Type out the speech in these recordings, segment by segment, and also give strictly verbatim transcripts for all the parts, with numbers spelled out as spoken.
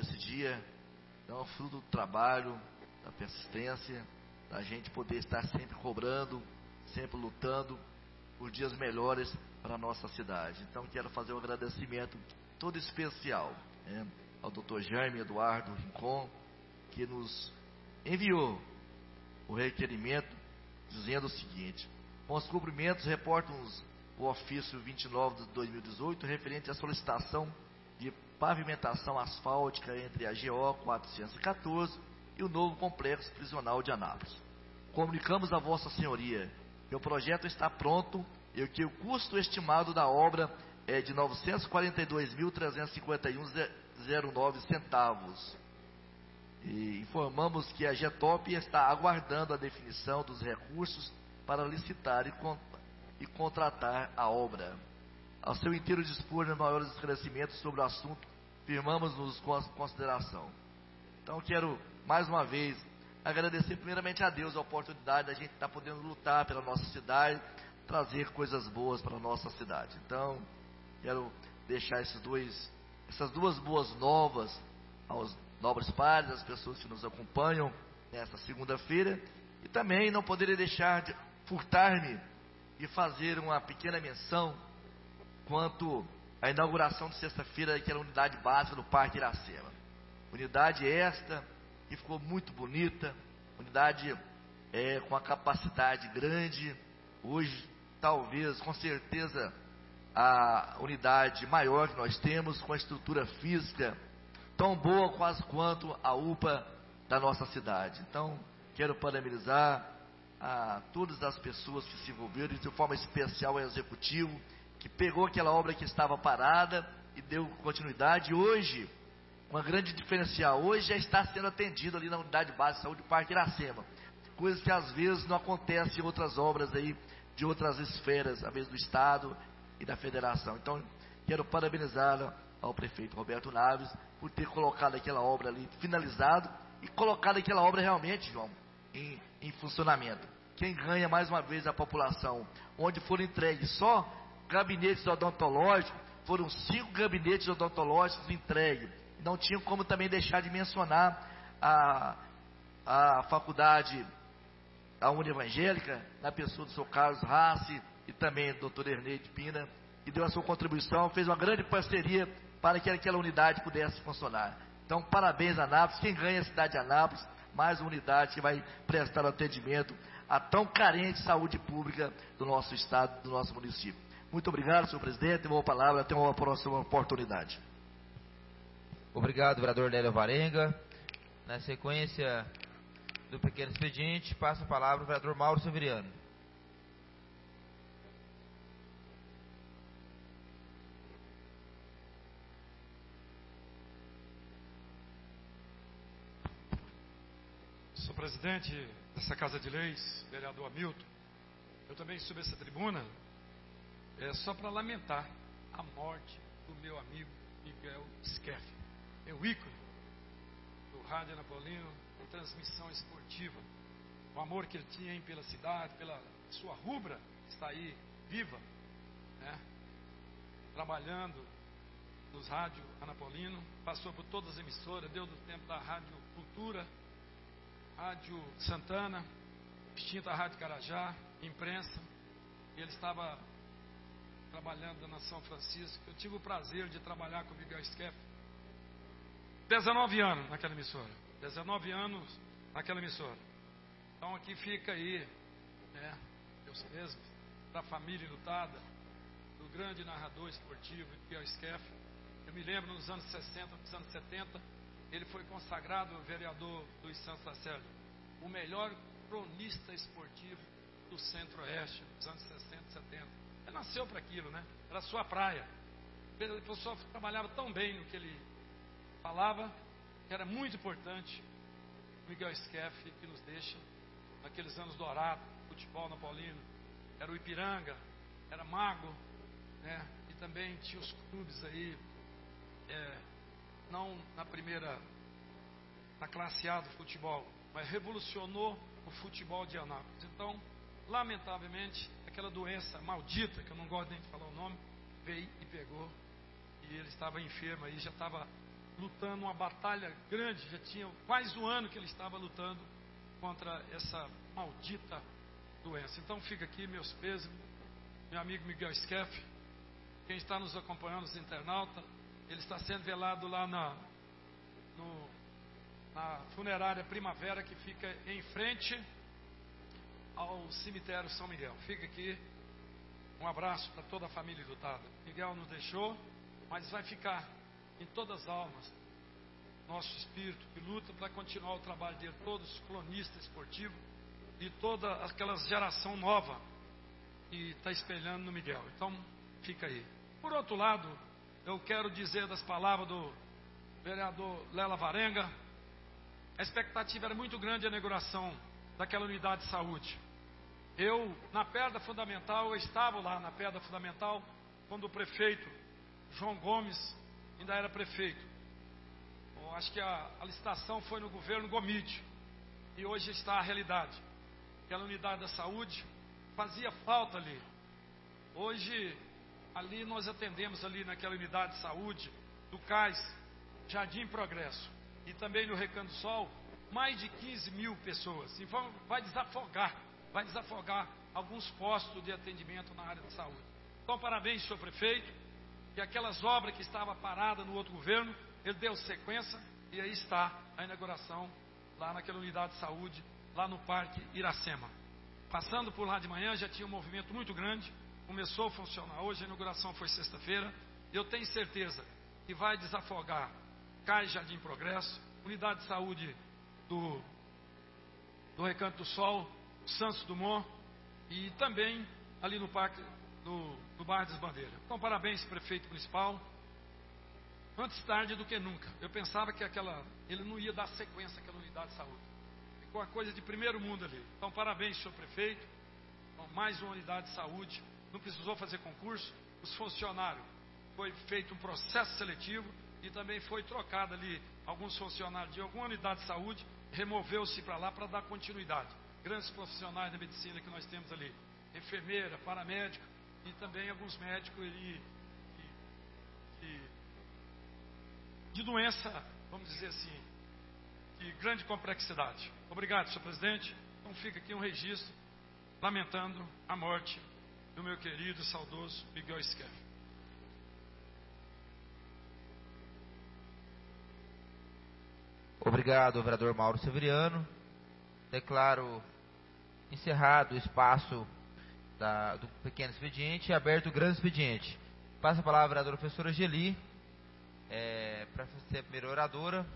desse dia. Então, é fruto do trabalho, da persistência, da gente poder estar sempre cobrando, sempre lutando por dias melhores para a nossa cidade. Então, quero fazer um agradecimento todo especial, né, ao doutor Jaime Eduardo Rincon, que nos enviou o requerimento dizendo o seguinte: com os cumprimentos, reportam-nos o ofício vinte e nove de dois mil e dezoito, referente à solicitação de pavimentação asfáltica entre a G O quatrocentos e quatorze e o novo complexo prisional de Anápolis. Comunicamos a Vossa Senhoria que o projeto está pronto e que o custo estimado da obra é de novecentos e quarenta e dois mil, trezentos e cinquenta e um vírgula zero nove centavos. E informamos que a Getop está aguardando a definição dos recursos para licitar e, con e contratar a obra. Ao seu inteiro dispor de maiores esclarecimentos sobre o assunto, firmamos-nos com a consideração. Então, quero mais uma vez agradecer primeiramente a Deus a oportunidade da gente estar podendo lutar pela nossa cidade, trazer coisas boas para a nossa cidade. Então, quero deixar esses dois, essas duas boas novas aos nobres pares, às pessoas que nos acompanham nesta segunda-feira, e também não poderia deixar de furtar-me e fazer uma pequena menção quanto à inauguração de sexta-feira daquela unidade básica do Parque Iracema. Unidade esta que ficou muito bonita, unidade é, com a capacidade grande, hoje talvez, com certeza, a unidade maior que nós temos, com a estrutura física tão boa quase quanto a U P A da nossa cidade. Então, quero parabenizar a todas as pessoas que se envolveram, de forma especial ao executivo, que pegou aquela obra que estava parada e deu continuidade. Hoje, uma grande diferencial, hoje já está sendo atendido ali na Unidade Básica de Saúde do Parque Iracema, coisas que às vezes não acontecem em outras obras aí, de outras esferas, às vezes do Estado e da Federação. Então, quero parabenizar ao prefeito Roberto Naves por ter colocado aquela obra ali, finalizado, e colocado aquela obra realmente, João, em, em funcionamento. Quem ganha mais uma vez a população, onde foram entregues só gabinetes odontológicos, foram cinco gabinetes odontológicos entregues. Não tinha como também deixar de mencionar a, a faculdade, a Uni Evangélica, na pessoa do seu Carlos Rassi e também do doutor Ernei de Pina, que deu a sua contribuição, fez uma grande parceria para que aquela unidade pudesse funcionar. Então, parabéns a Anápolis. Quem ganha é a cidade de Anápolis, mais uma unidade que vai prestar atendimento à tão carente saúde pública do nosso estado, do nosso município. Muito obrigado, senhor presidente. Boa palavra. Até uma próxima oportunidade. Obrigado, vereador Nélio Varenga. Na sequência do pequeno expediente, passa a palavra o vereador Mauro Severiano. Sou presidente dessa Casa de Leis, vereador Hamilton. Eu também subi essa tribuna é, só para lamentar a morte do meu amigo Miguel Skeff, meu ícone do Rádio Anapolino, de transmissão esportiva. O amor que ele tinha pela cidade, pela sua rubra, está aí viva, né? Trabalhando nos rádios Anapolino, passou por todas as emissoras, deu do tempo da Rádio Cultura, Rádio Santana, extinta Rádio Carajá, imprensa. Ele estava trabalhando na São Francisco. Eu tive o prazer de trabalhar com o Miguel Skeff dezenove anos naquela emissora. dezenove anos naquela emissora. Então aqui fica aí, né, Deus mesmo, da família lutada, do grande narrador esportivo Miguel Skeff. Eu me lembro nos anos sessenta, nos anos setenta, ele foi consagrado vereador Luiz Santos da Célia, o melhor cronista esportivo do Centro-Oeste, dos anos sessenta e setenta. Ele nasceu para aquilo, né? Era a sua praia. A pessoa trabalhava tão bem no que ele falava, que era muito importante. Miguel Skeff, que nos deixa naqueles anos dourados, futebol napolino, era o Ipiranga, era Mago, né? E também tinha os clubes aí, é, não na primeira, na classe A do futebol, mas revolucionou o futebol de Anápolis. Então, lamentavelmente, aquela doença maldita, que eu não gosto nem de falar o nome, veio e pegou, e ele estava enfermo aí, já estava lutando uma batalha grande, já tinha quase um ano que ele estava lutando contra essa maldita doença. Então fica aqui meus pesos, meu amigo Miguel Skeff, quem está nos acompanhando, os internautas, ele está sendo velado lá na, no, na funerária Primavera, que fica em frente ao cemitério São Miguel. Fica aqui um abraço para toda a família lutada. Miguel nos deixou, mas vai ficar em todas as almas nosso espírito que luta para continuar o trabalho dele, todos cronistas esportivos e toda aquela geração nova que está espelhando no Miguel. Então fica aí. Por outro lado, eu quero dizer das palavras do vereador Lela Varenga. A expectativa era muito grande a inauguração daquela unidade de saúde. Eu, na Pedra Fundamental, eu estava lá na Pedra Fundamental quando o prefeito João Gomes ainda era prefeito. Eu acho que a, a licitação foi no governo Gomide e hoje está a realidade. Aquela unidade da saúde fazia falta ali. Hoje, ali nós atendemos ali naquela unidade de saúde do Cais, Jardim Progresso e também no Recanto do Sol, mais de quinze mil pessoas. Então vai desafogar, vai desafogar alguns postos de atendimento na área de saúde. Então parabéns, senhor prefeito, que aquelas obras que estavam paradas no outro governo, ele deu sequência e aí está a inauguração lá naquela unidade de saúde, lá no Parque Iracema. Passando por lá de manhã já tinha um movimento muito grande, começou a funcionar hoje, a inauguração foi sexta-feira, eu tenho certeza que vai desafogar Cais Jardim Progresso, unidade de saúde do, do Recanto do Sol, Santos Dumont e também ali no Parque do, do Bairro das Bandeiras. Então parabéns, prefeito municipal. Antes tarde do que nunca. Eu pensava que aquela, ele não ia dar sequência àquela unidade de saúde. Ficou uma coisa de primeiro mundo ali. Então parabéns, senhor prefeito. Então, mais uma unidade de saúde. Não precisou fazer concurso. Os funcionários, foi feito um processo seletivo e também foi trocado ali alguns funcionários de alguma unidade de saúde, removeu-se para lá para dar continuidade. Grandes profissionais da medicina que nós temos ali, enfermeira, paramédico e também alguns médicos e, e, e, de doença, vamos dizer assim, de grande complexidade. Obrigado, senhor presidente. Então fica aqui um registro lamentando a morte do meu querido e saudoso Miguel Skeff. Obrigado, vereador Mauro Severiano. Declaro encerrado o espaço da, do pequeno expediente e aberto o grande expediente. Passa a palavra à vereadora professora Geli, é, para ser a primeira oradora.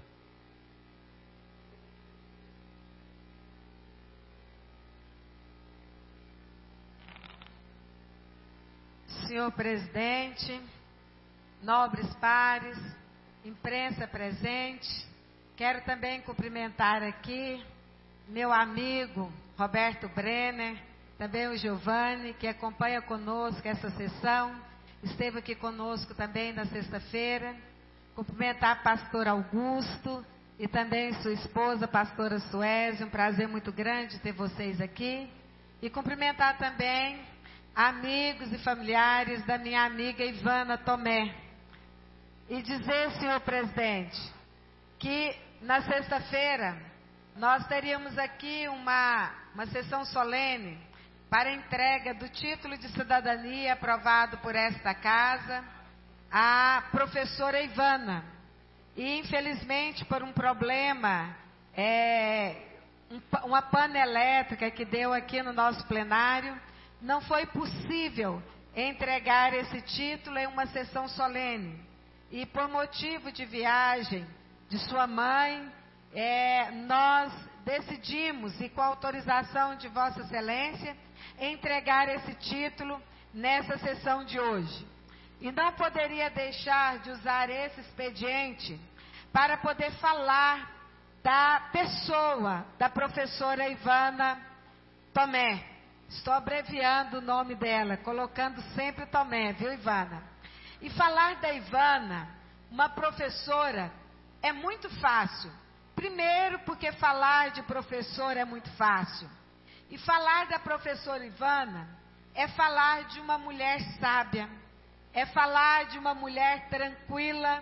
Senhor presidente, nobres pares, imprensa presente, quero também cumprimentar aqui meu amigo Roberto Brenner, também o Giovanni, que acompanha conosco essa sessão, esteve aqui conosco também na sexta-feira. Cumprimentar pastor Augusto e também sua esposa, pastora Suézia, um prazer muito grande ter vocês aqui. E cumprimentar também amigos e familiares da minha amiga Ivana Tomé. E dizer, senhor presidente, que na sexta-feira nós teríamos aqui uma, uma sessão solene para a entrega do título de cidadania aprovado por esta casa à professora Ivana. E infelizmente por um problema, é, um, uma pane elétrica que deu aqui no nosso plenário, não foi possível entregar esse título em uma sessão solene. E por motivo de viagem de sua mãe, é, nós decidimos, e com a autorização de Vossa Excelência, entregar esse título nessa sessão de hoje. E não poderia deixar de usar esse expediente para poder falar da pessoa da professora Ivana Tomé. Estou abreviando o nome dela, colocando sempre Tomé, viu, Ivana? E falar da Ivana, uma professora, é muito fácil. Primeiro, porque falar de professora é muito fácil. E falar da professora Ivana é falar de uma mulher sábia, é falar de uma mulher tranquila,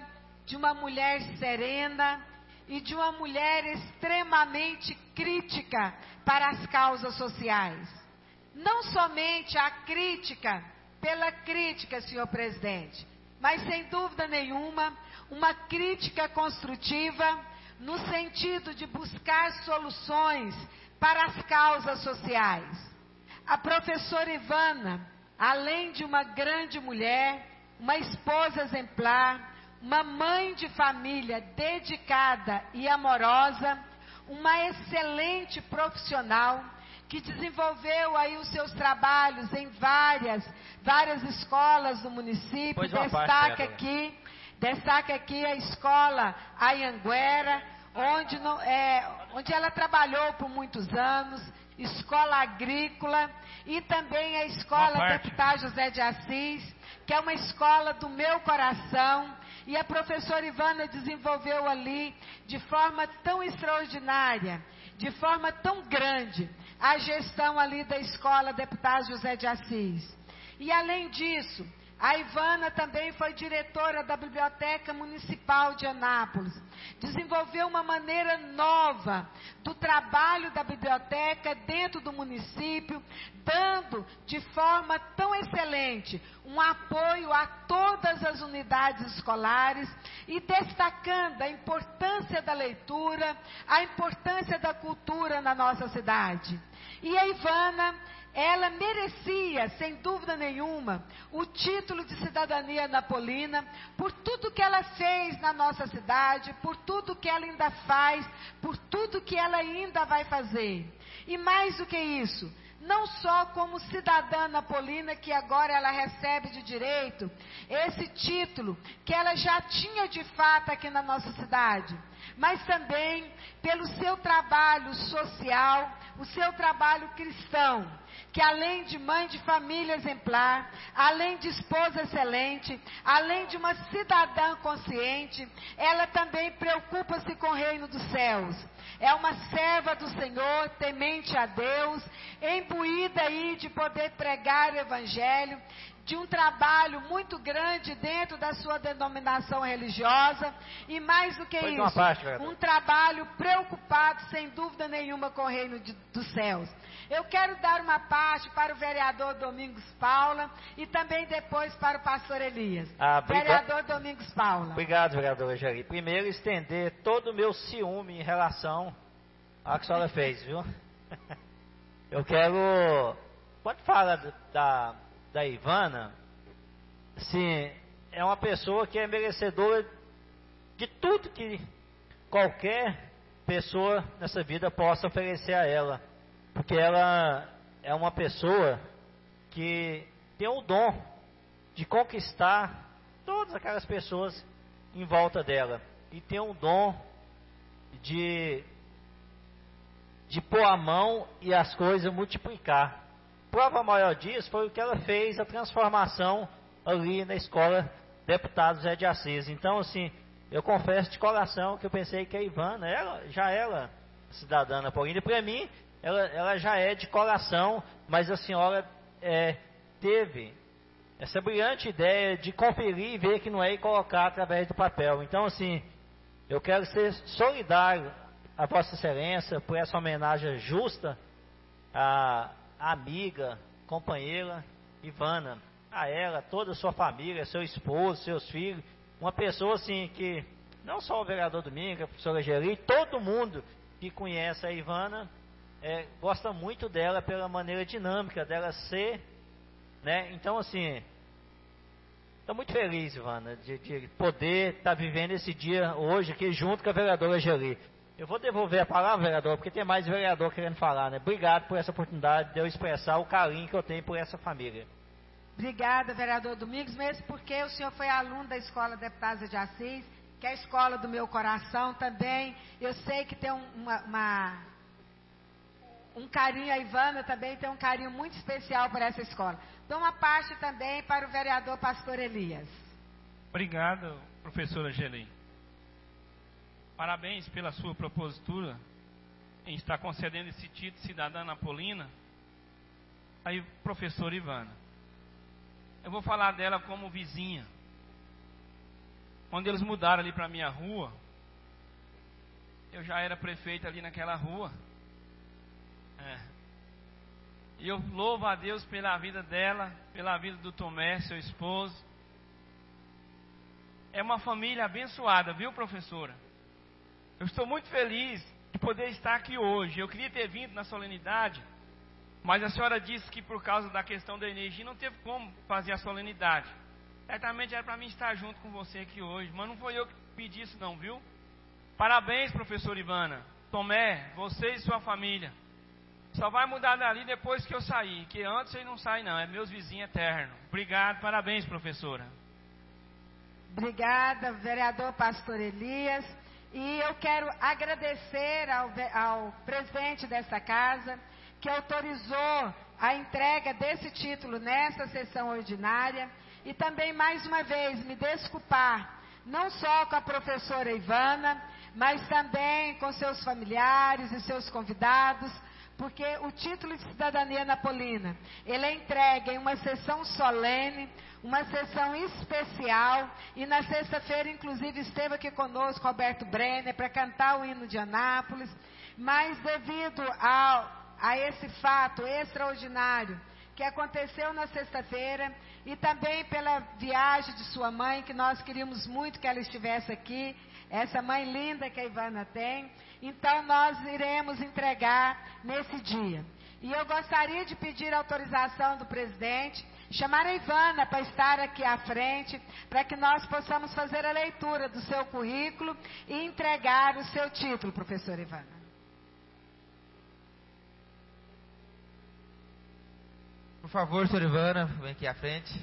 de uma mulher serena e de uma mulher extremamente crítica para as causas sociais. Não somente a crítica pela crítica, senhor presidente, mas sem dúvida nenhuma, uma crítica construtiva no sentido de buscar soluções para as causas sociais. A professora Ivana, além de uma grande mulher, uma esposa exemplar, uma mãe de família dedicada e amorosa, uma excelente profissional, que desenvolveu aí os seus trabalhos em várias, várias escolas do município. Destaca aqui, destaca aqui a escola Anhanguera, onde, não, é, onde ela trabalhou por muitos anos, escola agrícola, e também a escola Deputado José de Assis, que é uma escola do meu coração, e a professora Ivana desenvolveu ali, de forma tão extraordinária, de forma tão grande, a gestão ali da escola Deputado José de Assis. E além disso, a Ivana também foi diretora da Biblioteca Municipal de Anápolis. Desenvolveu uma maneira nova do trabalho da biblioteca dentro do município, dando de forma tão excelente um apoio a todas as unidades escolares e destacando a importância da leitura, a importância da cultura na nossa cidade. E a Ivana, ela merecia, sem dúvida nenhuma, o título de cidadania napolina por tudo que ela fez na nossa cidade, por tudo que ela ainda faz, por tudo que ela ainda vai fazer. E mais do que isso, não só como cidadã napolina, que agora ela recebe de direito esse título que ela já tinha de fato aqui na nossa cidade, mas também pelo seu trabalho social, o seu trabalho cristão, que além de mãe de família exemplar, além de esposa excelente, além de uma cidadã consciente, ela também preocupa-se com o reino dos céus. É uma serva do Senhor, temente a Deus, imbuída aí de poder pregar o Evangelho, de um trabalho muito grande dentro da sua denominação religiosa, e mais do que Foi isso, parte, um trabalho preocupado, sem dúvida nenhuma, com o reino de, dos céus. Eu quero dar uma parte para o vereador Domingos Paula e também depois para o pastor Elias. Ah, briga... Vereador Domingos Paula. Obrigado, vereadora Jari. Primeiro, estender todo o meu ciúme em relação ao que a senhora fez, viu? Eu quero... Quando fala da, da Ivana, sim, é uma pessoa que é merecedora de tudo que qualquer pessoa nessa vida possa oferecer a ela. Porque ela é uma pessoa que tem o dom de conquistar todas aquelas pessoas em volta dela. E tem o dom de, de pôr a mão e as coisas multiplicar. Prova maior disso foi o que ela fez, a transformação ali na escola Deputado José de Assis. Então, assim, eu confesso de coração que eu pensei que a Ivana, ela, já ela, cidadã napolina, para mim, ela, ela já é de coração, mas a senhora é, teve essa brilhante ideia de conferir e ver que não é e colocar através do papel. Então, assim, eu quero ser solidário a Vossa Excelência por essa homenagem justa à, à amiga, companheira Ivana, a ela, toda a sua família, seu esposo, seus filhos, uma pessoa assim que, não só o vereador Domingos, a professora Geri, todo mundo que conhece a Ivana, é, gosta muito dela pela maneira dinâmica dela ser, né? Então, assim, estou muito feliz, Ivana, de, de poder estar tá vivendo esse dia hoje aqui junto com a vereadora Geri. Eu vou devolver a palavra, vereador, porque tem mais vereador querendo falar, né? Obrigado por essa oportunidade de eu expressar o carinho que eu tenho por essa família. Obrigada, vereador Domingos, mesmo porque o senhor foi aluno da Escola Deputada de Assis, que é a escola do meu coração também. Eu sei que tem um, uma, uma, um carinho, a Ivana também tem um carinho muito especial por essa escola. Dou uma parte também para o vereador pastor Elias. Obrigado, professora Geli. Parabéns pela sua propositura em estar concedendo esse título de cidadã napolina aí, professora Ivana. Eu vou falar dela como vizinha. quando eles mudaram ali para a minha rua, eu já era prefeito ali naquela rua. É. E eu louvo a Deus pela vida dela, pela vida do Tomé, seu esposo. É uma família abençoada, viu, professora? Eu estou muito feliz de poder estar aqui hoje. Eu queria ter vindo na solenidade, mas a senhora disse que por causa da questão da energia não teve como fazer a solenidade. Certamente era para mim estar junto com você aqui hoje, mas não foi eu que pedi isso não, viu? Parabéns, professora Ivana. Tomé, você e sua família. Só vai mudar dali depois que eu sair, que antes ele não sai não, é meus vizinhos eternos. Obrigado, parabéns, professora. Obrigada, vereador Pastor Elias. E eu quero agradecer ao, ao presidente dessa casa, que autorizou a entrega desse título nessa sessão ordinária. E também, mais uma vez, me desculpar, não só com a professora Ivana, mas também com seus familiares e seus convidados, porque o título de cidadania napolina, ele é entregue em uma sessão solene, uma sessão especial, e na sexta-feira, inclusive, esteve aqui conosco Roberto Brenner para cantar o hino de Anápolis, mas devido ao, a esse fato extraordinário que aconteceu na sexta-feira, e também pela viagem de sua mãe, que nós queríamos muito que ela estivesse aqui, essa mãe linda que a Ivana tem, então nós iremos entregar nesse dia. E eu gostaria de pedir a autorização do presidente, chamar a Ivana para estar aqui à frente, para que nós possamos fazer a leitura do seu currículo e entregar o seu título, professora Ivana. Por favor, senhora Ivana, vem aqui à frente.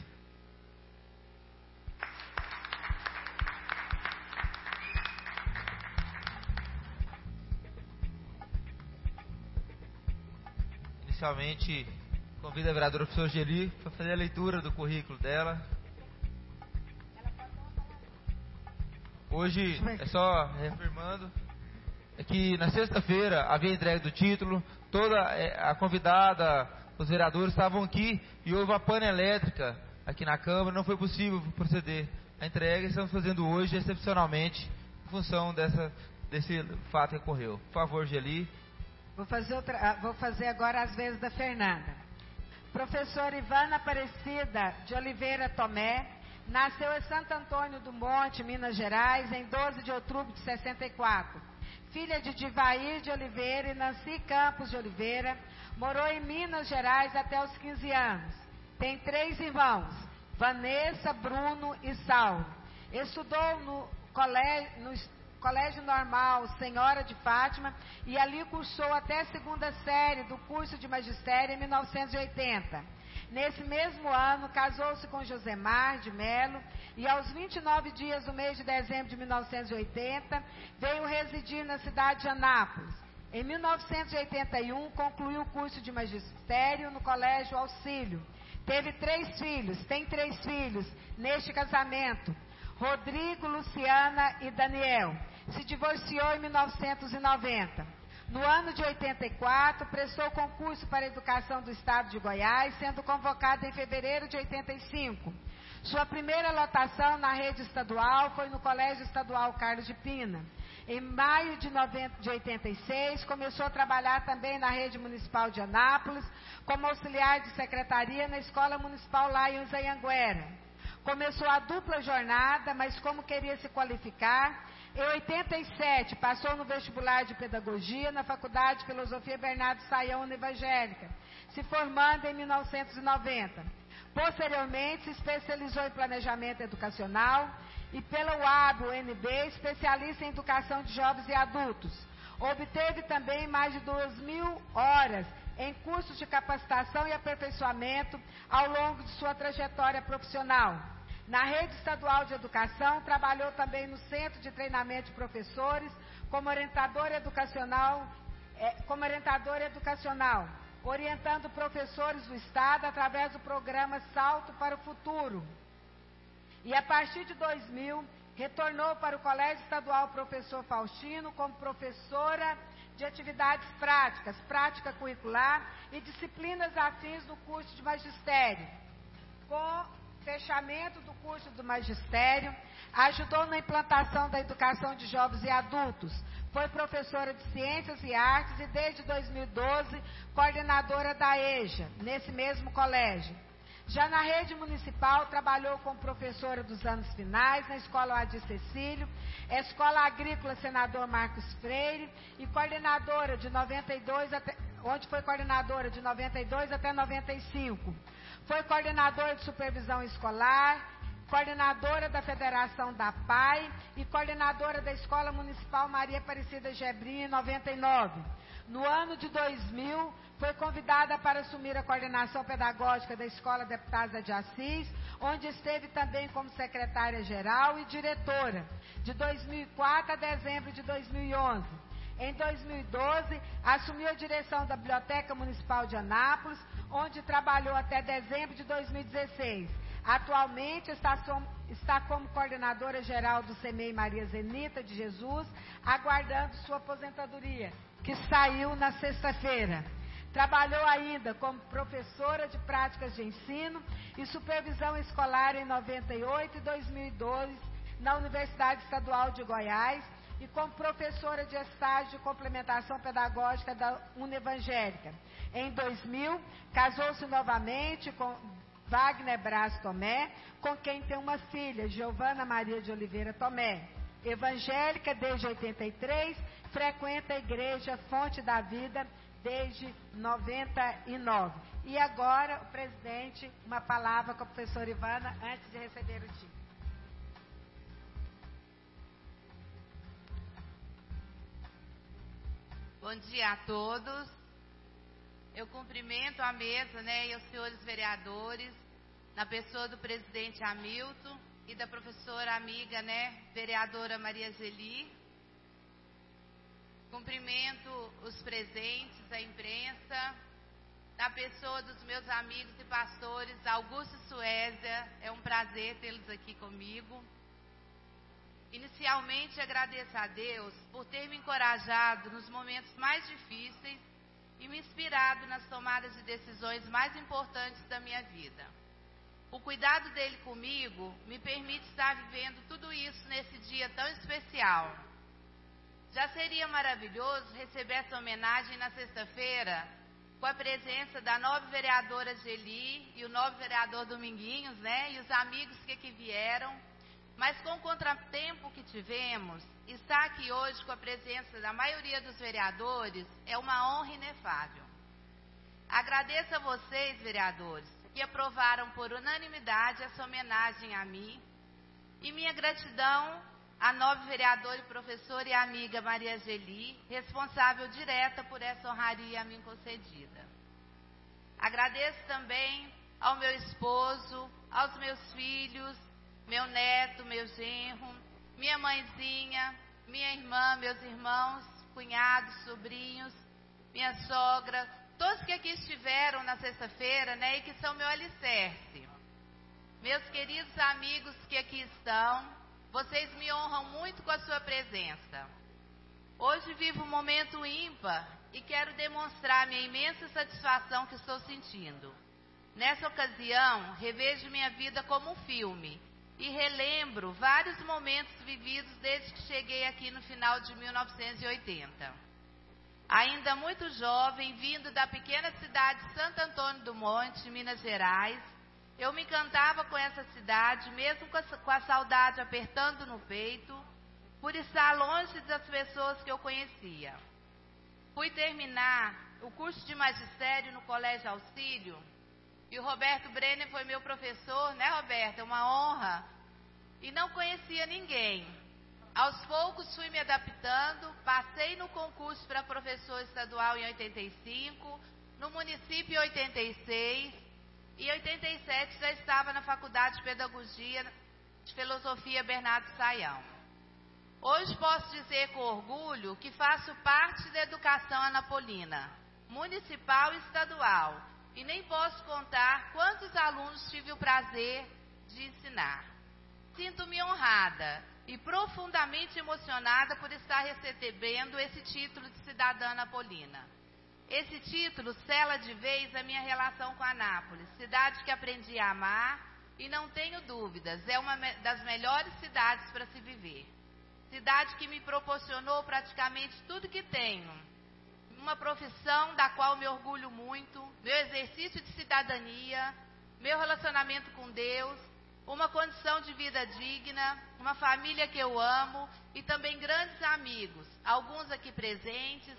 Inicialmente, convido a vereadora professora Geli para fazer a leitura do currículo dela. Hoje, é só reafirmando, é que na sexta-feira havia entrega do título, toda a convidada, os vereadores estavam aqui e houve a pane elétrica aqui na Câmara, não foi possível proceder à entrega, estamos fazendo hoje excepcionalmente em função dessa, desse fato que ocorreu. Por favor, Geli. Vou fazer, outra, vou fazer agora as vezes da Fernanda. Professora Ivana Aparecida de Oliveira Tomé, nasceu em Santo Antônio do Monte, Minas Gerais, em doze de outubro de sessenta e quatro. Filha de Divair de Oliveira e Nancy Campos de Oliveira, morou em Minas Gerais até os quinze anos. Tem três irmãos, Vanessa, Bruno e Saulo. Estudou no colégio, no Colégio Normal Senhora de Fátima e ali cursou até a segunda série do curso de magistério em mil novecentos e oitenta. Nesse mesmo ano, casou-se com Josemar de Melo e aos vinte e nove dias do mês de dezembro de mil novecentos e oitenta, veio residir na cidade de Anápolis. Em mil novecentos e oitenta e um, concluiu o curso de magistério no Colégio Auxílio. Teve três filhos, tem três filhos neste casamento, Rodrigo, Luciana e Daniel. Se divorciou em mil novecentos e noventa. No ano de oitenta e quatro, prestou concurso para a educação do estado de Goiás, sendo convocado em fevereiro de oitenta e cinco. Sua primeira lotação na rede estadual foi no Colégio Estadual Carlos de Pina. Em maio de, noventa, de oitenta e seis, começou a trabalhar também na rede municipal de Anápolis, como auxiliar de secretaria na Escola Municipal Lions em Anguera. Começou a dupla jornada, mas como queria se qualificar, em oitenta e sete passou no vestibular de pedagogia na Faculdade de Filosofia Bernardo Saião na Evangélica, se formando em mil novecentos e noventa. Posteriormente se especializou em planejamento educacional e pela U A B, U N B, especialista em educação de jovens e adultos. Obteve também mais de duas mil horas em cursos de capacitação e aperfeiçoamento ao longo de sua trajetória profissional. Na rede estadual de educação, trabalhou também no Centro de Treinamento de Professores como orientadora educacional, como orientadora educacional, orientando professores do Estado através do programa Salto para o Futuro. E a partir de dois mil, retornou para o Colégio Estadual Professor Faustino como professora de atividades práticas, prática curricular e disciplinas afins do curso de magistério. Com fechamento do curso do magistério, ajudou na implantação da educação de jovens e adultos, foi professora de Ciências e Artes e desde dois mil e doze coordenadora da EJA, nesse mesmo colégio. Já na rede municipal, trabalhou como professora dos anos finais na Escola Adir Cecílio, Escola Agrícola Senador Marcos Freire e coordenadora de noventa e dois até, onde foi coordenadora de noventa e dois até noventa e cinco. Foi coordenadora de supervisão escolar, coordenadora da Federação da P A I e coordenadora da Escola Municipal Maria Aparecida Gebrim em noventa e nove. No ano de dois mil, foi convidada para assumir a coordenação pedagógica da Escola Deputada de Assis, onde esteve também como secretária-geral e diretora, de dois mil e quatro a dezembro de dois mil e onze. Em dois mil e doze, assumiu a direção da Biblioteca Municipal de Anápolis, onde trabalhou até dezembro de dois mil e dezesseis. Atualmente está, som, está como coordenadora geral do SEMEI Maria Zenita de Jesus, aguardando sua aposentadoria, que saiu na sexta-feira. Trabalhou ainda como professora de práticas de ensino e supervisão escolar em noventa e oito e dois mil e dois na Universidade Estadual de Goiás e como professora de estágio de complementação pedagógica da Unevangélica. Em dois mil, casou-se novamente com Wagner Braz Tomé, com quem tem uma filha, Giovana Maria de Oliveira Tomé. Evangélica desde oitenta e três, frequenta a igreja Fonte da Vida desde noventa e nove. E agora, o presidente, uma palavra com a professora Ivana, antes de receber o título. Bom dia a todos. Eu cumprimento a mesa, né, e os senhores vereadores, na pessoa do presidente Hamilton e da professora amiga, né, vereadora Maria Zeli. Cumprimento os presentes, a imprensa, na pessoa dos meus amigos e pastores, Augusto e Suésia, é um prazer tê-los aqui comigo. Inicialmente agradeço a Deus por ter me encorajado nos momentos mais difíceis e me inspirado nas tomadas de decisões mais importantes da minha vida. O cuidado dele comigo me permite estar vivendo tudo isso nesse dia tão especial. Já seria maravilhoso receber essa homenagem na sexta-feira, com a presença da nova vereadora Geli e o novo vereador Dominguinhos, né, e os amigos que aqui vieram. Mas com o contratempo que tivemos, estar aqui hoje com a presença da maioria dos vereadores é uma honra inefável. Agradeço a vocês, vereadores, que aprovaram por unanimidade essa homenagem a mim, e minha gratidão à nova vereadora e professora e amiga Maria Geli, responsável direta por essa honraria a mim concedida. Agradeço também ao meu esposo, aos meus filhos, meu neto, meu genro, minha mãezinha, minha irmã, meus irmãos, cunhados, sobrinhos, minha sogra, todos que aqui estiveram na sexta-feira, né, e que são meu alicerce. Meus queridos amigos que aqui estão, vocês me honram muito com a sua presença. Hoje vivo um momento ímpar e quero demonstrar minha imensa satisfação que estou sentindo. Nessa ocasião, revejo minha vida como um filme e relembro vários momentos vividos desde que cheguei aqui no final de mil novecentos e oitenta. Ainda muito jovem, vindo da pequena cidade de Santo Antônio do Monte, Minas Gerais, eu me encantava com essa cidade, mesmo com a, com a saudade apertando no peito, por estar longe das pessoas que eu conhecia. Fui terminar o curso de magistério no Colégio Auxílio, e o Roberto Brenner foi meu professor, né, Roberto? É uma honra. E não conhecia ninguém. Aos poucos fui me adaptando, passei no concurso para professor estadual em oitenta e cinco, no município em oitenta e seis, e em oitenta e sete já estava na Faculdade de Pedagogia de Filosofia Bernardo Saião. Hoje posso dizer com orgulho que faço parte da educação anapolina, municipal e estadual, e nem posso contar quantos alunos tive o prazer de ensinar. Sinto-me honrada e profundamente emocionada por estar recebendo esse título de cidadã anapolina. Esse título sela de vez a minha relação com Anápolis, cidade que aprendi a amar, e não tenho dúvidas, é uma das melhores cidades para se viver. Cidade que me proporcionou praticamente tudo que tenho. Uma profissão da qual me orgulho muito, meu exercício de cidadania, meu relacionamento com Deus, uma condição de vida digna, uma família que eu amo e também grandes amigos, alguns aqui presentes,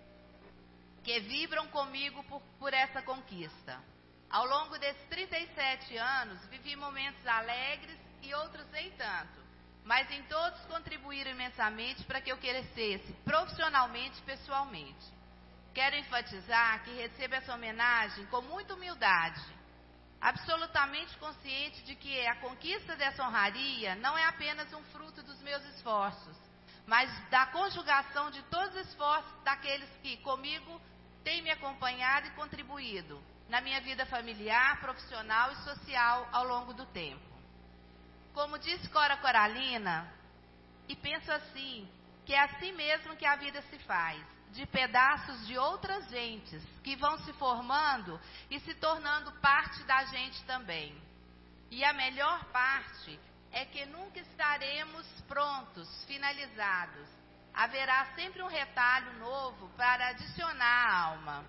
que vibram comigo por, por essa conquista. Ao longo desses trinta e sete anos, vivi momentos alegres e outros nem tanto, mas em todos contribuíram imensamente para que eu crescesse profissionalmente e pessoalmente. Quero enfatizar que recebo essa homenagem com muita humildade, absolutamente consciente de que a conquista dessa honraria não é apenas um fruto dos meus esforços, mas da conjugação de todos os esforços daqueles que comigo têm me acompanhado e contribuído na minha vida familiar, profissional e social ao longo do tempo. Como disse Cora Coralina, e penso assim, que é assim mesmo que a vida se faz, de pedaços de outras gentes que vão se formando e se tornando parte da gente também. E a melhor parte é que nunca estaremos prontos, finalizados. Haverá sempre um retalho novo para adicionar à alma.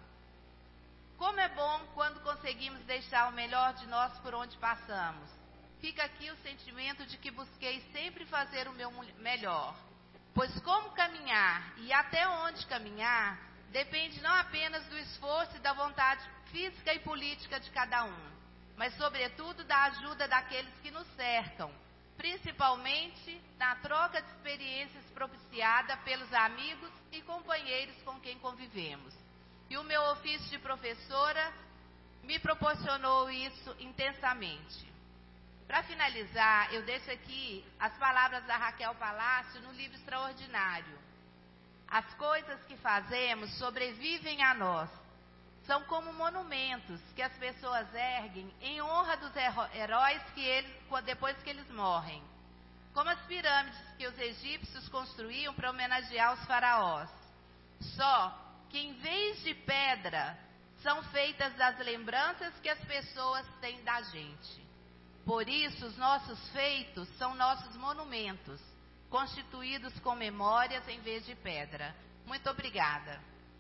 Como é bom quando conseguimos deixar o melhor de nós por onde passamos. Fica aqui o sentimento de que busquei sempre fazer o meu melhor. Pois como caminhar e até onde caminhar, depende não apenas do esforço e da vontade física e política de cada um, mas sobretudo da ajuda daqueles que nos cercam, principalmente na troca de experiências propiciada pelos amigos e companheiros com quem convivemos. E o meu ofício de professora me proporcionou isso intensamente. Para finalizar, eu deixo aqui as palavras da Raquel Palácio no livro Extraordinário. As coisas que fazemos sobrevivem a nós. São como monumentos que as pessoas erguem em honra dos heróis que eles, depois que eles morrem. Como as pirâmides que os egípcios construíam para homenagear os faraós. Só que em vez de pedra, são feitas das lembranças que as pessoas têm da gente. Por isso, os nossos feitos são nossos monumentos, constituídos com memórias em vez de pedra. Muito obrigada.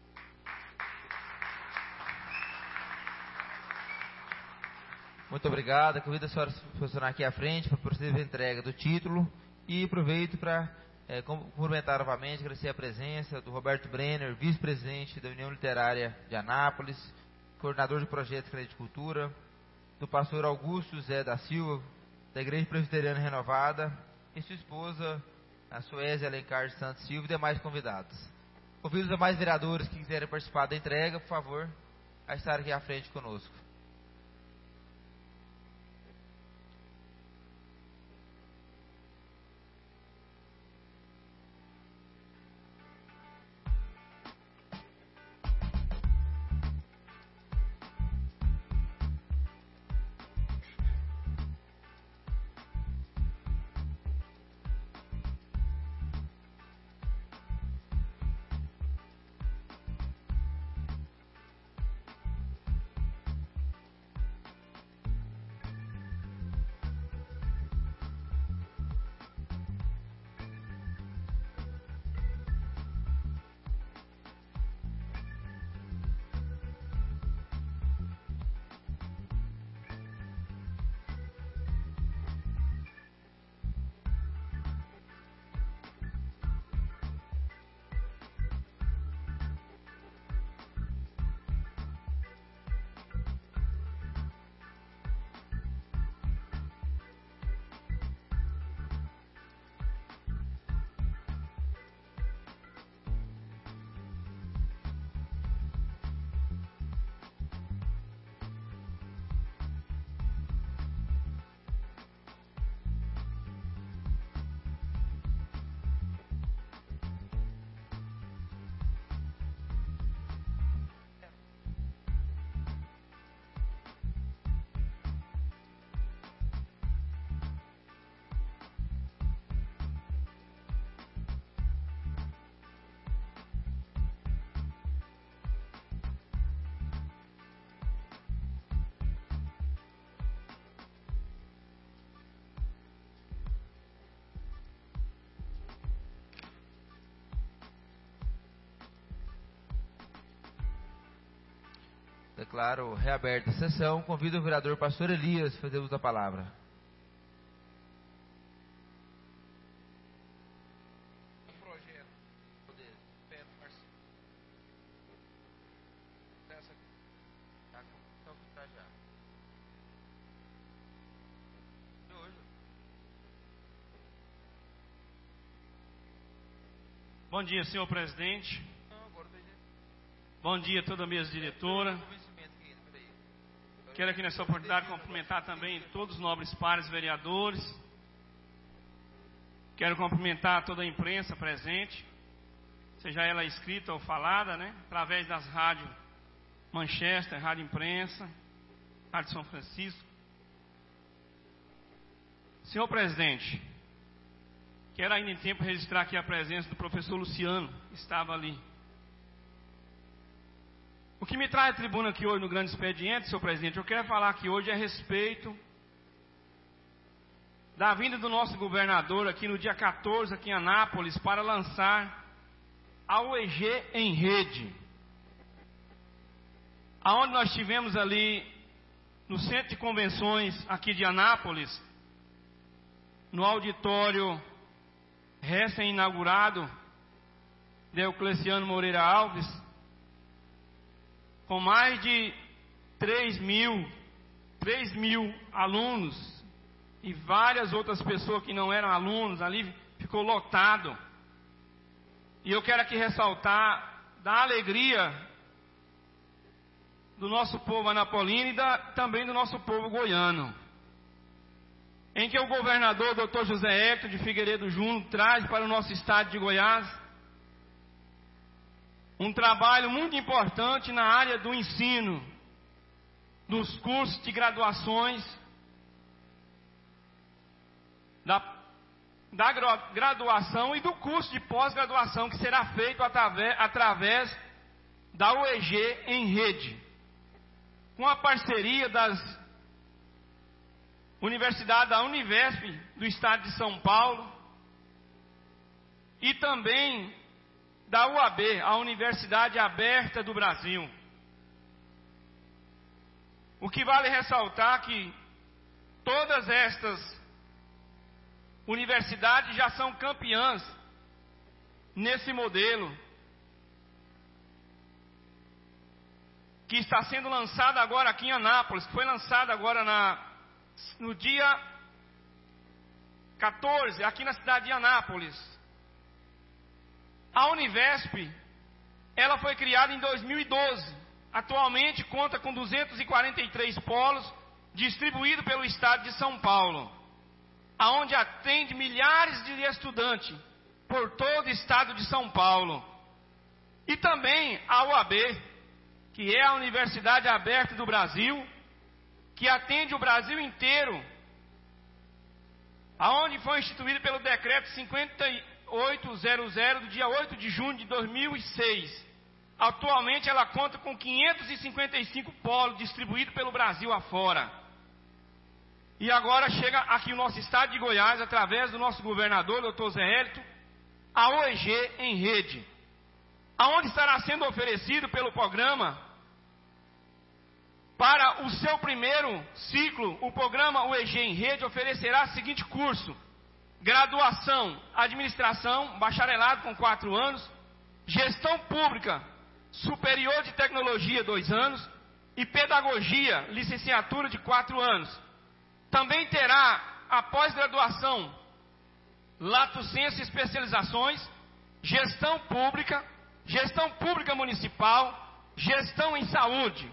Muito obrigado. Convido a senhora a se posicionar aqui à frente para proceder a entrega do título. E aproveito para é, cumprimentar novamente, agradecer a presença do Roberto Brenner, vice-presidente da União Literária de Anápolis, coordenador de projetos de Crédito de Cultura, do pastor Augusto Zé da Silva, da Igreja Presbiteriana Renovada, e sua esposa, a Suézia Alencar de Santos Silva, e demais convidados. Convido os demais vereadores que quiserem participar da entrega, por favor, a estar aqui à frente conosco. Declaro reaberta a sessão. Convido o vereador pastor Elias a fazer uso da palavra. Bom dia, senhor presidente. Bom dia a toda a mesa diretora. Quero aqui nessa oportunidade cumprimentar também todos os nobres pares vereadores. Quero cumprimentar toda a imprensa presente, seja ela escrita ou falada, né? Através das rádios Manchester, Rádio Imprensa, Rádio São Francisco. Senhor presidente, quero ainda em tempo registrar aqui a presença do professor Luciano, que estava ali. O que me traz à tribuna aqui hoje no grande expediente, senhor presidente, eu quero falar aqui hoje a respeito da vinda do nosso governador aqui no dia quatorze, aqui em Anápolis, para lançar a U E G em rede. Aonde nós tivemos ali no Centro de Convenções aqui de Anápolis, no auditório recém-inaugurado de Eucleciano Moreira Alves, com mais de três mil, três mil alunos e várias outras pessoas que não eram alunos, ali ficou lotado. E eu quero aqui ressaltar da alegria do nosso povo anapolino e da, também do nosso povo goiano, em que o governador doutor José Hector de Figueiredo Júnior traz para o nosso estado de Goiás um trabalho muito importante na área do ensino, dos cursos de graduações, da, da graduação e do curso de pós-graduação, que será feito através, através da U E G em rede, com a parceria das universidades da Univesp do estado de São Paulo e também da U A B, a Universidade Aberta do Brasil. O que vale ressaltar que todas estas universidades já são campeãs nesse modelo que está sendo lançado agora aqui em Anápolis, que foi lançado agora na, no dia quatorze, aqui na cidade de Anápolis. A Univesp, ela foi criada em dois mil e doze. Atualmente conta com duzentos e quarenta e três polos distribuídos pelo estado de São Paulo, aonde atende milhares de estudantes por todo o estado de São Paulo. E também a U A B, que é a Universidade Aberta do Brasil, que atende o Brasil inteiro, aonde foi instituído pelo decreto cinquenta e oito zero zero do dia oito de junho de dois mil e seis. Atualmente ela conta com quinhentos e cinquenta e cinco polos distribuídos pelo Brasil afora. E agora chega aqui no nosso estado de Goiás, através do nosso governador, doutor Zé Hélito, a U E G em rede, aonde estará sendo oferecido pelo programa, para o seu primeiro ciclo, o programa U E G em rede oferecerá o seguinte curso: graduação, administração, bacharelado com quatro anos, gestão pública, superior de tecnologia, dois anos, e pedagogia, licenciatura de quatro anos. Também terá a pós-graduação, lato sensu e especializações, gestão pública, gestão pública municipal, gestão em saúde.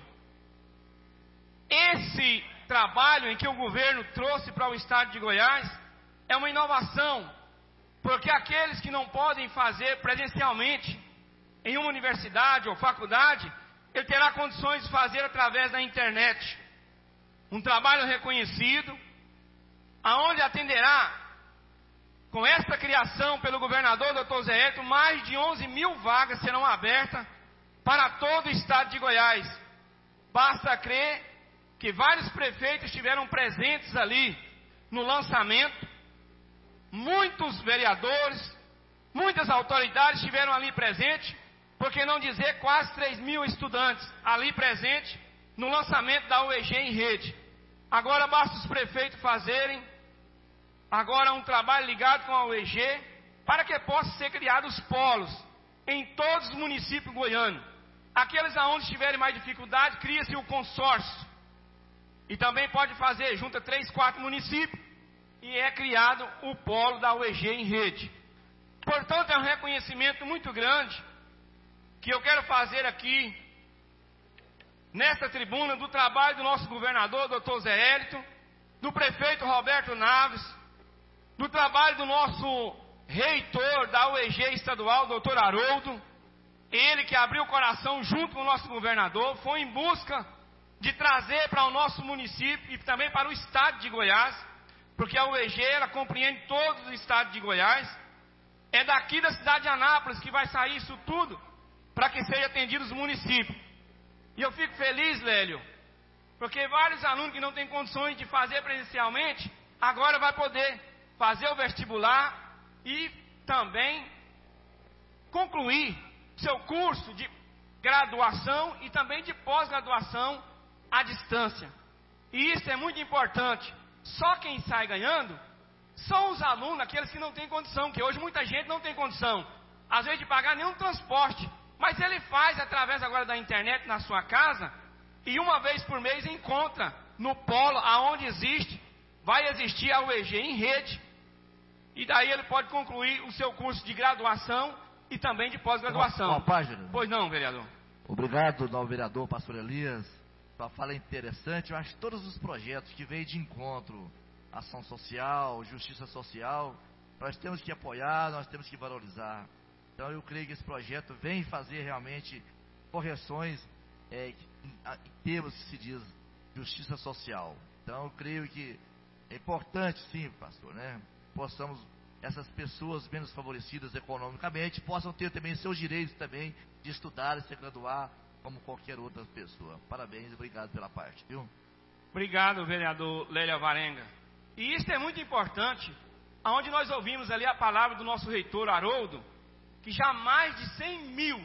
Esse trabalho em que o governo trouxe para o estado de Goiás é uma inovação, porque aqueles que não podem fazer presencialmente em uma universidade ou faculdade, ele terá condições de fazer através da internet. Um trabalho reconhecido, aonde atenderá, com esta criação pelo governador doutor Zé Hélito, mais de onze mil vagas serão abertas para todo o estado de Goiás. Basta crer que vários prefeitos estiveram presentes ali no lançamento, muitos vereadores, muitas autoridades estiveram ali presentes, por que não dizer quase três mil estudantes ali presentes, no lançamento da U E G em rede. Agora basta os prefeitos fazerem agora um trabalho ligado com a U E G para que possam ser criados polos em todos os municípios goianos. Aqueles aonde tiverem mais dificuldade, cria-se o consórcio. E também pode fazer, junta três, quatro municípios e é criado o polo da U E G em rede. Portanto, é um reconhecimento muito grande que eu quero fazer aqui nesta tribuna do trabalho do nosso governador, doutor Zé Hélito, do prefeito Roberto Naves, do trabalho do nosso reitor da U E G estadual, doutor Haroldo, ele que abriu o coração junto com o nosso governador, foi em busca de trazer para o nosso município e também para o estado de Goiás, porque a U E G ela compreende todo o estado de Goiás, é daqui da cidade de Anápolis que vai sair isso tudo, para que seja atendido os municípios. E eu fico feliz, Lélio, porque vários alunos que não têm condições de fazer presencialmente, agora vai poder fazer o vestibular e também concluir seu curso de graduação e também de pós-graduação à distância. E isso é muito importante. Só quem sai ganhando são os alunos, aqueles que não têm condição, que hoje muita gente não tem condição, às vezes de pagar nenhum transporte, mas ele faz através agora da internet na sua casa e uma vez por mês encontra no polo aonde existe, vai existir a U E G em rede e daí ele pode concluir o seu curso de graduação e também de pós-graduação. Uma, uma página. Pois não, vereador. Obrigado, novo vereador, pastor Elias. Sua fala é interessante. Eu acho que todos os projetos que vêm de encontro, ação social, justiça social, nós temos que apoiar, nós temos que valorizar. Então eu creio que esse projeto vem fazer realmente correções é, em, em termos que se diz justiça social. Então eu creio que é importante, sim, pastor, né? Possamos, essas pessoas menos favorecidas economicamente, possam ter também seus direitos também de estudar e se graduar como qualquer outra pessoa. Parabéns e obrigado pela parte, viu? Obrigado, vereador Lélia Varenga. E isso é muito importante, aonde nós ouvimos ali a palavra do nosso reitor Haroldo, que já mais de cem mil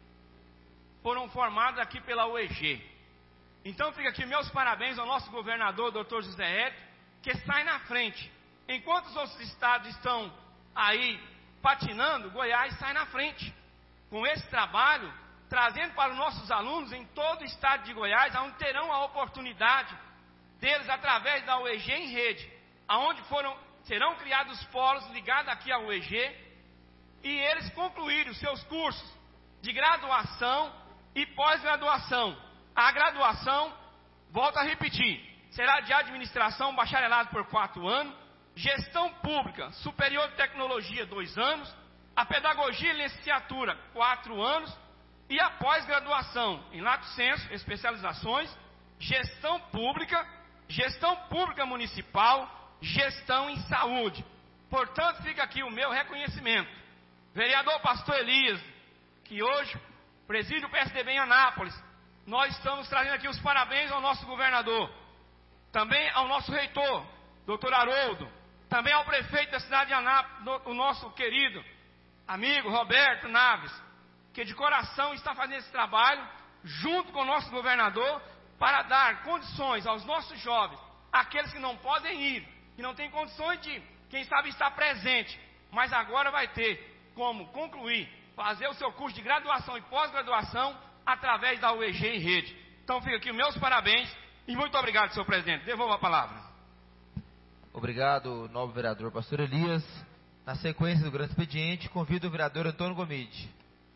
foram formados aqui pela U E G. Então fica aqui meus parabéns ao nosso governador, doutor José Hélito, que sai na frente. Enquanto os outros estados estão aí patinando, Goiás sai na frente. Com esse trabalho, trazendo para os nossos alunos em todo o estado de Goiás, onde terão a oportunidade deles, através da U E G em rede, aonde foram, serão criados polos ligados aqui à U E G, e eles concluírem os seus cursos de graduação e pós-graduação. A graduação, volto a repetir, será de administração, bacharelado por quatro anos, gestão pública, superior de tecnologia, dois anos, a pedagogia e licenciatura, quatro anos, e a pós-graduação, em lato sensu, especializações, gestão pública, gestão pública municipal, gestão em saúde. Portanto, fica aqui o meu reconhecimento. Vereador Pastor Elias, que hoje preside o P S D B em Anápolis, nós estamos trazendo aqui os parabéns ao nosso governador, também ao nosso reitor, doutor Haroldo, também ao prefeito da cidade de Anápolis, o nosso querido amigo Roberto Naves, que de coração está fazendo esse trabalho, junto com o nosso governador, para dar condições aos nossos jovens, aqueles que não podem ir, que não têm condições de, quem sabe, estar presente, mas agora vai ter como concluir, fazer o seu curso de graduação e pós-graduação através da U E G em rede. Então fica aqui meus parabéns e muito obrigado, senhor presidente. Devolvo a palavra. Obrigado, novo vereador pastor Elias. Na sequência do grande expediente, convido o vereador Antônio Gomide.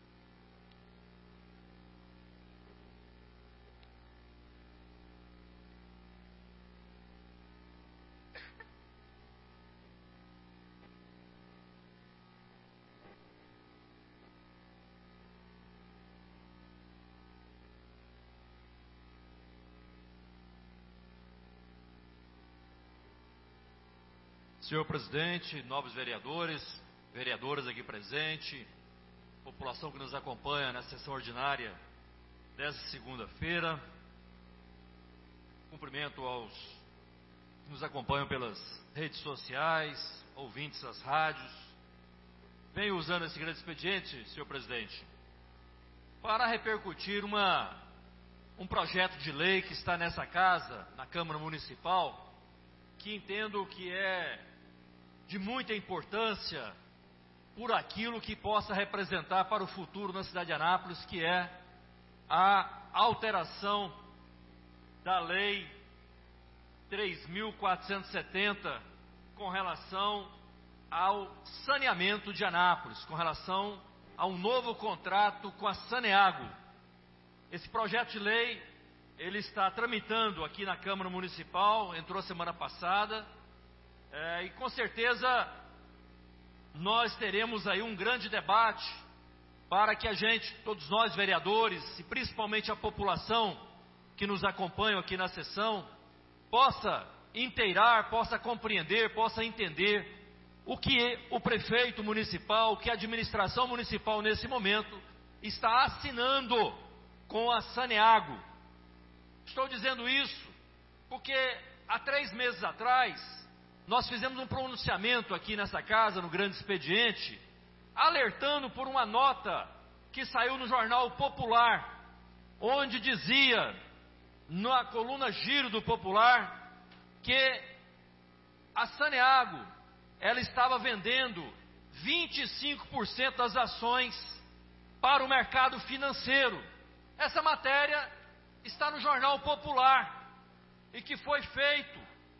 Senhor presidente, nobres vereadores, vereadoras aqui presentes, população que nos acompanha na sessão ordinária desta segunda-feira, cumprimento aos que nos acompanham pelas redes sociais, ouvintes das rádios. Venho usando esse grande expediente, senhor presidente, para repercutir uma, um projeto de lei que está nessa casa, na Câmara Municipal, que entendo que é de muita importância por aquilo que possa representar para o futuro na cidade de Anápolis, que é a alteração da Lei três mil quatrocentos e setenta com relação ao saneamento de Anápolis, com relação a um novo contrato com a Saneago. Esse projeto de lei, ele está tramitando aqui na Câmara Municipal, entrou semana passada, é, e com certeza nós teremos aí um grande debate para que a gente, todos nós vereadores, e principalmente a população que nos acompanha aqui na sessão, possa inteirar, possa compreender, possa entender o que o prefeito municipal, o que a administração municipal nesse momento está assinando com a Saneago. Estou dizendo isso porque há três meses atrás nós fizemos um pronunciamento aqui nessa casa, no Grande Expediente, alertando por uma nota que saiu no Jornal Popular, onde dizia, na coluna Giro do Popular, que a Saneago, ela estava vendendo vinte e cinco por cento das ações para o mercado financeiro. Essa matéria está no Jornal Popular e que foi feito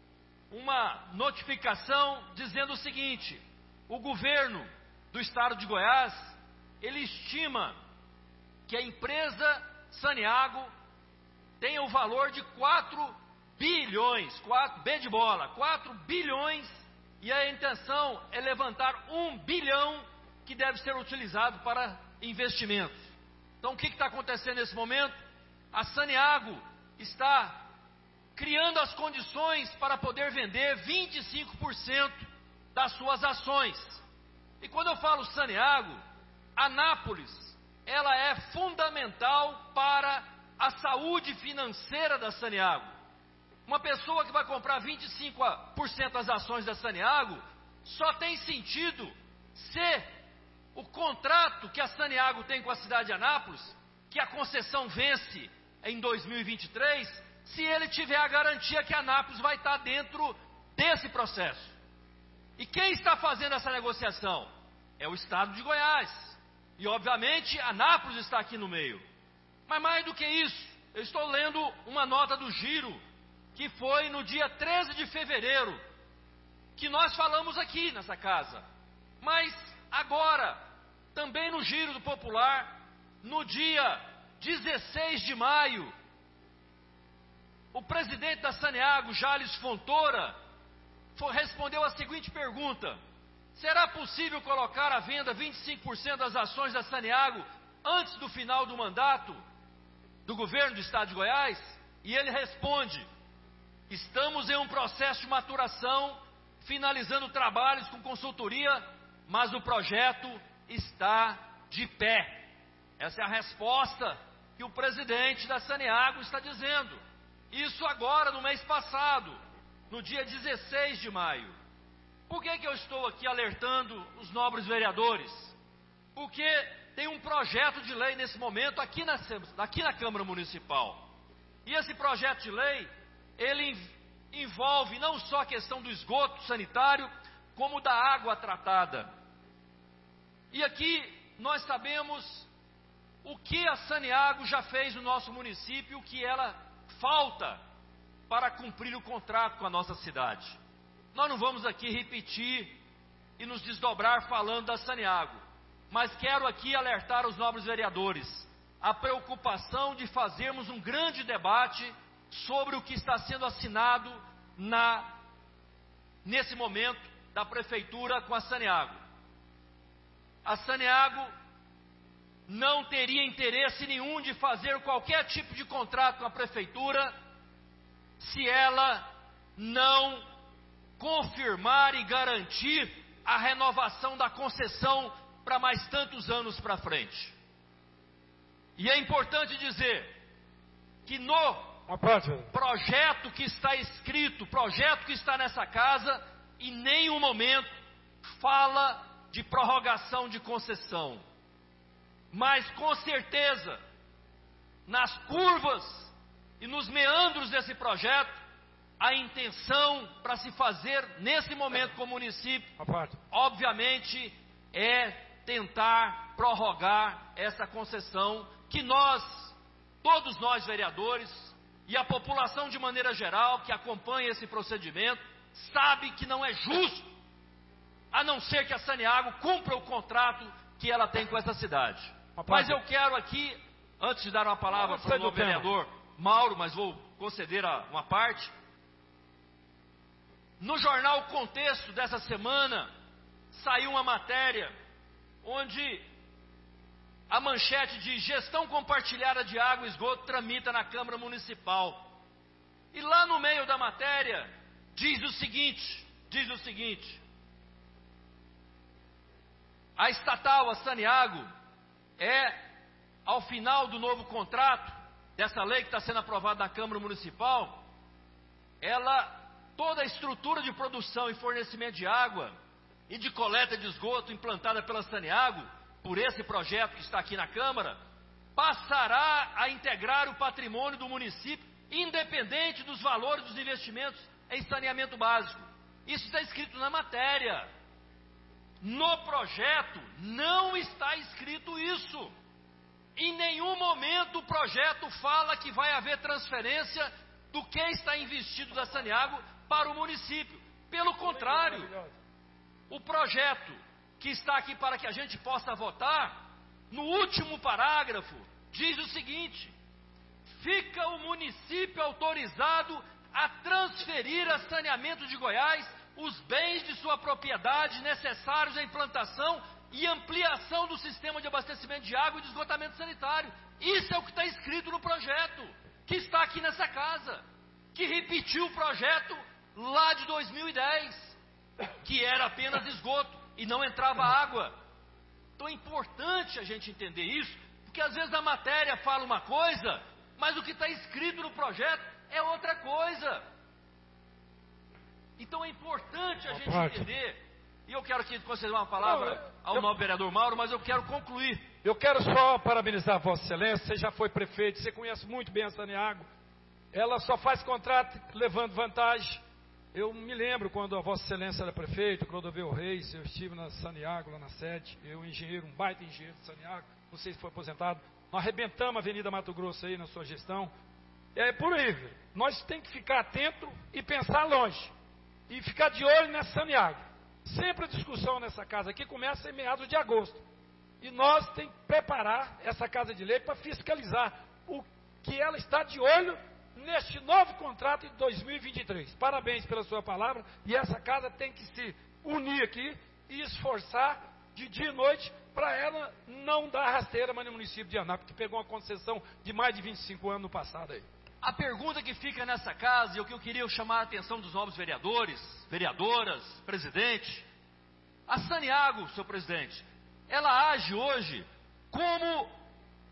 uma notificação dizendo o seguinte: o governo do estado de Goiás, ele estima que a empresa Saneago tenha o valor de quatro bilhões, quatro, B de bola, quatro bilhões, e a intenção é levantar um bilhão que deve ser utilizado para investimentos. Então o que está acontecendo nesse momento? A Saneago está criando as condições para poder vender vinte e cinco por cento das suas ações. E quando eu falo Saneago, Anápolis, ela é fundamental para a saúde financeira da Saneago. Uma pessoa que vai comprar vinte e cinco por cento das ações da Saneago só tem sentido se o contrato que a Saneago tem com a cidade de Anápolis, que a concessão vence em dois mil e vinte e três, se ele tiver a garantia que Anápolis vai estar dentro desse processo. E quem está fazendo essa negociação? É o estado de Goiás. E obviamente Anápolis está aqui no meio. Mas mais do que isso, eu estou lendo uma nota do Giro, que foi no dia treze de fevereiro, que nós falamos aqui nessa casa. Mas agora, também no Giro do Popular, no dia dezesseis de maio, o presidente da Saneago, Jales Fontoura, foi, respondeu a seguinte pergunta: será possível colocar à venda vinte e cinco por cento das ações da Saneago antes do final do mandato do governo do estado de Goiás? E ele responde: estamos em um processo de maturação, finalizando trabalhos com consultoria, mas o projeto está de pé. Essa é a resposta que o presidente da Saneago está dizendo. Isso agora, no mês passado, no dia dezesseis de maio. Por que que eu estou aqui alertando os nobres vereadores? Porque tem um projeto de lei nesse momento aqui na, aqui na Câmara Municipal. E esse projeto de lei, ele envolve não só a questão do esgoto sanitário, como da água tratada. E aqui nós sabemos o que a Saneago já fez no nosso município, o que ela falta para cumprir o contrato com a nossa cidade. Nós não vamos aqui repetir e nos desdobrar falando da Saneago, mas quero aqui alertar os nobres vereadores a preocupação de fazermos um grande debate sobre o que está sendo assinado na, nesse momento da Prefeitura com a Saneago. A Saneago não teria interesse nenhum de fazer qualquer tipo de contrato com a Prefeitura se ela não confirmar e garantir a renovação da concessão para mais tantos anos para frente. E é importante dizer que no projeto que está escrito, projeto que está nessa casa, em nenhum momento fala de prorrogação de concessão. Mas com certeza, nas curvas e nos meandros desse projeto, a intenção para se fazer nesse momento com o município, obviamente, é tentar prorrogar essa concessão que nós, todos nós vereadores, e a população de maneira geral que acompanha esse procedimento, sabe que não é justo, a não ser que a Saniago cumpra o contrato que ela tem com essa cidade. Mas eu quero aqui, antes de dar uma palavra para o novo vereador Mauro, mas vou conceder uma parte. No jornal Contexto dessa semana, saiu uma matéria onde a manchete de gestão compartilhada de água e esgoto tramita na Câmara Municipal. E lá no meio da matéria, diz o seguinte, diz o seguinte, a estatal, a Saniago, é, ao final do novo contrato, dessa lei que está sendo aprovada na Câmara Municipal, ela, toda a estrutura de produção e fornecimento de água e de coleta de esgoto implantada pela Saniago, por esse projeto que está aqui na Câmara, passará a integrar o patrimônio do município, independente dos valores dos investimentos em saneamento básico. Isso está escrito na matéria. No projeto não está escrito isso. Em nenhum momento o projeto fala que vai haver transferência do que está investido da Saniago para o município. Pelo contrário, o projeto que está aqui para que a gente possa votar, no último parágrafo, diz o seguinte: fica o município autorizado a transferir a Saneamento de Goiás os bens de sua propriedade necessários à implantação e ampliação do sistema de abastecimento de água e de esgotamento sanitário. Isso é o que está escrito no projeto, que está aqui nessa casa, que repetiu o projeto lá de dois mil e dez, que era apenas esgoto e não entrava água. Então é importante a gente entender isso, porque às vezes a matéria fala uma coisa, mas o que está escrito no projeto é outra coisa. Então é importante a gente entender, e eu quero aqui conceder uma palavra ao eu, novo vereador Mauro, mas eu quero concluir. Eu quero só parabenizar a Vossa Excelência, você já foi prefeito, você conhece muito bem a Saniago, ela só faz contrato levando vantagem. Eu me lembro quando a Vossa Excelência era prefeito, Clodoveu Reis, eu estive na Saniago, lá na sede, eu engenheiro, um baita engenheiro de Saniago, não sei se foi aposentado, nós arrebentamos a Avenida Mato Grosso aí na sua gestão. É por aí, nós temos que ficar atento e pensar longe, e ficar de olho nessa Saniago. Sempre a discussão nessa casa aqui começa em meados de agosto, e nós temos que preparar essa Casa de Lei para fiscalizar o que ela está de olho neste novo contrato de dois mil e vinte e três. Parabéns pela sua palavra, e essa casa tem que se unir aqui e esforçar de dia e noite para ela não dar rasteira mais no município de Anápolis, que pegou uma concessão de mais de vinte e cinco anos no passado aí. A pergunta que fica nessa casa, e o que eu queria chamar a atenção dos novos vereadores, vereadoras, presidente, a Saniago, seu presidente, ela age hoje como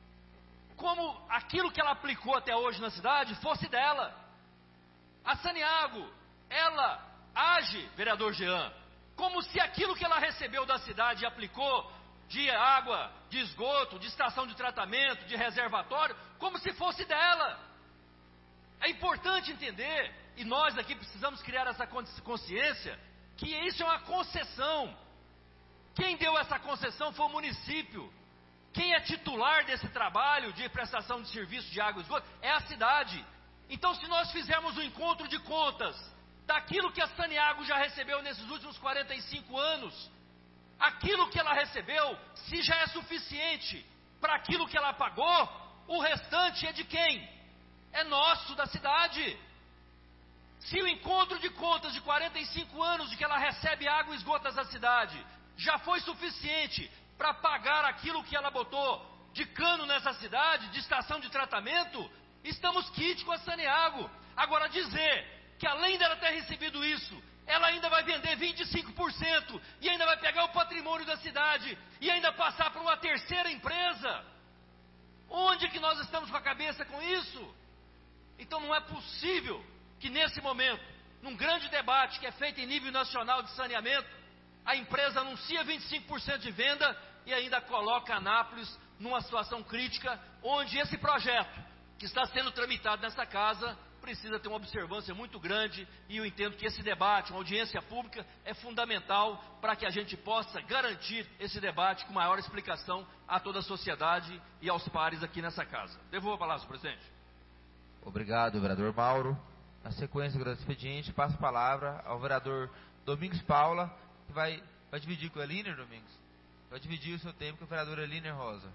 como aquilo que ela aplicou até hoje na cidade fosse dela. A Saniago, ela age, vereador Jean, como se aquilo que ela recebeu da cidade e aplicou de água, de esgoto, de estação de tratamento, de reservatório, como se fosse dela. É importante entender, e nós aqui precisamos criar essa consciência, que isso é uma concessão. Quem deu essa concessão foi o município. Quem é titular desse trabalho de prestação de serviço de água e esgoto é a cidade. Então, se nós fizermos um encontro de contas daquilo que a Saniago já recebeu nesses últimos quarenta e cinco anos, aquilo que ela recebeu, se já é suficiente para aquilo que ela pagou, o restante é de quem? É nosso, da cidade. Se o encontro de contas de quarenta e cinco anos de que ela recebe água e esgoto da cidade já foi suficiente para pagar aquilo que ela botou de cano nessa cidade, de estação de tratamento, estamos quites com a Saniago. Agora dizer que além dela ter recebido isso, ela ainda vai vender vinte e cinco por cento e ainda vai pegar o patrimônio da cidade e ainda passar para uma terceira empresa, onde que nós estamos com a cabeça com isso? Então não é possível que nesse momento, num grande debate que é feito em nível nacional de saneamento, a empresa anuncia vinte e cinco por cento de venda e ainda coloca Anápolis numa situação crítica, onde esse projeto, que está sendo tramitado nessa casa precisa ter uma observância muito grande, e eu entendo que esse debate, uma audiência pública, é fundamental para que a gente possa garantir esse debate com maior explicação a toda a sociedade e aos pares aqui nessa casa. Devolvo a palavra, senhor presidente. Obrigado, vereador Mauro. Na sequência do grande expediente, passo a palavra ao vereador Domingos Paula, que vai, vai dividir com o Eliner, Domingos? Vai dividir o seu tempo com o vereador Eliner Rosa.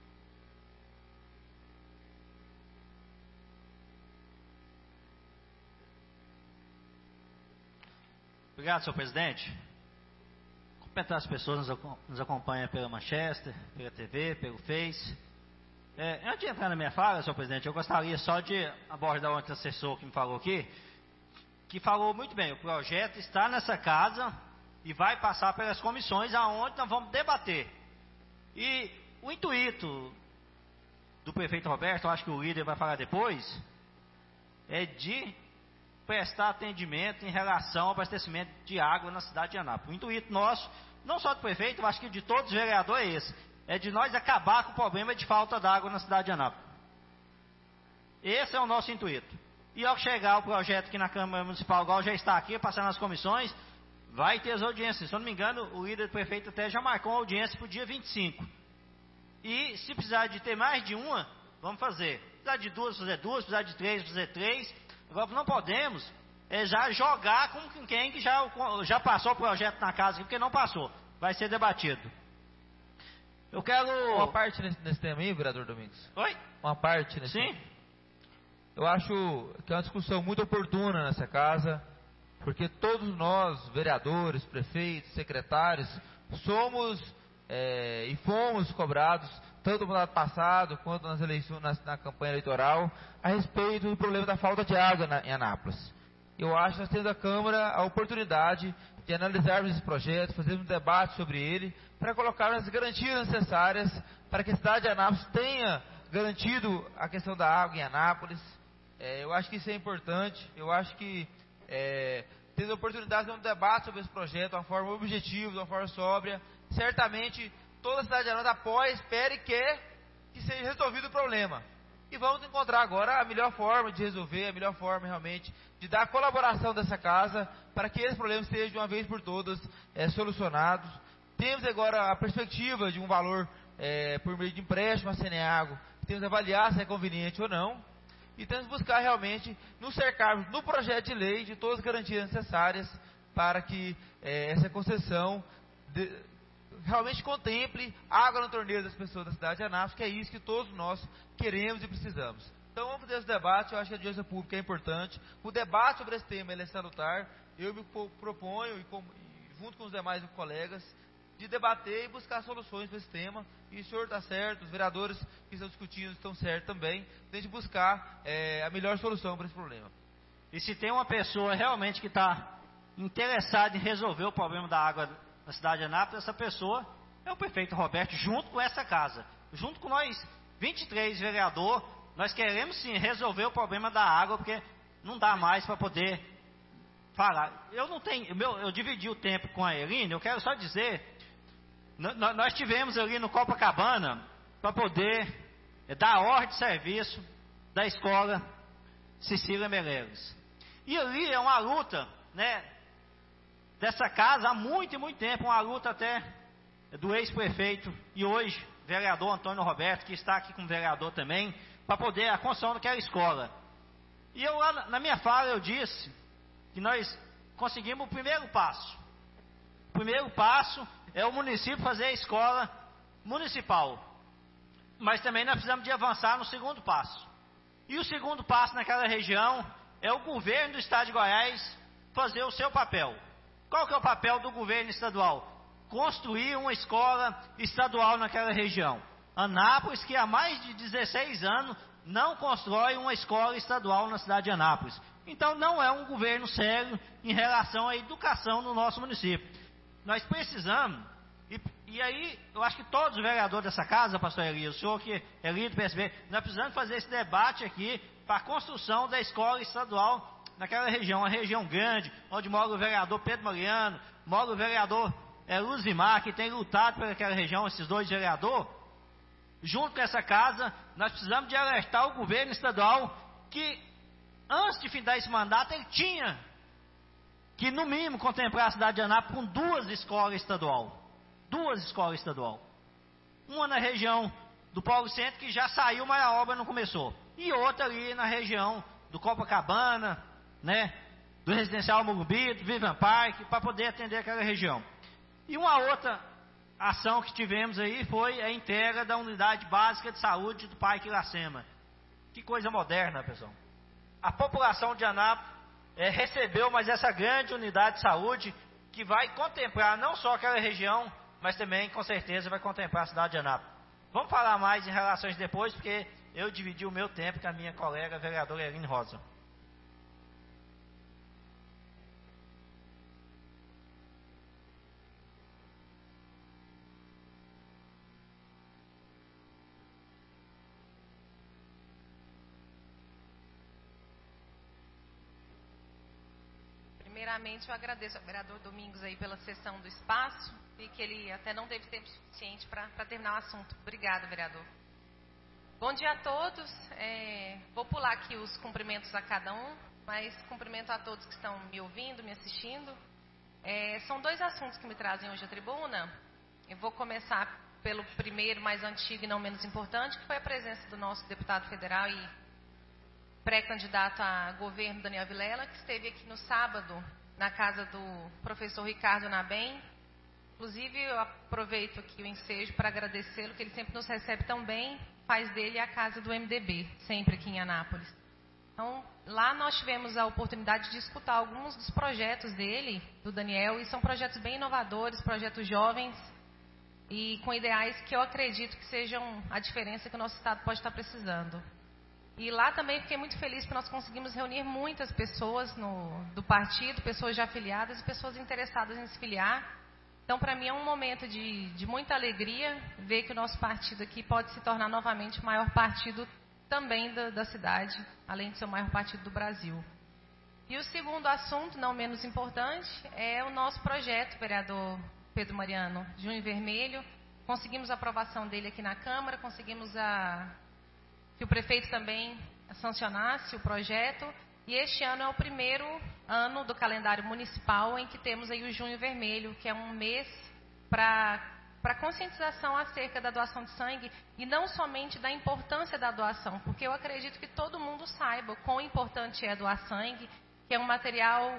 Obrigado, senhor presidente. Cumprimentar as pessoas que nos acompanham pela Manchester, pela T V, pelo Face. É, antes de entrar na minha fala, senhor presidente, eu gostaria só de abordar o antecessor que me falou aqui, que falou muito bem, o projeto está nessa casa e vai passar pelas comissões aonde nós vamos debater. E o intuito do prefeito Roberto, eu acho que o líder vai falar depois, é de prestar atendimento em relação ao abastecimento de água na cidade de Anápolis. O intuito nosso, não só do prefeito, eu acho que de todos os vereadores é esse, é de nós acabar com o problema de falta de água na cidade de Anápolis. Esse é o nosso intuito. E ao chegar o projeto aqui na Câmara Municipal, igual já está aqui, passando nas comissões, vai ter as audiências. Se eu não me engano, o líder do prefeito até já marcou uma audiência para o dia vinte e cinco. E se precisar de ter mais de uma, vamos fazer. Se precisar de duas, fazer duas, se precisar de três, fazer três. Agora não podemos é, já jogar com quem que já, já passou o projeto na casa, porque não passou. Vai ser debatido. Eu quero... Uma parte nesse, nesse tema aí, vereador Domingos? Oi? Uma parte nesse Sim. tema. Eu acho que é uma discussão muito oportuna nessa casa, porque todos nós, vereadores, prefeitos, secretários, somos é, e fomos cobrados, tanto no ano passado quanto nas eleições, na, na campanha eleitoral, a respeito do problema da falta de água na, em Anápolis. Eu acho que nós temos a Câmara a oportunidade de analisarmos esse projeto, fazermos um debate sobre ele, para colocar as garantias necessárias para que a cidade de Anápolis tenha garantido a questão da água em Anápolis. É, eu acho que isso é importante. Eu acho que é, tendo a oportunidade de ter um debate sobre esse projeto de uma forma objetiva, de uma forma sóbria, certamente toda a cidade de Anápolis apoia, espera e quer que seja resolvido o problema. E vamos encontrar agora a melhor forma de resolver, a melhor forma realmente de dar a colaboração dessa casa para que esse problema seja de uma vez por todas é, solucionados. Temos agora a perspectiva de um valor é, por meio de empréstimo à Ceneago, temos que avaliar se é conveniente ou não, e temos que buscar realmente nos cercarmos no projeto de lei de todas as garantias necessárias para que é, essa concessão de, realmente contemple água na torneira das pessoas da cidade de Anápolis, que é isso que todos nós queremos e precisamos. Então vamos fazer esse debate. Eu acho que a audiência pública é importante. O debate sobre esse tema ele é salutar. Eu me proponho, e, com, e junto com os demais colegas, de debater e buscar soluções para esse tema. E o senhor está certo, os vereadores que estão discutindo estão certos também, tem de buscar é, a melhor solução para esse problema. E se tem uma pessoa realmente que está interessada em resolver o problema da água na cidade de Anápolis, essa pessoa é o prefeito Roberto, junto com essa casa. Junto com nós, vinte e três vereadores, nós queremos sim resolver o problema da água, porque não dá mais para poder falar. Eu não tenho, meu, eu dividi o tempo com a Eline, eu quero só dizer, nós tivemos ali no Copacabana, para poder é, dar ordem de serviço da escola Cecília Meireles. E ali é uma luta, né, dessa casa há muito e muito tempo, uma luta até do ex-prefeito e hoje vereador Antônio Roberto, que está aqui como vereador também, para poder a construção daquela escola. E eu lá na minha fala eu disse que nós conseguimos o primeiro passo. O primeiro passo é o município fazer a escola municipal. Mas também nós precisamos de avançar no segundo passo. E o segundo passo naquela região é o governo do estado de Goiás fazer o seu papel. Qual que é o papel do governo estadual? Construir uma escola estadual naquela região. Anápolis, que há mais de dezesseis anos não constrói uma escola estadual na cidade de Anápolis. Então não é um governo sério em relação à educação no nosso município. Nós precisamos, e, e aí eu acho que todos os vereadores dessa casa, pastor Elias, o senhor que é líder do P S B, nós precisamos fazer esse debate aqui para a construção da escola estadual naquela região, uma região grande, onde mora o vereador Pedro Mariano, mora o vereador é, Luzimar, que tem lutado por aquela região, esses dois vereadores. junto com essa casa, nós precisamos de alertar o governo estadual que, antes de findar esse mandato, ele tinha que, no mínimo, contemplar a cidade de Anápolis com duas escolas estaduais. Duas escolas estaduais. Uma na região do Polo Centro, que já saiu, mas a obra não começou. E outra ali na região do Copacabana, né, do Residencial Morumbi, do Vivian Park, para poder atender aquela região. E uma outra ação que tivemos aí foi a entrega da Unidade Básica de Saúde do Parque Iracema. Que coisa moderna, pessoal. A população de Anápolis é, recebeu mais essa grande unidade de saúde que vai contemplar não só aquela região, mas também, com certeza, vai contemplar a cidade de Anápolis. Vamos falar mais em relações depois, porque eu dividi o meu tempo com a minha colega, a vereadora Eline Rosa. Primeiramente, eu agradeço ao vereador Domingos aí pela cessão do espaço e que ele até não teve tempo suficiente para terminar o assunto. Obrigada, vereador. Bom dia a todos. É, vou pular aqui os cumprimentos a cada um, mas cumprimento a todos que estão me ouvindo, me assistindo. É, são dois assuntos que me trazem hoje à tribuna. Eu vou começar pelo primeiro, mais antigo e não menos importante, que foi a presença do nosso deputado federal e pré-candidato a governo, Daniel Vilela, que esteve aqui no sábado, na casa do professor Ricardo Nabem. Inclusive, eu aproveito aqui o ensejo para agradecê-lo, que ele sempre nos recebe tão bem, faz dele a casa do M D B, sempre aqui em Anápolis. Então, lá nós tivemos a oportunidade de escutar alguns dos projetos dele, do Daniel, e são projetos bem inovadores, projetos jovens, e com ideais que eu acredito que sejam a diferença que o nosso Estado pode estar precisando. E lá também fiquei muito feliz porque nós conseguimos reunir muitas pessoas no, do partido, pessoas já afiliadas e pessoas interessadas em se filiar. Então, para mim é um momento de, de muita alegria ver que o nosso partido aqui pode se tornar novamente o maior partido também da, da cidade, além de ser o maior partido do Brasil. E o segundo assunto, não menos importante, é o nosso projeto, vereador Pedro Mariano, Junho Vermelho. Conseguimos a aprovação dele aqui na Câmara, conseguimos a... que o prefeito também sancionasse o projeto, e este ano é o primeiro ano do calendário municipal em que temos aí o Junho Vermelho, que é um mês para para conscientização acerca da doação de sangue, e não somente da importância da doação, porque eu acredito que todo mundo saiba o quão importante é doar sangue, que é um material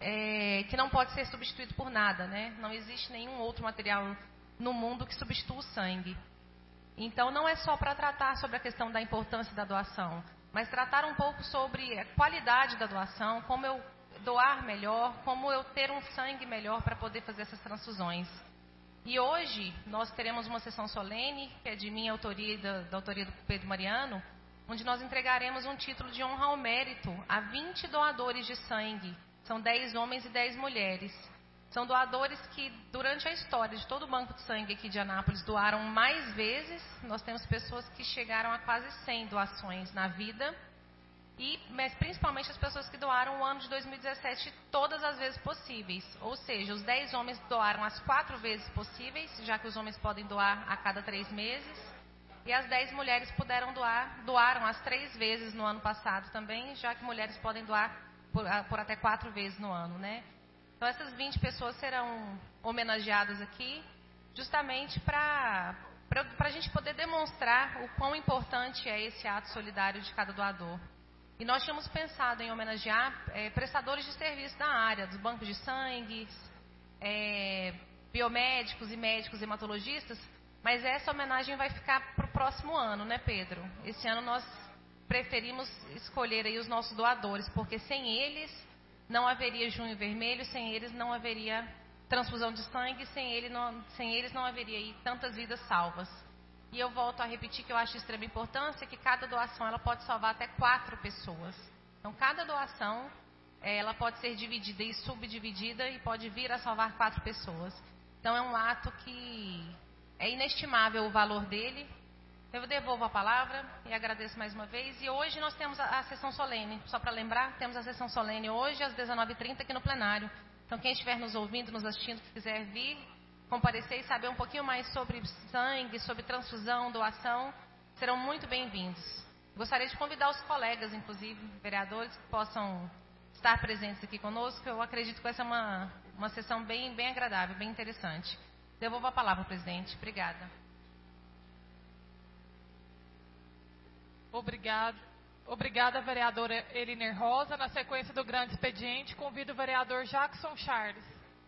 é, que não pode ser substituído por nada, né? Não existe nenhum outro material no mundo que substitua o sangue. Então, não é só para tratar sobre a questão da importância da doação, mas tratar um pouco sobre a qualidade da doação, como eu doar melhor, como eu ter um sangue melhor para poder fazer essas transfusões. E hoje, nós teremos uma sessão solene, que é de minha autoria e da, da autoria do Pedro Mariano, onde nós entregaremos um título de honra ao mérito a vinte doadores de sangue. São dez homens e dez mulheres. São doadores que, durante a história de todo o banco de sangue aqui de Anápolis, doaram mais vezes. Nós temos pessoas que chegaram a quase cem doações na vida. E, mas principalmente as pessoas que doaram o ano de dois mil e dezessete todas as vezes possíveis. Ou seja, os dez homens doaram as quatro vezes possíveis, já que os homens podem doar a cada três meses. E as dez mulheres puderam doar, doaram as três vezes no ano passado também, já que mulheres podem doar por, por até quatro vezes no ano, né? Então, essas vinte pessoas serão homenageadas aqui, justamente para a gente poder demonstrar o quão importante é esse ato solidário de cada doador. E nós tínhamos pensado em homenagear é, prestadores de serviço da área, dos bancos de sangue, é, biomédicos e médicos hematologistas, mas essa homenagem vai ficar para o próximo ano, né, Pedro? Esse ano nós preferimos escolher aí os nossos doadores, porque sem eles não haveria Junho Vermelho, sem eles não haveria transfusão de sangue, sem, ele não, sem eles não haveria aí tantas vidas salvas. E eu volto a repetir que eu acho de extrema importância que cada doação ela pode salvar até quatro pessoas. Então, cada doação ela pode ser dividida e subdividida e pode vir a salvar quatro pessoas. Então, é um ato que é inestimável o valor dele. Eu devolvo a palavra e agradeço mais uma vez. E hoje nós temos a, a sessão solene. Só para lembrar, temos a sessão solene hoje às dezenove e trinta aqui no plenário. Então, quem estiver nos ouvindo, nos assistindo, que quiser vir, comparecer e saber um pouquinho mais sobre sangue, sobre transfusão, doação, serão muito bem-vindos. Gostaria de convidar os colegas, inclusive vereadores, que possam estar presentes aqui conosco. Eu acredito que vai ser uma, uma sessão bem, bem agradável, bem interessante. Devolvo a palavra, presidente. Obrigada. Obrigado. Obrigada, vereadora Eliner Rosa. Na sequência do grande expediente, convido o vereador Jackson Charles.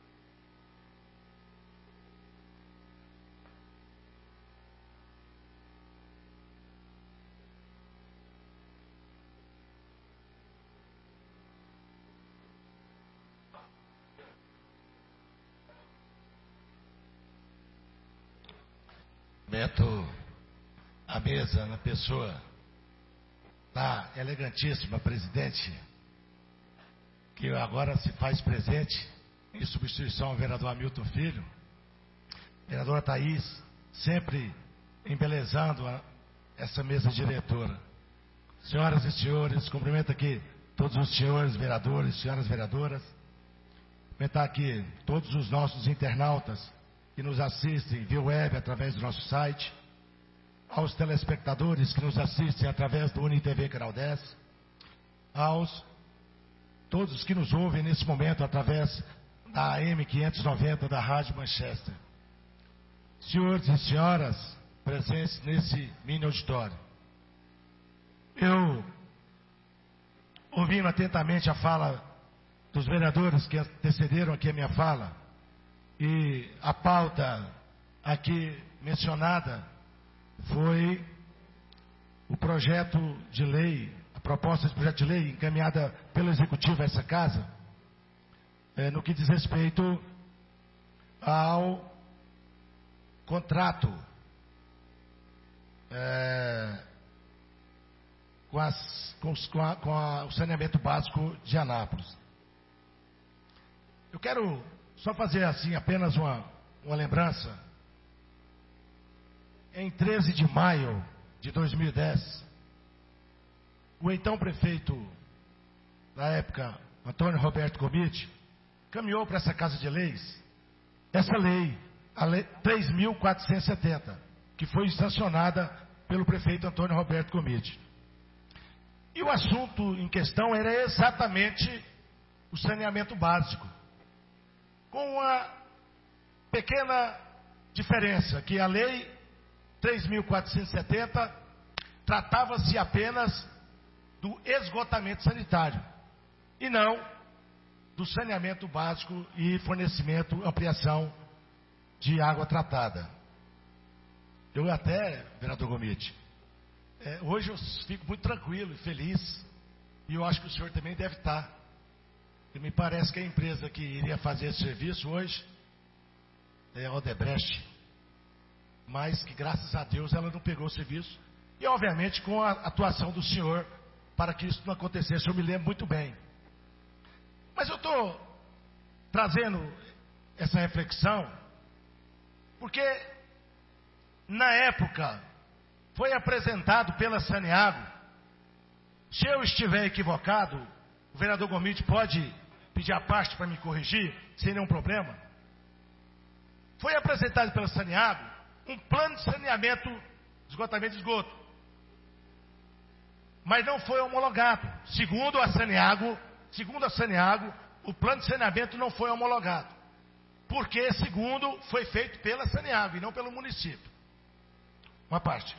Beto, a mesa na pessoa da elegantíssima presidente, que agora se faz presente em substituição ao vereador Hamilton Filho, vereadora Thaís, sempre embelezando a, essa mesa diretora. Senhoras e senhores, cumprimento aqui todos os senhores vereadores, senhoras vereadoras, cumprimentar aqui todos os nossos internautas que nos assistem via web através do nosso site, aos telespectadores que nos assistem através do UniTV Canal dez, aos todos que nos ouvem nesse momento através da A M quinhentos e noventa da Rádio Manchester. Senhores e senhoras presentes nesse mini auditório, eu, ouvindo atentamente a fala dos vereadores que antecederam aqui a minha fala, e a pauta aqui mencionada foi o projeto de lei, a proposta de projeto de lei encaminhada pelo Executivo a essa casa, é, no que diz respeito ao contrato é, com, as, com, os, com, a, com a, o saneamento básico de Anápolis. Eu quero só fazer assim apenas uma, uma lembrança. Em treze de maio de dois mil e dez, o então prefeito, na época, Antônio Roberto Comite, caminhou para essa Casa de Leis essa lei, a lei três mil quatrocentos e setenta, que foi sancionada pelo prefeito Antônio Roberto Comite. E o assunto em questão era exatamente o saneamento básico, com uma pequena diferença, que a lei três mil quatrocentos e setenta tratava-se apenas do esgotamento sanitário e não do saneamento básico e fornecimento, ampliação de água tratada. Eu até, vereador Gomide, é, hoje eu fico muito tranquilo e feliz, e eu acho que o senhor também deve estar. E me parece que a empresa que iria fazer esse serviço hoje é a Odebrecht, mas que graças a Deus ela não pegou o serviço, e obviamente com a atuação do senhor para que isso não acontecesse, eu me lembro muito bem. Mas eu estou trazendo essa reflexão porque na época foi apresentado pela Saneago. Se eu estiver equivocado, o vereador Gomide pode pedir a parte para me corrigir, sem nenhum problema. Foi apresentado pela Saneago um plano de saneamento, de esgotamento de esgoto, mas não foi homologado. Segundo a Saneago, segundo a Saneago, o plano de saneamento não foi homologado, porque, segundo, foi feito pela Saneago e não pelo município. Uma parte.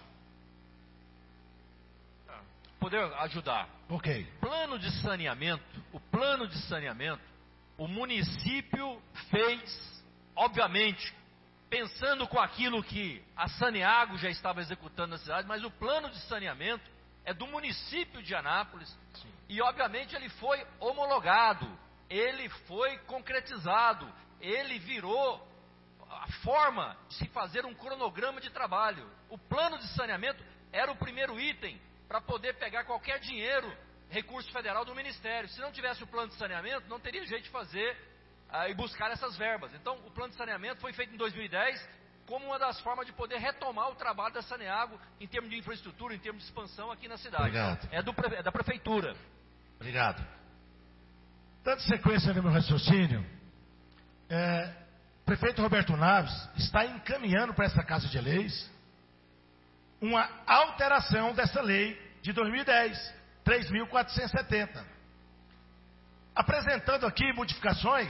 Poder ajudar. Ok. Plano de saneamento, o plano de saneamento, o município fez, obviamente, pensando com aquilo que a Saneago já estava executando na cidade, mas o plano de saneamento é do município de Anápolis. Sim. E, obviamente, ele foi homologado, ele foi concretizado, ele virou a forma de se fazer um cronograma de trabalho. O plano de saneamento era o primeiro item para poder pegar qualquer dinheiro, recurso federal do Ministério. Se não tivesse o plano de saneamento, não teria jeito de fazer ah, e buscar essas verbas. Então, o plano de saneamento foi feito em dois mil e dez como uma das formas de poder retomar o trabalho da Saneago em termos de infraestrutura, em termos de expansão aqui na cidade. Obrigado. É, do, é da prefeitura. Obrigado. Dando sequência no meu raciocínio, é, prefeito Roberto Naves está encaminhando para essa Casa de Leis uma alteração dessa lei de dois mil e dez, três mil quatrocentos e setenta, apresentando aqui modificações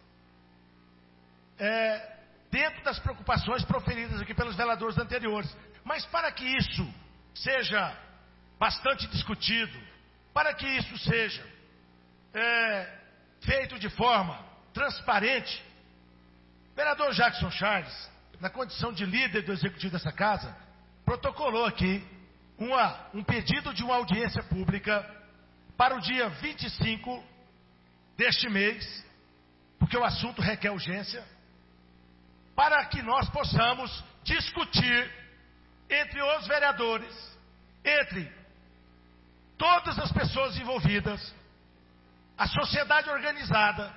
é, dentro das preocupações proferidas aqui pelos vereadores anteriores. Mas para que isso seja bastante discutido, para que isso seja é, feito de forma transparente, o vereador Jackson Charles, na condição de líder do executivo dessa casa, protocolou aqui uma, um pedido de uma audiência pública para o dia vinte e cinco deste mês, porque o assunto requer urgência, para que nós possamos discutir entre os vereadores, entre todas as pessoas envolvidas, a sociedade organizada,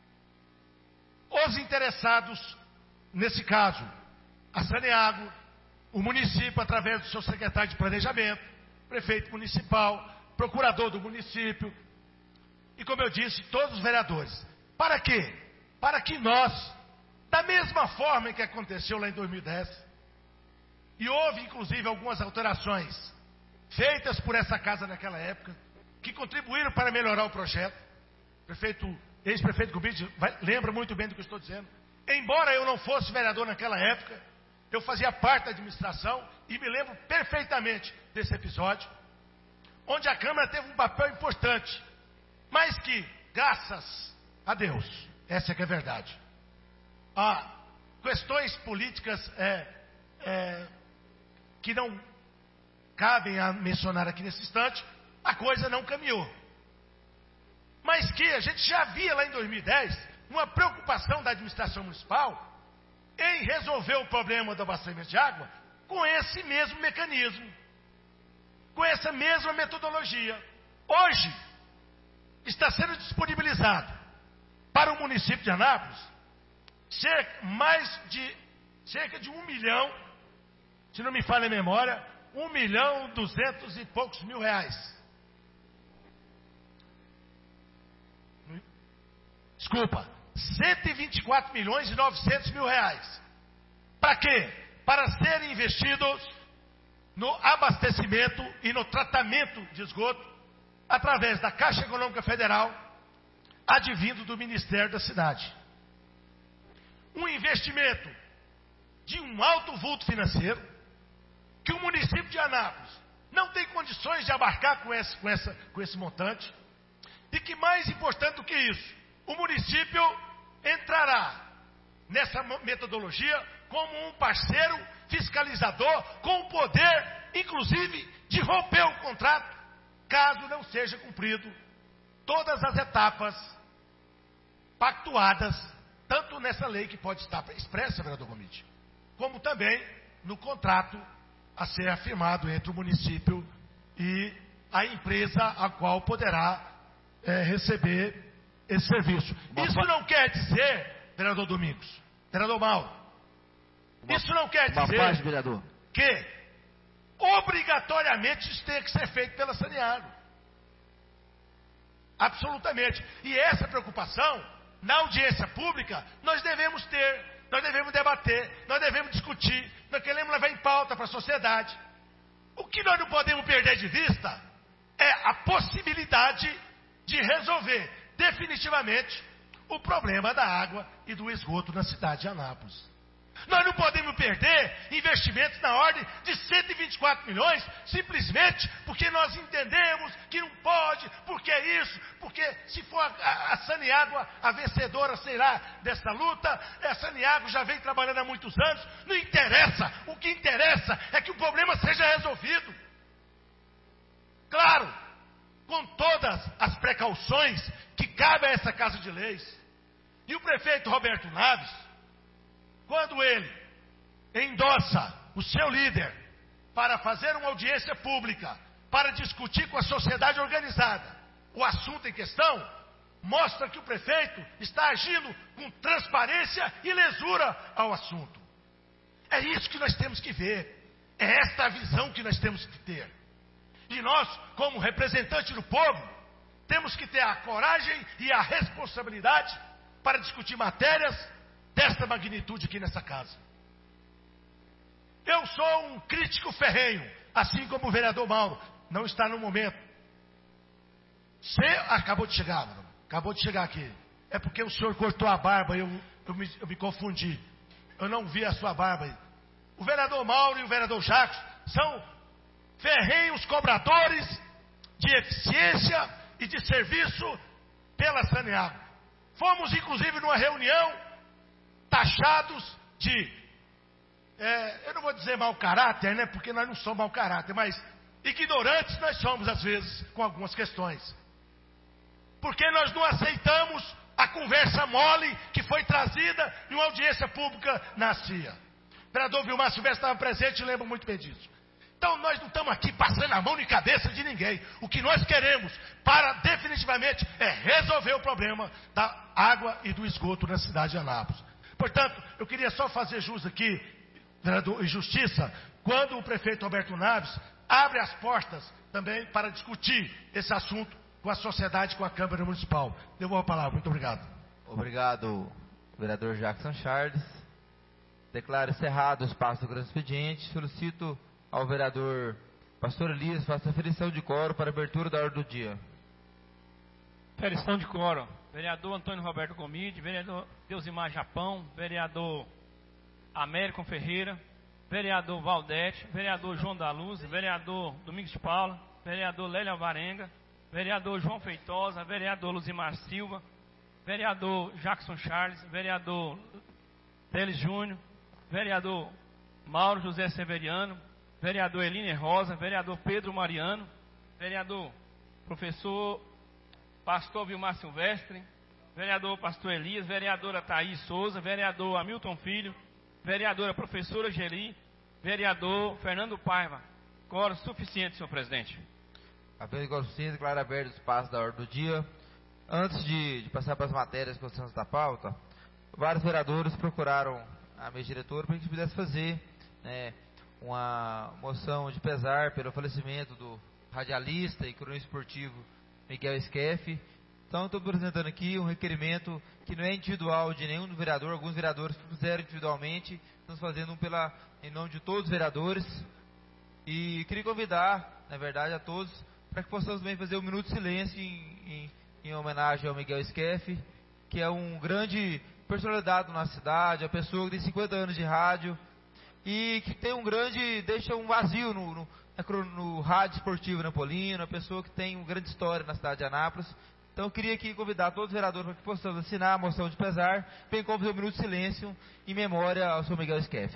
os interessados, nesse caso, a Saneago, o município, através do seu secretário de planejamento, prefeito municipal, procurador do município, e como eu disse, todos os vereadores. Para quê? Para que nós, da mesma forma que aconteceu lá em dois mil e dez, e houve inclusive algumas alterações feitas por essa casa naquela época, que contribuíram para melhorar o projeto. Prefeito, ex-prefeito Gubide lembra muito bem do que eu estou dizendo. Embora eu não fosse vereador naquela época, eu fazia parte da administração e me lembro perfeitamente desse episódio, onde a Câmara teve um papel importante, mas que, graças a Deus, essa é que é a verdade, há questões políticas é, é, que não cabem a mencionar aqui nesse instante, a coisa não caminhou. Mas que a gente já via lá em dois mil e dez uma preocupação da administração municipal em resolver o problema do abastecimento de água com esse mesmo mecanismo, com essa mesma metodologia. Hoje, está sendo disponibilizado para o município de Anápolis cerca, mais de, cerca de um milhão, se não me falha a memória, um milhão duzentos e poucos mil reais. Desculpa, cento e vinte e quatro milhões e novecentos mil reais. Para quê? Para serem investidos no abastecimento e no tratamento de esgoto através da Caixa Econômica Federal, advindo do Ministério da Cidade. Um investimento de um alto vulto financeiro que o município de Anápolis não tem condições de abarcar com esse, com essa, com esse montante, e que mais importante do que isso, o município entrará nessa metodologia como um parceiro fiscalizador com o poder, inclusive, de romper o contrato, caso não seja cumprido todas as etapas pactuadas, tanto nessa lei que pode estar expressa, vereador Gomide, como também no contrato a ser afirmado entre o município e a empresa a qual poderá é, receber esse serviço. Uma Isso não quer dizer, vereador Domingos, vereador Mauro, uma, isso não quer dizer paz, vereador, que obrigatoriamente isso tem que ser feito pela Saneago. Absolutamente. E essa preocupação, na audiência pública, nós devemos ter, nós devemos debater, nós devemos discutir, nós queremos levar em pauta para a sociedade. O que nós não podemos perder de vista é a possibilidade de resolver definitivamente o problema da água e do esgoto na cidade de Anápolis. Nós não podemos perder investimentos na ordem de cento e vinte e quatro milhões, simplesmente porque nós entendemos que não pode, porque é isso, porque se for a, a Saneago a, a vencedora, sei lá, dessa luta, a Saneago já vem trabalhando há muitos anos, não interessa, o que interessa é que o problema seja resolvido. Claro, com todas as precauções que cabem a essa Casa de Leis. E o prefeito Roberto Naves, quando ele endossa o seu líder para fazer uma audiência pública, para discutir com a sociedade organizada o assunto em questão, mostra que o prefeito está agindo com transparência e lesura ao assunto. É isso que nós temos que ver. É esta a visão que nós temos que ter. E nós, como representantes do povo, temos que ter a coragem e a responsabilidade para discutir matérias desta magnitude aqui nessa casa. Eu sou um crítico ferrenho, assim como o vereador Mauro. Não está no momento. Você acabou de chegar, mano. Acabou de chegar aqui. É porque o senhor cortou a barba e eu, eu, me, eu me confundi. Eu não vi a sua barba. O vereador Mauro e o vereador Jacques são ferrenhos cobradores de eficiência e de serviço pela Saneago. Fomos, inclusive, numa reunião, taxados de, é, eu não vou dizer mau caráter, né? Porque nós não somos mau caráter, mas ignorantes nós somos, às vezes, com algumas questões. Porque nós não aceitamos a conversa mole que foi trazida em uma audiência pública na C I A. O vereador Vilmar Silvestre estava presente e lembro muito bem disso. Então nós não estamos aqui passando a mão em cabeça de ninguém. O que nós queremos, para definitivamente, é resolver o problema da água e do esgoto na cidade de Anápolis. Portanto, eu queria só fazer jus aqui, vereador, e justiça, quando o prefeito Roberto Naves abre as portas também para discutir esse assunto com a sociedade, com a Câmara Municipal. Devolvo a palavra. Muito obrigado. Obrigado, vereador Jackson Charles. Declaro encerrado o espaço do grande expediente. Solicito ao vereador Pastor Elias faça aferição de quórum para a abertura da ordem do dia. Aferição de quórum. Vereador Antônio Roberto Gomide, vereador Deusimar Japão, vereador Américo Ferreira, vereador Valdete, vereador João da Luz, vereador Domingos de Paula, vereador Lélia Varenga, vereador João Feitosa, vereador Luzimar Silva, vereador Jackson Charles, vereador Teles Júnior, vereador Mauro José Severiano, vereador Eline Rosa, vereador Pedro Mariano, vereador professor pastor Vilmar Silvestre, vereador pastor Elias, vereadora Thaís Souza, vereador Hamilton Filho, vereadora professora Geli, vereador Fernando Paiva. Quórum suficiente, senhor presidente. Apenas quórum suficiente, declaro aberto o espaço da ordem do dia. Antes de, de passar para as matérias constantes da pauta, vários vereadores procuraram a mesa diretora para que a gente pudesse fazer, né, uma moção de pesar pelo falecimento do radialista e cronista esportivo Miguel Skeff. Então, estou apresentando aqui um requerimento que não é individual de nenhum vereador. Alguns vereadores fizeram individualmente, estamos fazendo um pela, em nome de todos os vereadores. E queria convidar, na verdade, a todos para que possamos também fazer um minuto de silêncio em, em, em homenagem ao Miguel Skeff, que é um grande personalidade na cidade, uma pessoa que tem cinquenta anos de rádio e que tem um grande, deixa um vazio no, no, no rádio esportivo napolino, uma pessoa que tem uma grande história na cidade de Anápolis. Então eu queria aqui convidar todos os vereadores para que possamos assinar a moção de pesar, bem como fazer um minuto de silêncio em memória ao senhor Miguel Skeff.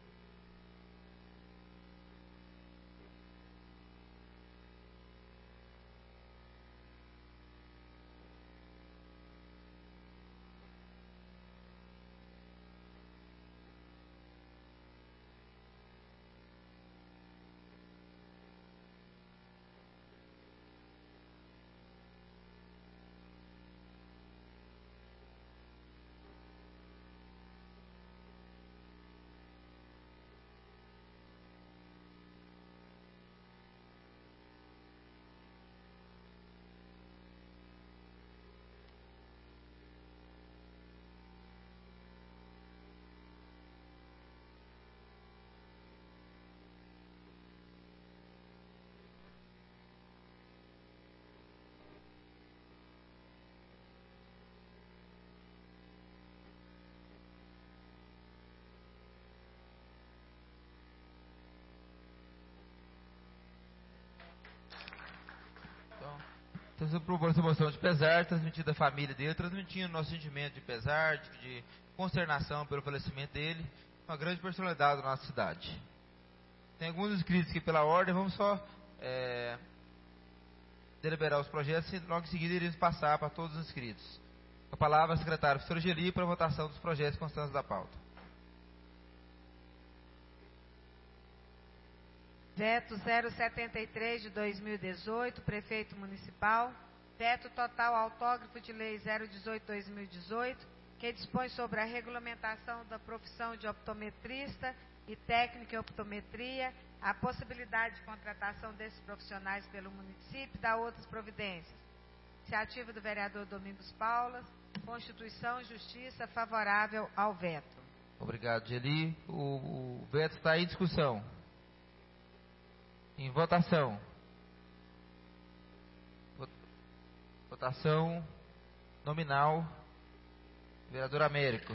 Então, você propôs essa moção de pesar, transmitida à família dele, transmitindo o nosso sentimento de pesar, de, de consternação pelo falecimento dele, uma grande personalidade da nossa cidade. Tem alguns inscritos aqui pela ordem, vamos só é, deliberar os projetos e logo em seguida iremos passar para todos os inscritos. Com a palavra, a secretária professora Geli para a votação dos projetos constantes da pauta. Veto zero setenta e três de dois mil e dezoito, Prefeito Municipal. Veto total autógrafo de lei zero dezoito de dois mil e dezoito, que dispõe sobre a regulamentação da profissão de optometrista e técnico em optometria, a possibilidade de contratação desses profissionais pelo município e da outras providências. Iniciativa do vereador Domingos Paulas. Constituição e Justiça, favorável ao veto. Obrigado, Geli. O, o veto está em discussão. Em votação. Votação nominal. Vereador Américo.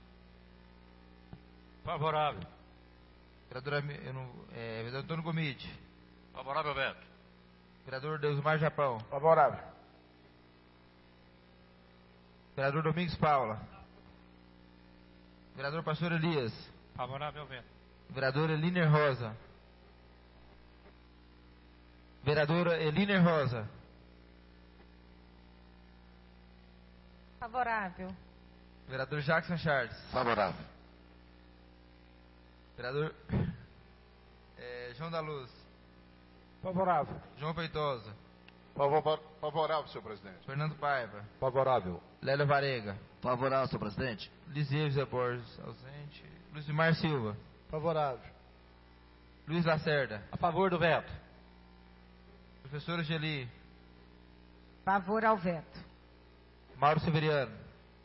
Favorável. Vereador, Am- eu não, é, vereador Antônio Gomide. Favorável, Beto. Vereador Deusmar Japão. Favorável. Vereador Domingos Paula. Vereador Pastor Elias. Favorável, veto. Vereadora Eliner Rosa. Vereadora Eliner Rosa. Favorável. Vereador Jackson Charles. Favorável. Vereador é, João da Luz. Favorável. João Feitosa. Favorável, senhor presidente. Fernando Paiva. Favorável. Lélio Varega. Favorável, senhor presidente. Liseu José Borges, ausente. Luiz Mar Silva. Favorável. Luiz Lacerda. A favor do veto. Professora Geli. Favor ao veto. Mauro Severiano.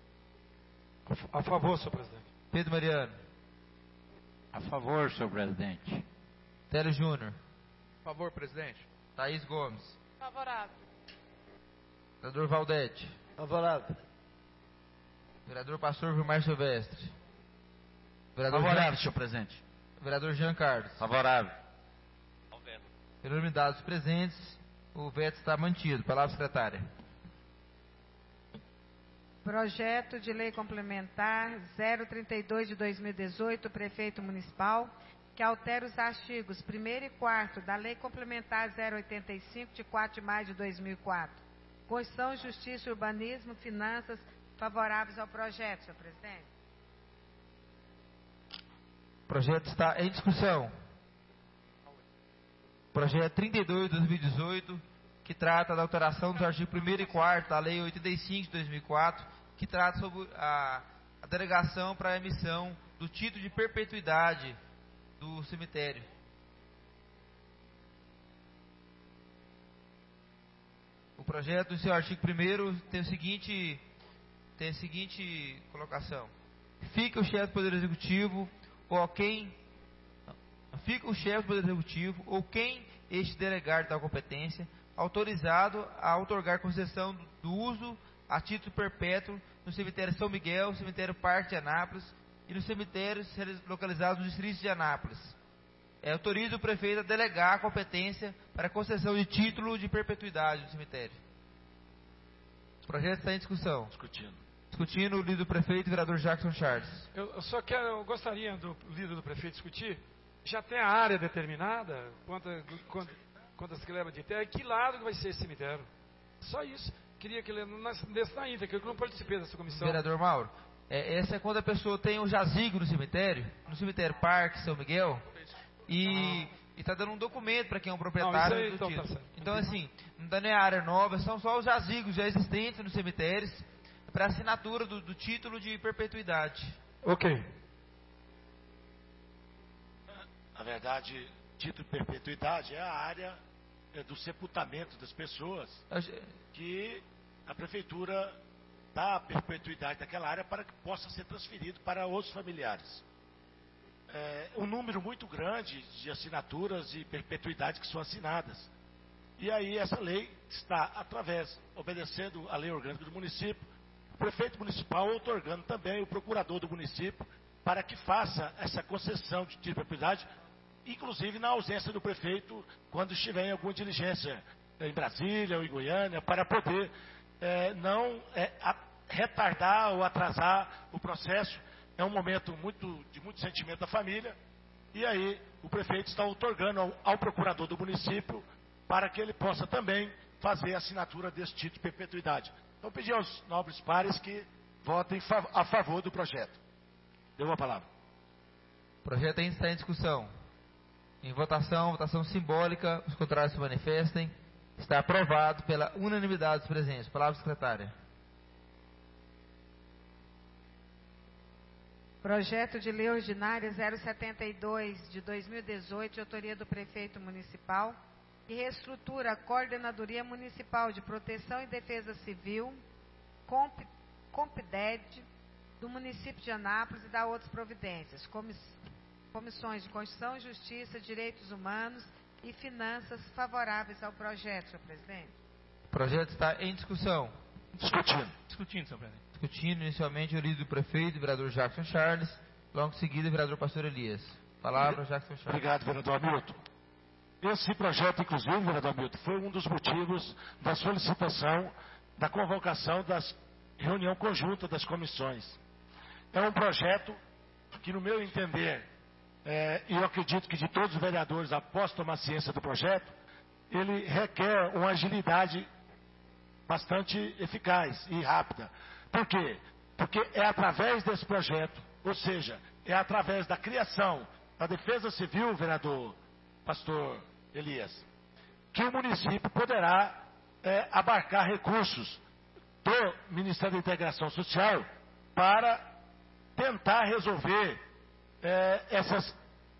A favor, senhor presidente. Pedro Mariano. A favor, senhor presidente. Télio Júnior. A favor, presidente. Thaís Gomes. Favorável. Vereador Valdete. Favorável. Vereador Pastor Vilmar Silvestre. Vereador Favorável, Jean... senhor presidente. Vereador Jean Carlos. Favorável. Pela unanimidade dos presentes, o veto está mantido. Palavra secretária. Projeto de Lei Complementar zero trinta e dois de dois mil e dezoito, Prefeito Municipal, que altera os artigos primeiro e quarto da Lei Complementar zero oitenta e cinco, de quatro de maio de dois mil e quatro. Constituição, Justiça, Urbanismo, Finanças, favoráveis ao projeto, senhor presidente. O projeto está em discussão. Projeto trinta e dois de dois mil e dezoito, que trata da alteração dos artigos primeiro e quarto da Lei oitenta e cinco de dois mil e quatro, que trata sobre a, a delegação para a emissão do título de perpetuidade do cemitério. O projeto, em seu artigo primeiro, tem o seguinte, tem a seguinte colocação: fica o chefe do Poder Executivo ou quem fica o chefe do Poder Executivo ou quem este delegar de tal competência autorizado a outorgar concessão do uso a título perpétuo no cemitério São Miguel, cemitério Parque de Anápolis e nos cemitérios localizados no distrito de Anápolis. É, autoriza o prefeito a delegar a competência para a concessão de título de perpetuidade do cemitério. O projeto está em discussão. Discutindo. Discutindo o líder do prefeito, o vereador Jackson Charles. Eu, eu só quero, eu gostaria do líder do prefeito discutir. Já tem a área determinada? Quantas, quantas, quantas quilômetros de terra? E que lado vai ser esse cemitério? Só isso. Queria que ele desse na íntegra, que eu não participei dessa comissão. Vereador Mauro, é, essa é quando a pessoa tem um jazigo no cemitério, no cemitério Parque São Miguel, e está dando um documento para quem é um proprietário não, aí, do então, título. tá Então, assim, não dá nem a área nova, são só os jazigos já existentes nos cemitérios para assinatura do, do título de perpetuidade. Ok. Na verdade, título de perpetuidade é a área é, do sepultamento das pessoas que a prefeitura dá a perpetuidade daquela área para que possa ser transferido para outros familiares. É um número muito grande de assinaturas e perpetuidade que são assinadas. E aí essa lei está, através, obedecendo a lei orgânica do município, o prefeito municipal outorgando também o procurador do município para que faça essa concessão de título de propriedade, inclusive na ausência do prefeito, quando estiver em alguma diligência em Brasília ou em Goiânia, para poder é, não é, a, retardar ou atrasar o processo. É um momento muito, de muito sentimento da família, e aí o prefeito está outorgando ao, ao procurador do município para que ele possa também fazer a assinatura desse título de perpetuidade. Então, pedi aos nobres pares que votem a favor do projeto. Deu a palavra. O projeto ainda está em discussão. Em votação, votação simbólica, os contrários se manifestem. Está aprovado pela unanimidade dos presentes. Palavra secretária. Projeto de Lei Ordinária zero setenta e dois de dois mil e dezoito, de autoria do Prefeito Municipal, e reestrutura a Coordenadoria Municipal de Proteção e Defesa Civil, Comp, Compded, do município de Anápolis e dá outras providências, comissões de Constituição e Justiça, Direitos Humanos e Finanças favoráveis ao projeto, senhor presidente. O projeto está em discussão. Discutindo. Discutindo, senhor presidente. Discutindo inicialmente o líder do prefeito, o vereador Jackson Charles, logo em seguida o vereador Pastor Elias. Palavra, Jackson Charles. Obrigado, vereador Hamilton. Esse projeto, inclusive, vereador Hamilton, foi um dos motivos da solicitação da convocação da reunião conjunta das comissões. É um projeto que, no meu entender, é, e eu acredito que de todos os vereadores, após tomar ciência do projeto, ele requer uma agilidade bastante eficaz e rápida. Por quê? Porque é através desse projeto, ou seja, é através da criação da Defesa Civil, vereador Pastor Elias, que o município poderá é, abarcar recursos do Ministério da Integração Social para tentar resolver é, essas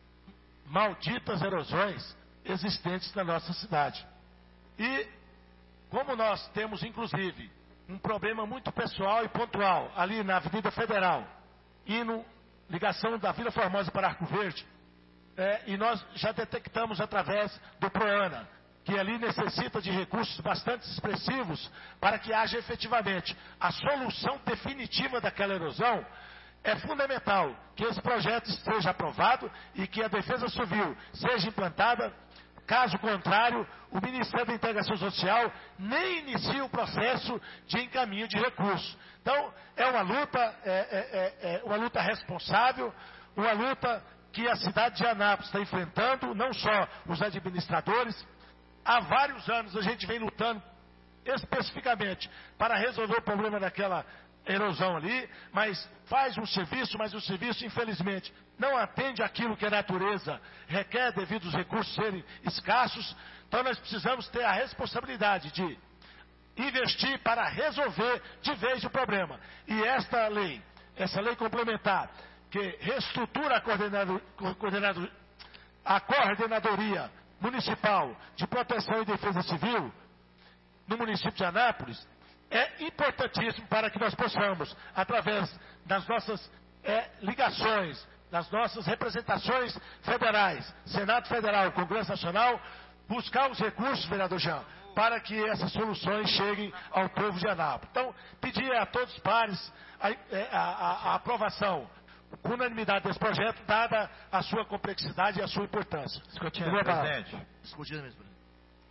malditas erosões existentes na nossa cidade. E como nós temos, inclusive, um problema muito pessoal e pontual ali na Avenida Federal, indo ligação da Vila Formosa para Arco Verde, é, e nós já detectamos através do PROANA que ali necessita de recursos bastante expressivos para que haja efetivamente a solução definitiva daquela erosão. É fundamental que esse projeto seja aprovado e que a Defesa Civil seja implantada. Caso contrário, o Ministério da Integração Social nem inicia o processo de encaminho de recursos. Então, é uma luta, é, é, é uma luta responsável, uma luta que a cidade de Anápolis está enfrentando, não só os administradores. Há vários anos a gente vem lutando especificamente para resolver o problema daquela erosão ali, mas faz um serviço, mas o serviço, infelizmente, não atende aquilo que a natureza requer devido aos recursos serem escassos. Então nós precisamos ter a responsabilidade de investir para resolver de vez o problema. E esta lei, essa lei complementar, que reestrutura a, coordenado, coordenado, a Coordenadoria Municipal de Proteção e Defesa Civil no município de Anápolis, é importantíssimo para que nós possamos, através das nossas é, ligações, das nossas representações federais, Senado Federal, Congresso Nacional, buscar os recursos, vereador Jean, para que essas soluções cheguem ao povo de Anápolis. Então, pedir a todos os pares a, a, a, a aprovação com unanimidade desse projeto, dada a sua complexidade e a sua importância. Discutindo, presidente. Discutindo mesmo, presidente.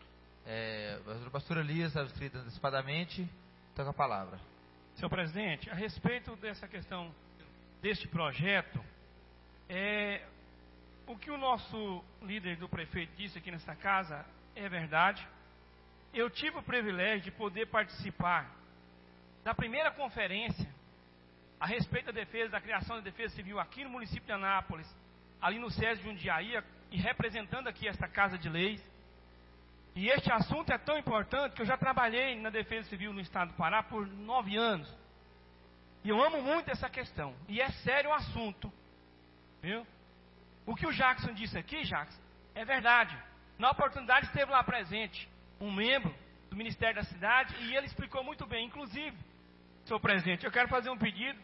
É, o pastor Elias está inscrito antecipadamente. Então, com a palavra. Senhor presidente, a respeito dessa questão deste projeto, é, o que o nosso líder do prefeito disse aqui nessa casa é verdade. Eu tive o privilégio de poder participar da primeira conferência a respeito da defesa, da criação da Defesa Civil aqui no município de Anápolis, ali no SESI de Jundiaí, e representando aqui esta Casa de Leis. E este assunto é tão importante que eu já trabalhei na Defesa Civil no Estado do Pará por nove anos. E eu amo muito essa questão. E é sério o assunto. Viu? O que o Jackson disse aqui, Jackson, é verdade. Na oportunidade esteve lá presente um membro do Ministério da Cidade e ele explicou muito bem. Inclusive, senhor presidente, eu quero fazer um pedido.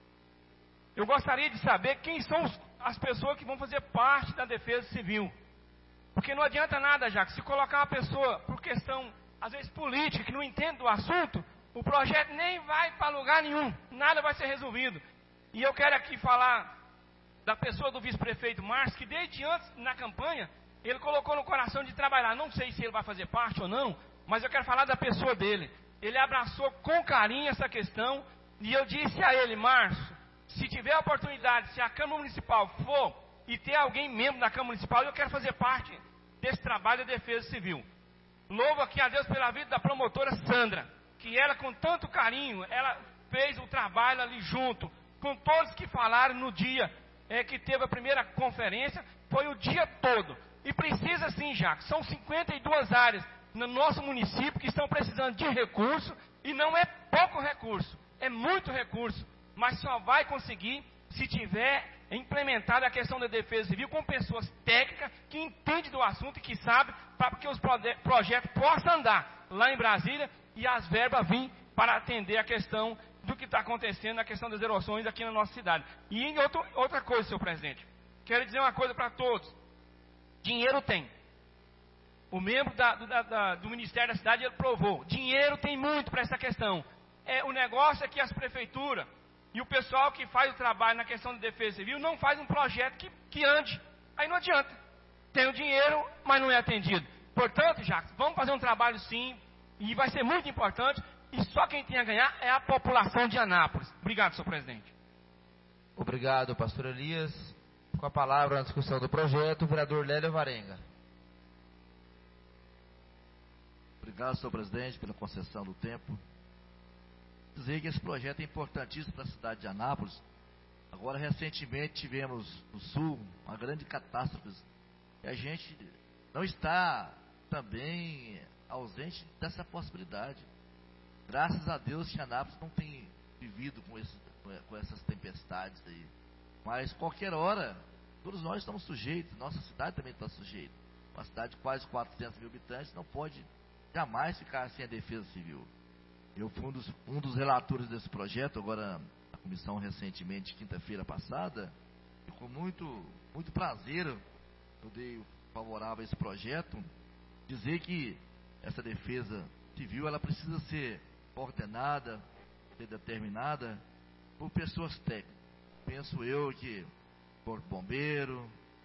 Eu gostaria de saber quem são os, as pessoas que vão fazer parte da Defesa Civil. Porque não adianta nada, Jackson, se colocar uma pessoa por questão, às vezes política, que não entende do assunto, o projeto nem vai para lugar nenhum, nada vai ser resolvido. E eu quero aqui falar da pessoa do vice-prefeito Márcio, que desde antes, na campanha, ele colocou no coração de trabalhar. Não sei se ele vai fazer parte ou não, mas eu quero falar da pessoa dele. Ele abraçou com carinho essa questão, e eu disse a ele, Márcio, se tiver a oportunidade, se a Câmara Municipal for e ter alguém membro da Câmara Municipal, eu quero fazer parte desse trabalho da Defesa Civil. Louvo aqui a Deus pela vida da promotora Sandra, que ela com tanto carinho, ela fez o trabalho ali junto, com todos que falaram no dia é, que teve a primeira conferência, foi o dia todo. E precisa sim, Jacques, são cinquenta e duas áreas no nosso município que estão precisando de recurso, e não é pouco recurso, é muito recurso, mas só vai conseguir se tiver implementada a questão da defesa civil com pessoas técnicas que entendem do assunto e que sabem para que os projetos possam andar lá em Brasília e as verbas virem para atender a questão do que está acontecendo na questão das eroções aqui na nossa cidade. E em outro, outra coisa, senhor presidente, quero dizer uma coisa para todos: dinheiro tem. O membro da, do, da, do Ministério da Cidade ele provou, dinheiro tem muito para essa questão. É, o negócio é que as prefeituras e o pessoal que faz o trabalho na questão de defesa civil não faz um projeto que, que ande. Aí não adianta. Tem o dinheiro, mas não é atendido. Portanto, Jacques, vamos fazer um trabalho sim, e vai ser muito importante, e só quem tem a ganhar é a população de Anápolis. Obrigado, senhor presidente. Obrigado, pastor Elias. Com a palavra na discussão do projeto, o vereador Lélio Varenga. Obrigado, senhor presidente, pela concessão do tempo. Dizer que esse projeto é importantíssimo para a cidade de Anápolis. Agora, recentemente, tivemos no Sul uma grande catástrofe e a gente não está também ausente dessa possibilidade. Graças a Deus que Anápolis não tem vivido com, esse, com essas tempestades aí. Mas, qualquer hora, todos nós estamos sujeitos, nossa cidade também está sujeita. Uma cidade de quase quatrocentos mil habitantes não pode jamais ficar sem a defesa civil. Eu fui um dos, um dos relatores desse projeto, agora na comissão recentemente, quinta-feira passada, e com muito, muito prazer eu dei favorável a esse projeto, dizer que essa defesa civil ela precisa ser ordenada, ser determinada por pessoas técnicas. Penso eu que o Corpo Bombeiro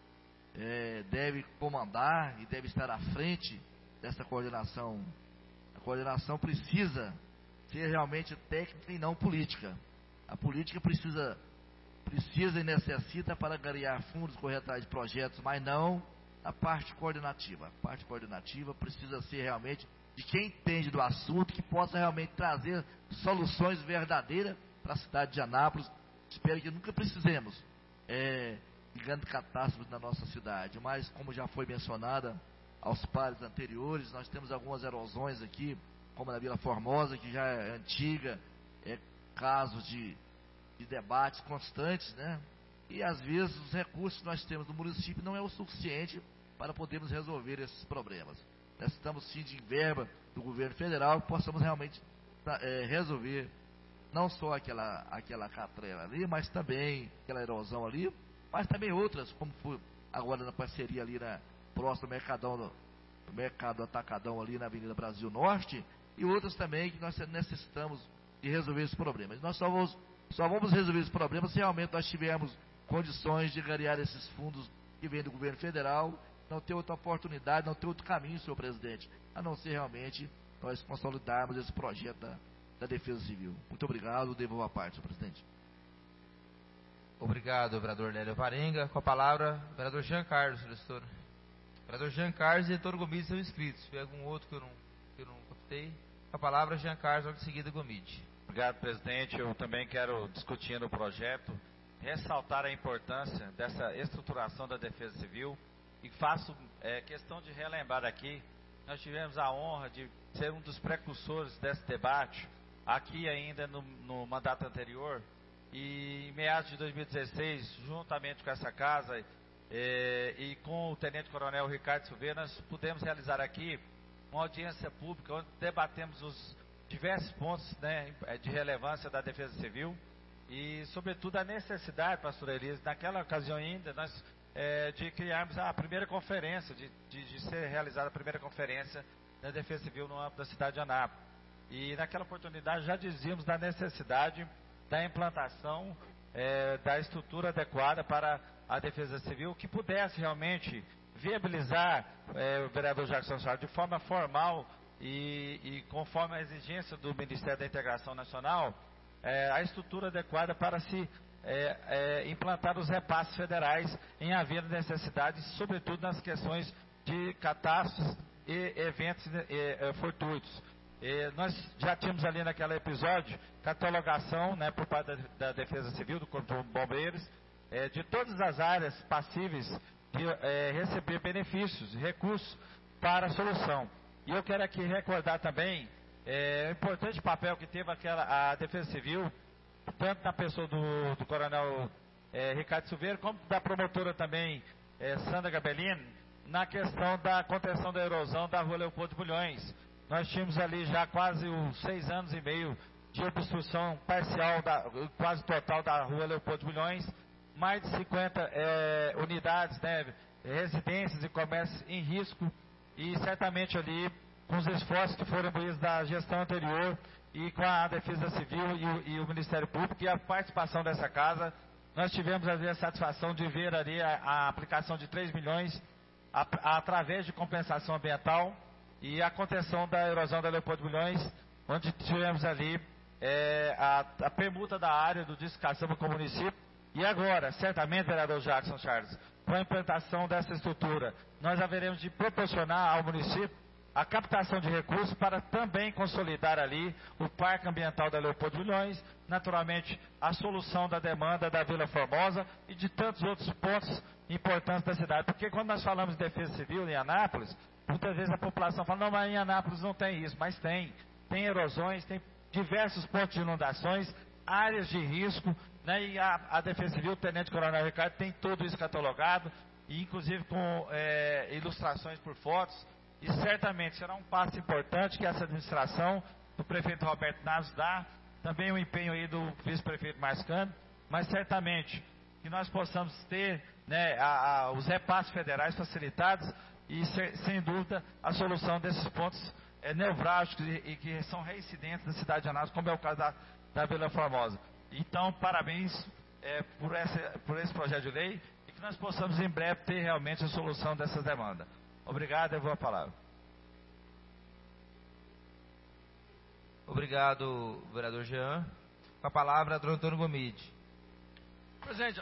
é, deve comandar e deve estar à frente dessa coordenação. A coordenação precisa ser realmente técnica e não política. A política precisa, precisa e necessita para ganhar fundos, correr atrás de projetos, mas não a parte coordenativa. A parte coordenativa precisa ser realmente de quem entende do assunto, que possa realmente trazer soluções verdadeiras para a cidade de Anápolis. Espero que nunca precisemos é, de grandes catástrofes na nossa cidade, mas como já foi mencionada aos pares anteriores, nós temos algumas erosões aqui, como na Vila Formosa, que já é antiga, é casos de, de debates constantes, né? E às vezes os recursos que nós temos no município não é o suficiente para podermos resolver esses problemas. Nós estamos sim de verba do governo federal que possamos realmente é, resolver não só aquela, aquela catrela ali, mas também aquela erosão ali, mas também outras, como foi agora na parceria ali na próximo Mercadão, no Mercado Atacadão ali na Avenida Brasil Norte, e outras também que nós necessitamos de resolver esses problemas. Nós só vamos, só vamos resolver esses problemas se realmente nós tivermos condições de ganhar esses fundos que vêm do governo federal. Não ter outra oportunidade, não ter outro caminho, senhor presidente, a não ser realmente nós consolidarmos esse projeto da, da Defesa Civil. Muito obrigado, devolvo a parte, senhor presidente. Obrigado, vereador Lélio Varenga. Com a palavra, vereador Jean Carlos, gestor. Vereador Jean Carlos e Heitor Gomide são inscritos. Se tiver algum outro que eu não, que eu não captei, com a palavra, Jean Carlos, logo em seguida, Gomide. Obrigado, presidente. Eu também quero, discutindo o projeto, ressaltar a importância dessa estruturação da Defesa Civil. E faço é, questão de relembrar aqui, nós tivemos a honra de ser um dos precursores desse debate, aqui ainda no, no mandato anterior, e em meados de dois mil e dezesseis, juntamente com essa casa é, e com o Tenente Coronel Ricardo Silveira, nós pudemos realizar aqui uma audiência pública, onde debatemos os diversos pontos, né, de relevância da Defesa Civil, e sobretudo a necessidade, pastor Elias, naquela ocasião ainda, nós É, de criarmos a primeira conferência, de, de, de ser realizada a primeira conferência da Defesa Civil no âmbito da cidade de Anápolis. E naquela oportunidade já dizíamos da necessidade da implantação é, da estrutura adequada para a Defesa Civil, que pudesse realmente viabilizar, é, o vereador Jackson Soares, de forma formal e, e conforme a exigência do Ministério da Integração Nacional, é, a estrutura adequada para se É, é, implantar os repasses federais em havendo necessidade, sobretudo nas questões de catástrofes e eventos e, e, fortuitos. E nós já tínhamos ali naquele episódio catalogação, né, por parte da, da Defesa Civil, do Corpo de Bombeiros, é, de todas as áreas passíveis de é, receber benefícios, recursos para a solução. E eu quero aqui recordar também é, o importante papel que teve aquela, a Defesa Civil, tanto na pessoa do, do coronel é, Ricardo Silveira, como da promotora também é, Sandra Gabellini, na questão da contenção da erosão da rua Leopoldo de Bulhões. Nós tínhamos ali já quase uns seis anos e meio de obstrução parcial, da, quase total da rua Leopoldo de Bulhões, mais de cinquenta é, unidades, né, residências e comércios em risco, e certamente ali, com os esforços que foram imbuídos da gestão anterior e com a Defesa Civil e o, e o Ministério Público e a participação dessa casa, nós tivemos ali a satisfação de ver ali a, a aplicação de três milhões a, a, através de compensação ambiental e a contenção da erosão da Leopoldo de Bulhões, onde tivemos ali é, a, a permuta da área do disco caçamba com o município. E agora, certamente, vereador Jackson Charles, com a implantação dessa estrutura, nós haveremos de proporcionar ao município a captação de recursos para também consolidar ali o Parque Ambiental da Leopoldo de Bulhões, naturalmente a solução da demanda da Vila Formosa e de tantos outros pontos importantes da cidade. Porque quando nós falamos de defesa civil em Anápolis, muitas vezes a população fala, não, mas em Anápolis não tem isso, mas tem. Tem erosões, tem diversos pontos de inundações, áreas de risco, né, e a, a Defesa Civil, o Tenente Coronel Ricardo, tem tudo isso catalogado, e inclusive com é, ilustrações por fotos, e certamente será um passo importante que essa administração do prefeito Roberto Naves dá, também o empenho aí do vice-prefeito Marcano, mas certamente que nós possamos ter, né, a, a, os repasses federais facilitados e, ser, sem dúvida, a solução desses pontos é, nevrálgicos e, e que são reincidentes da cidade de Anápolis, como é o caso da, da Vila Formosa. Então, parabéns é, por, essa, por esse projeto de lei e que nós possamos em breve ter realmente a solução dessas demandas. Obrigado, eu vou a palavra. Obrigado, vereador Jean. Com a palavra, doutor Antônio Gomide. Presidente,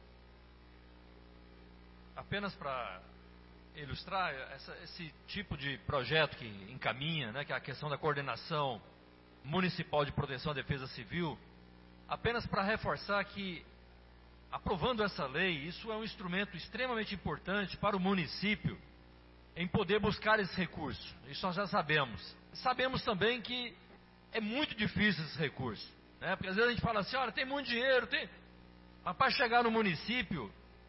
apenas para ilustrar essa, esse tipo de projeto que encaminha, né, que é a questão da coordenação municipal de proteção à defesa civil, apenas para reforçar que, aprovando essa lei, isso é um instrumento extremamente importante para o município em poder buscar esse recurso. Isso nós já sabemos. Sabemos também que é muito difícil esse recurso, né? Porque às vezes a gente fala assim, olha, tem muito dinheiro, tem... mas para chegar no município,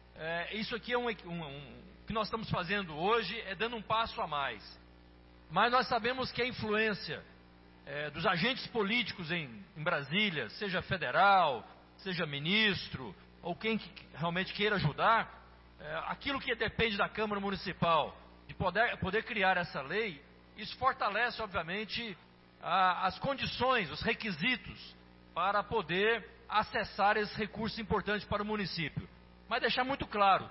é, isso aqui é um, um, um... o que nós estamos fazendo hoje é dando um passo a mais. Mas nós sabemos que a influência é, dos agentes políticos em, em Brasília, seja federal, seja ministro, ou quem que realmente queira ajudar, é, aquilo que depende da Câmara Municipal, de poder, poder criar essa lei, isso fortalece, obviamente, a, as condições, os requisitos para poder acessar esses recursos importantes para o município. Mas deixar muito claro,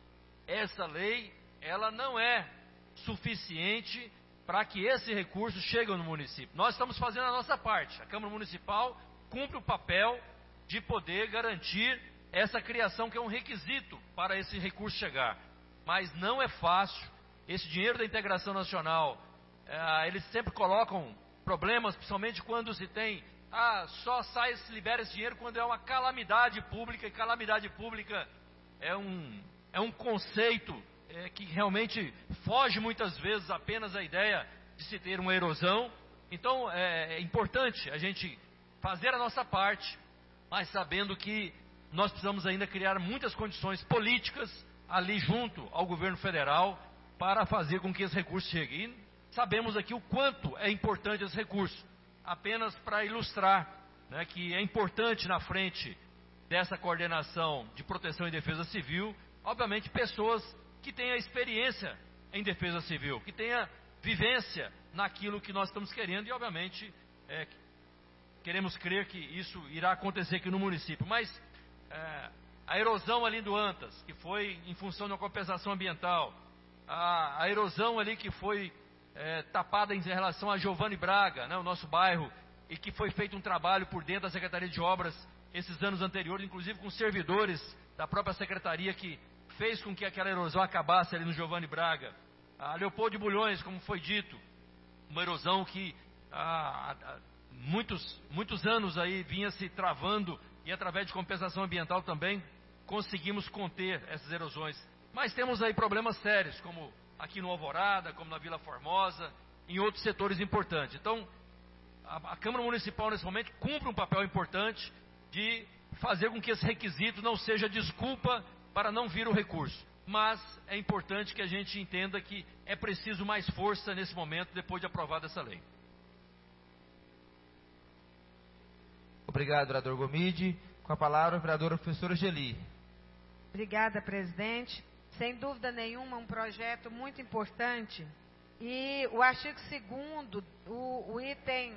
essa lei, ela não é suficiente para que esse recurso chegue no município. Nós estamos fazendo a nossa parte. A Câmara Municipal cumpre o papel de poder garantir essa criação, que é um requisito para esse recurso chegar. Mas não é fácil. Esse dinheiro da integração nacional, é, eles sempre colocam problemas, principalmente quando se tem, ah, só sai, se libera esse dinheiro quando é uma calamidade pública, e calamidade pública é um, é um conceito é, que realmente foge muitas vezes apenas à ideia de se ter uma erosão. Então é, é importante a gente fazer a nossa parte, mas sabendo que nós precisamos ainda criar muitas condições políticas ali junto ao governo federal para fazer com que esse recurso chegue. E sabemos aqui o quanto é importante esse recurso. Apenas para ilustrar, né, que é importante na frente dessa coordenação de proteção e defesa civil, obviamente pessoas que tenham experiência em defesa civil, que tenham vivência naquilo que nós estamos querendo e, obviamente, é, queremos crer que isso irá acontecer aqui no município. Mas é, a erosão ali do Antas, que foi em função de uma compensação ambiental, a, a erosão ali que foi é, tapada em relação a Giovanni Braga, né, o nosso bairro, e que foi feito um trabalho por dentro da Secretaria de Obras esses anos anteriores, inclusive com servidores da própria Secretaria, que fez com que aquela erosão acabasse ali no Giovanni Braga. A Leopoldo de Bulhões, como foi dito, uma erosão que há, há muitos, muitos anos aí vinha se travando, e através de compensação ambiental também conseguimos conter essas erosões. Mas temos aí problemas sérios, como aqui no Alvorada, como na Vila Formosa, em outros setores importantes. Então, a, a Câmara Municipal nesse momento cumpre um papel importante de fazer com que esse requisito não seja desculpa para não vir o recurso. Mas é importante que a gente entenda que é preciso mais força nesse momento, depois de aprovada essa lei. Obrigado, vereador Gomide. Com a palavra, a vereadora professora Geli. Obrigada, presidente. Sem dúvida nenhuma, um projeto muito importante. E o artigo segundo, o, o item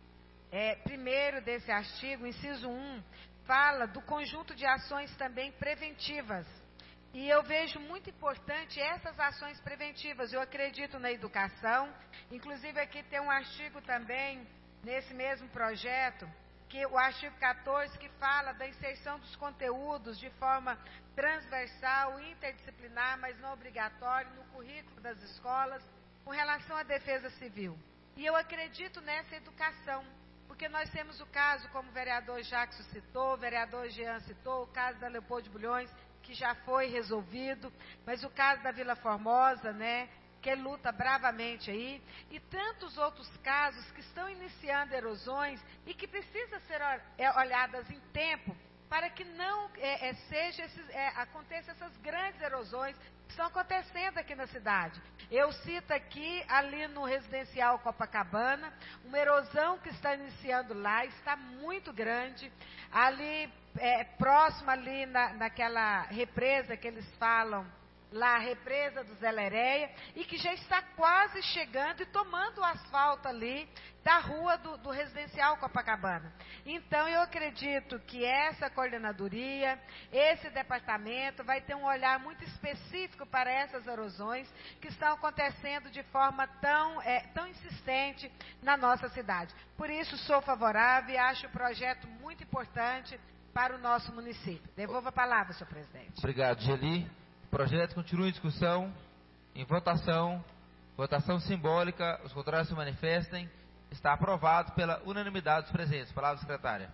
é, primeiro desse artigo, inciso um, fala do conjunto de ações também preventivas. E eu vejo muito importante essas ações preventivas. Eu acredito na educação. Inclusive, aqui tem um artigo também, nesse mesmo projeto, que o artigo quatorze, que fala da inserção dos conteúdos de forma transversal, interdisciplinar, mas não obrigatório, no currículo das escolas, com relação à defesa civil. E eu acredito nessa educação, porque nós temos o caso, como o vereador Jackson citou, o vereador Jean citou, o caso da Leopoldo de Bulhões, que já foi resolvido, mas o caso da Vila Formosa, né, que luta bravamente aí, e tantos outros casos que estão iniciando erosões e que precisam ser olhadas em tempo para que não é, é, seja esses, é, aconteçam essas grandes erosões que estão acontecendo aqui na cidade. Eu cito aqui, ali no residencial Copacabana, uma erosão que está iniciando lá, está muito grande, ali é, próximo ali na, naquela represa que eles falam, lá a represa do Zé Leréia, e que já está quase chegando e tomando o asfalto ali da rua do, do residencial Copacabana. Então eu acredito que essa coordenadoria, esse departamento vai ter um olhar muito específico para essas erosões que estão acontecendo de forma tão, é, tão insistente na nossa cidade. Por isso sou favorável e acho o projeto muito importante para o nosso município. Devolvo a palavra, senhor presidente. Obrigado, Geli. O projeto continua em discussão, em votação, votação simbólica, os contrários se manifestem. Está aprovado pela unanimidade dos presentes. Palavra, secretária.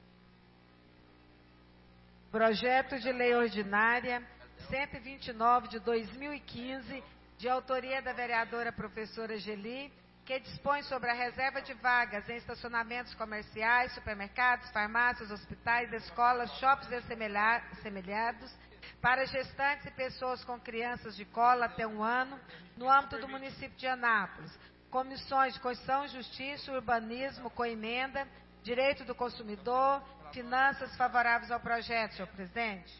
Projeto de Lei Ordinária cento e vinte e nove de dois mil e quinze, de autoria da vereadora professora Geli, que dispõe sobre a reserva de vagas em estacionamentos comerciais, supermercados, farmácias, hospitais, escolas, shoppings e semelhados, para gestantes e pessoas com crianças de cola até um ano, no âmbito do município de Anápolis. Comissões de Constituição, Justiça, Urbanismo, com emenda, Direito do Consumidor, Finanças favoráveis ao projeto, senhor presidente.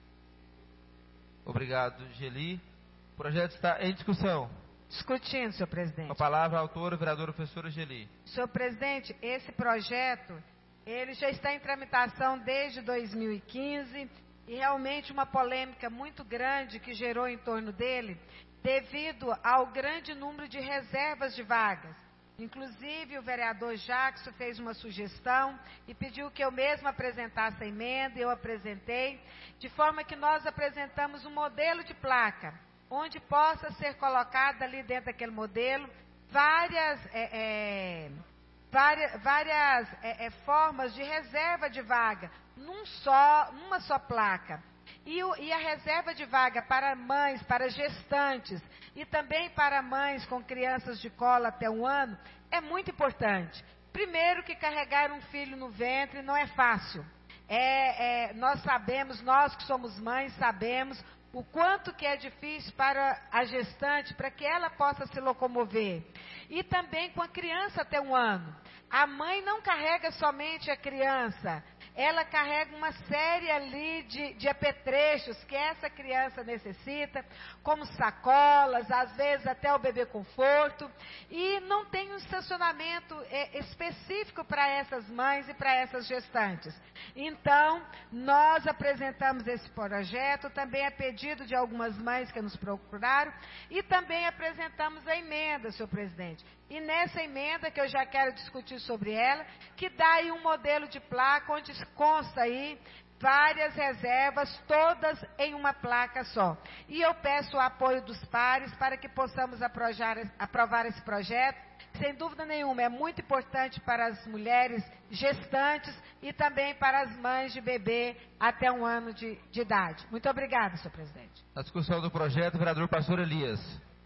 Obrigado, Geli. O projeto está em discussão. Discutindo, senhor presidente. Com a palavra, a autora, vereadora professora Geli. Senhor presidente, esse projeto, ele já está em tramitação desde dois mil e quinze, e realmente uma polêmica muito grande que gerou em torno dele, devido ao grande número de reservas de vagas. Inclusive, o vereador Jackson fez uma sugestão e pediu que eu mesmo apresentasse a emenda, e eu apresentei, de forma que nós apresentamos um modelo de placa, onde possa ser colocada ali dentro daquele modelo várias, é, é, várias, várias é, é, formas de reserva de vaga, num só, numa só placa. E, o, e a reserva de vaga para mães, para gestantes e também para mães com crianças de cola até um ano é muito importante. Primeiro que carregar um filho no ventre não é fácil. É, é, nós sabemos, nós que somos mães, sabemos o quanto que é difícil para a gestante, para que ela possa se locomover. E também com a criança até um ano. A mãe não carrega somente a criança, ela carrega uma série ali de, de apetrechos que essa criança necessita, como sacolas, às vezes até o bebê conforto, e não tem um estacionamento é, específico para essas mães e para essas gestantes. Então, nós apresentamos esse projeto, também a pedido de algumas mães que nos procuraram, e também apresentamos a emenda, senhor presidente. E nessa emenda, que eu já quero discutir sobre ela, que dá aí um modelo de placa, onde consta aí várias reservas, todas em uma placa só. E eu peço o apoio dos pares para que possamos aprovar, aprovar esse projeto. Sem dúvida nenhuma, é muito importante para as mulheres gestantes e também para as mães de bebê até um ano de, de idade. Muito obrigada, senhor presidente. Na discussão do projeto, o vereador pastor Elias.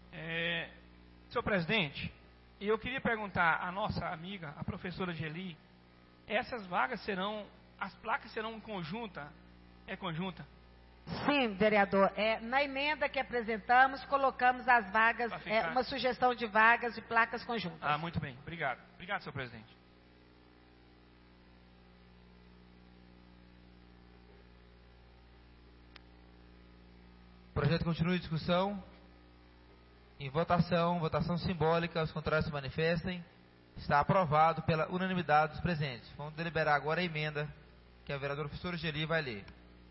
É, senhor presidente, eu queria perguntar à nossa amiga, a professora Geli, essas vagas serão as placas serão conjunta? É conjunta? Sim, vereador. É, na emenda que apresentamos, colocamos as vagas, Pra é, ficar- uma sugestão de vagas de placas conjuntas. Ah, muito bem. Obrigado. Obrigado, senhor presidente. O projeto continua em discussão. Em votação, votação simbólica, os contrários se manifestem. Está aprovado pela unanimidade dos presentes. Vamos deliberar agora a emenda que a vereadora professora Geli vai ler.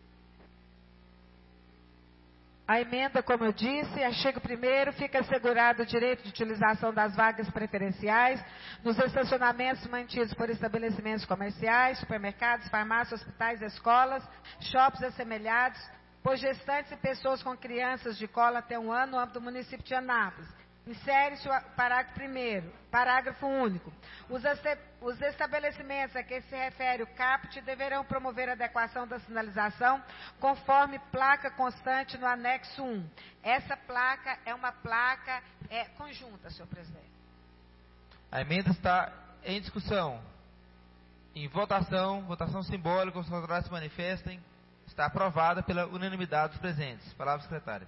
A emenda, como eu disse, artigo primeiro, fica assegurado o direito de utilização das vagas preferenciais nos estacionamentos mantidos por estabelecimentos comerciais, supermercados, farmácias, hospitais, escolas, shoppings assemelhados, por gestantes e pessoas com crianças de cola até um ano no âmbito do município de Anápolis. Insere-se o parágrafo primeiro, parágrafo único. Os, os estabelecimentos a que se refere o caput deverão promover a adequação da sinalização conforme placa constante no anexo um. Essa placa é uma placa é, conjunta, senhor presidente. A emenda está em discussão. Em votação, votação simbólica, os contrários se manifestem. Está aprovada pela unanimidade dos presentes. Palavra secretária.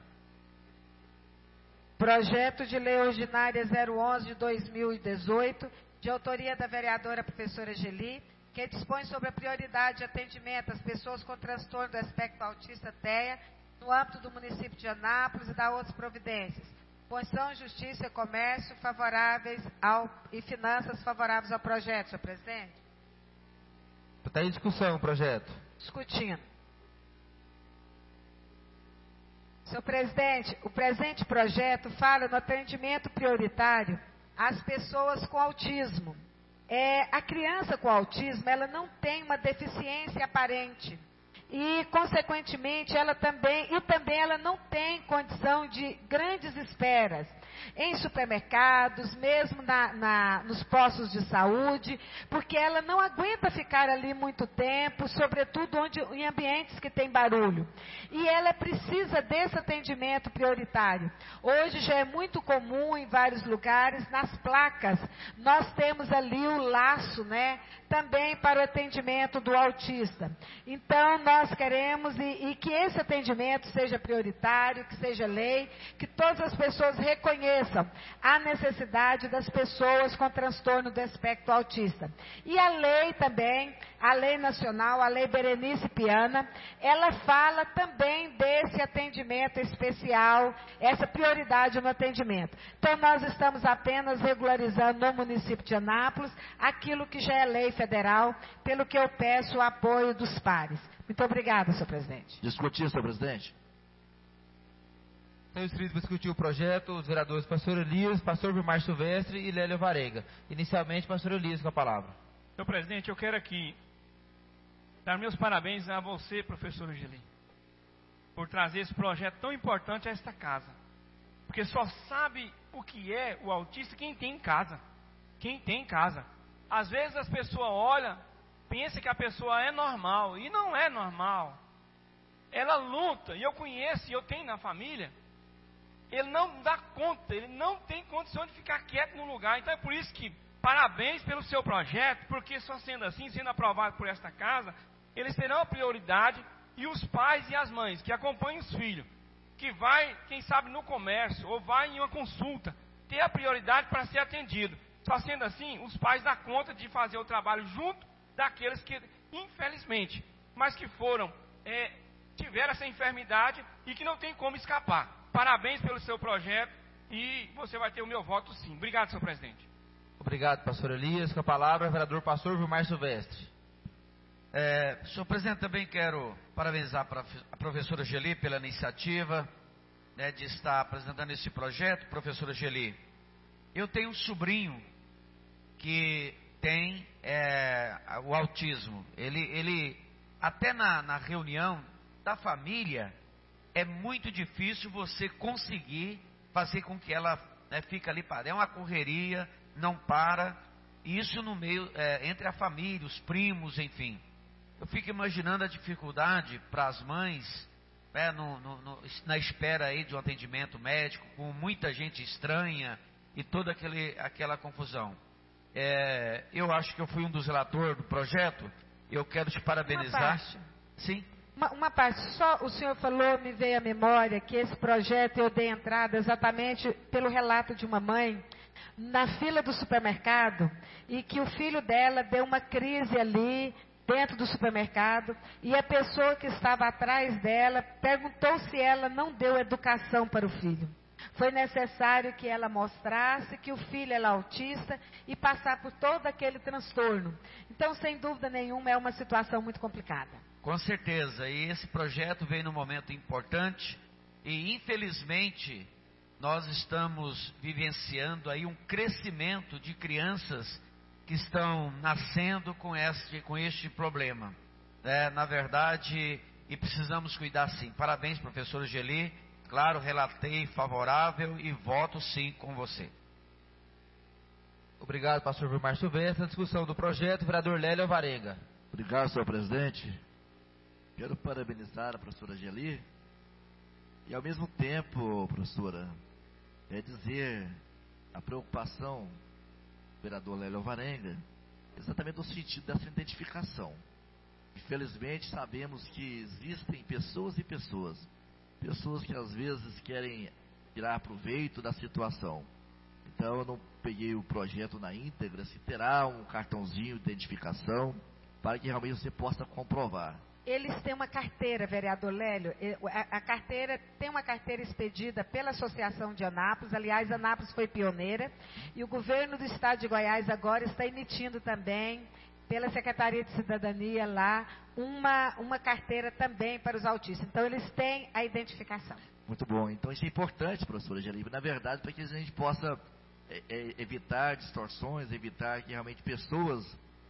Projeto de Lei Ordinária zero onze de dois mil e dezoito, de autoria da vereadora professora Geli, que dispõe sobre a prioridade de atendimento às pessoas com transtorno do espectro autista T E A no âmbito do município de Anápolis e da outras providências. Constituição, Justiça e Comércio favoráveis ao, e finanças favoráveis ao projeto, senhor presidente. Está em discussão o projeto. Discutindo. Senhor presidente, o presente projeto fala no atendimento prioritário às pessoas com autismo. É, a criança com autismo, ela não tem uma deficiência aparente. E, consequentemente, ela também, e também ela não tem condição de grandes esperas em supermercados, mesmo na, na, nos postos de saúde, porque ela não aguenta ficar ali muito tempo, sobretudo onde, em ambientes que tem barulho. E ela precisa desse atendimento prioritário. Hoje já é muito comum em vários lugares, nas placas, nós temos ali o laço, né, também para o atendimento do autista. Então, nós queremos e, e que esse atendimento seja prioritário, que seja lei, que todas as pessoas reconheçam a necessidade das pessoas com transtorno do espectro autista. E a lei também, a lei nacional, a lei Berenice Piana, ela fala também desse atendimento especial, essa prioridade no atendimento. Então, nós estamos apenas regularizando no município de Anápolis aquilo que já é lei federal, pelo que eu peço o apoio dos pares. Muito obrigada, senhor presidente. Discutir, senhor presidente. Estão inscritos para discutir o projeto os vereadores Pastor Elias, Pastor Vilmar Silvestre e Lélia Varega. Inicialmente, Pastor Elias com a palavra. Senhor presidente, eu quero aqui dar meus parabéns a você, professor Geli, por trazer esse projeto tão importante a esta casa. Porque só sabe o que é o autista quem tem em casa. Quem tem em casa. Às vezes as pessoas olham, pensam que a pessoa é normal, e não é normal. Ela luta, e eu conheço, e eu tenho na família. Ele não dá conta, ele não tem condição de ficar quieto no lugar. Então é por isso que, parabéns pelo seu projeto, porque só sendo assim, sendo aprovado por esta casa, eles terão a prioridade, e os pais e as mães que acompanham os filhos, que vai, quem sabe, no comércio, ou vai em uma consulta, ter a prioridade para ser atendido. Só sendo assim, os pais dão conta de fazer o trabalho junto daqueles que, infelizmente, mas que foram, é, tiveram essa enfermidade e que não tem como escapar. Parabéns pelo seu projeto e você vai ter o meu voto sim. Obrigado, senhor presidente. Obrigado, pastor Elias. Com a palavra, o vereador pastor Vilmar Silvestre. É, senhor presidente, também quero parabenizar a professora Geli pela iniciativa, né, de estar apresentando esse projeto. Professora Geli, eu tenho um sobrinho que tem é, o autismo. Ele, ele até na, na reunião da família, é muito difícil você conseguir fazer com que ela, né, fique ali parada. É uma correria, não para. Isso no meio, é, entre a família, os primos, enfim. Eu fico imaginando a dificuldade para as mães, né, no, no, no, na espera aí de um atendimento médico, com muita gente estranha e toda aquele, aquela confusão. É, eu acho que eu fui um dos relatores do projeto. eu quero te parabenizar. Uma parte. Sim. Uma, uma parte, só o senhor falou, me veio à memória que esse projeto eu dei entrada exatamente pelo relato de uma mãe na fila do supermercado e que o filho dela deu uma crise ali dentro do supermercado e a pessoa que estava atrás dela perguntou se ela não deu educação para o filho. Foi necessário que ela mostrasse que o filho era autista e passar por todo aquele transtorno. Então, sem dúvida nenhuma, é uma situação muito complicada. Com certeza, e esse projeto veio num momento importante e infelizmente nós estamos vivenciando aí um crescimento de crianças que estão nascendo com este, com este problema. É, na verdade, e precisamos cuidar sim. Parabéns, professor Geli. Claro, relatei favorável e voto sim com você. Obrigado, pastor Vilmar Silvestre. A discussão do projeto, vereador Lélio Alvarenga. Obrigado, senhor presidente. Quero parabenizar a professora Geli e, ao mesmo tempo, professora, é dizer a preocupação do vereador Lélio Alvarenga, exatamente no sentido dessa identificação. Infelizmente, sabemos que existem pessoas e pessoas, pessoas que às vezes querem tirar proveito da situação. Então, eu não peguei o projeto na íntegra, se terá um cartãozinho de identificação para que realmente você possa comprovar. Eles têm uma carteira, vereador Lélio, a, a carteira tem uma carteira expedida pela Associação de Anápolis, aliás, Anápolis foi pioneira, e o governo do estado de Goiás agora está emitindo também, pela Secretaria de Cidadania lá, uma, uma carteira também para os autistas. Então, eles têm a identificação. Muito bom. Então, isso é importante, professora Geli, na verdade, para que a gente possa é, é, evitar distorções, evitar que realmente pessoas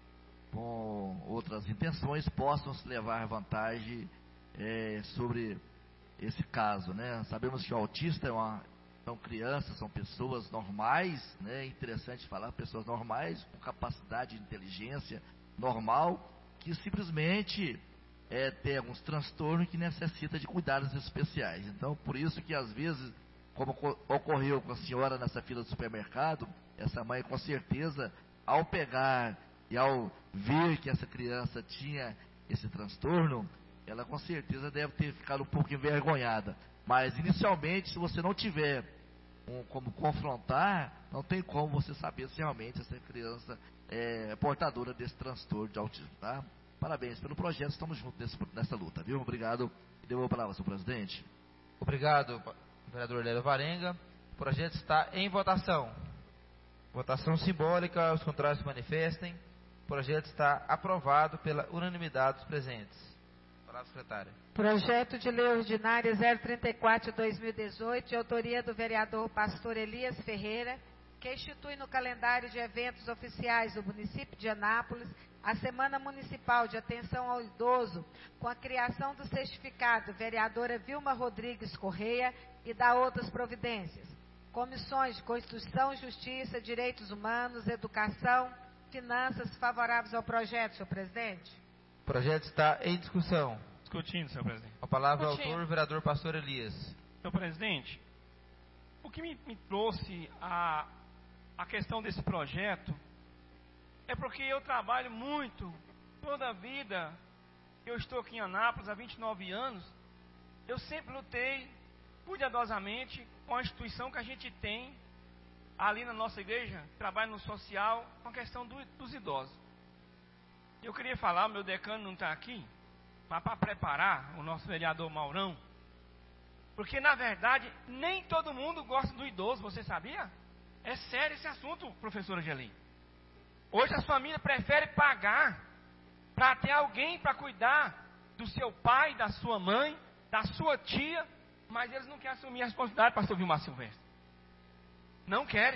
com outras intenções possam se levar vantagem é, sobre esse caso, né? Sabemos que o autista é uma, são crianças, são pessoas normais, né? É interessante falar, pessoas normais, com capacidade de inteligência normal, que simplesmente é, tem alguns transtornos que necessitam de cuidados especiais. Então, por isso que às vezes, como ocorreu com a senhora nessa fila do supermercado, essa mãe com certeza, ao pegar e ao ver que essa criança tinha esse transtorno, ela com certeza deve ter ficado um pouco envergonhada. Mas inicialmente, se você não tiver um, como confrontar, não tem como você saber se realmente essa criança é portadora desse transtorno de autismo, tá? Parabéns pelo projeto, estamos juntos nesse, nessa luta, viu? Obrigado. E devolvo a palavra, senhor presidente. Obrigado, vereador Lélio Alvarenga. O projeto está em votação. Votação simbólica, os contrários se manifestem. O projeto está aprovado pela unanimidade dos presentes. Palavra, secretária. Projeto de Lei Ordinária zero trinta e quatro de dois mil e dezoito, de autoria do vereador pastor Elias Ferreira, que institui no calendário de eventos oficiais do município de Anápolis a Semana Municipal de Atenção ao Idoso, com a criação do certificado vereadora Vilma Rodrigues Correia e da outras providências. Comissões de Constituição, Justiça, Direitos Humanos, Educação, Finanças favoráveis ao projeto, senhor presidente. O projeto está em discussão. Discutindo, senhor presidente. A palavra ao autor, vereador pastor Elias. Senhor presidente, o que me, me trouxe a, a questão desse projeto é porque eu trabalho muito, toda a vida, eu estou aqui em Anápolis há vinte e nove anos, eu sempre lutei cuidadosamente com a instituição que a gente tem ali na nossa igreja, trabalho no social, com a questão do, dos idosos. Eu queria falar, o meu decano não está aqui, mas para preparar o nosso vereador Maurão, porque na verdade nem todo mundo gosta do idoso, você sabia? É sério esse assunto, professora Geli. Hoje as famílias preferem pagar para ter alguém para cuidar do seu pai, da sua mãe, da sua tia, mas eles não querem assumir a responsabilidade, pastor Vilmar Silvestre. Não querem.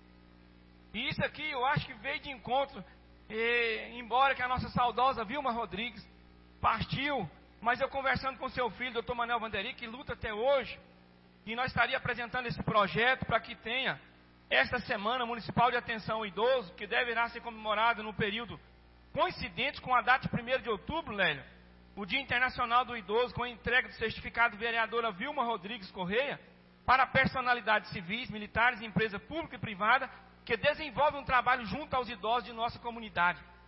E isso aqui eu acho que veio de encontro, e, embora que a nossa saudosa Vilma Rodrigues partiu, mas eu conversando com seu filho, doutor Manuel Vanderi, que luta até hoje, e nós estaríamos apresentando esse projeto para que tenha esta Semana Municipal de Atenção ao Idoso, que deverá ser comemorada no período coincidente com a data de primeiro de outubro, Lélio, o Dia Internacional do Idoso, com a entrega do certificado vereadora Vilma Rodrigues Correia, para personalidades civis, militares, empresa pública e privada, que desenvolvem um trabalho junto aos idosos de nossa comunidade.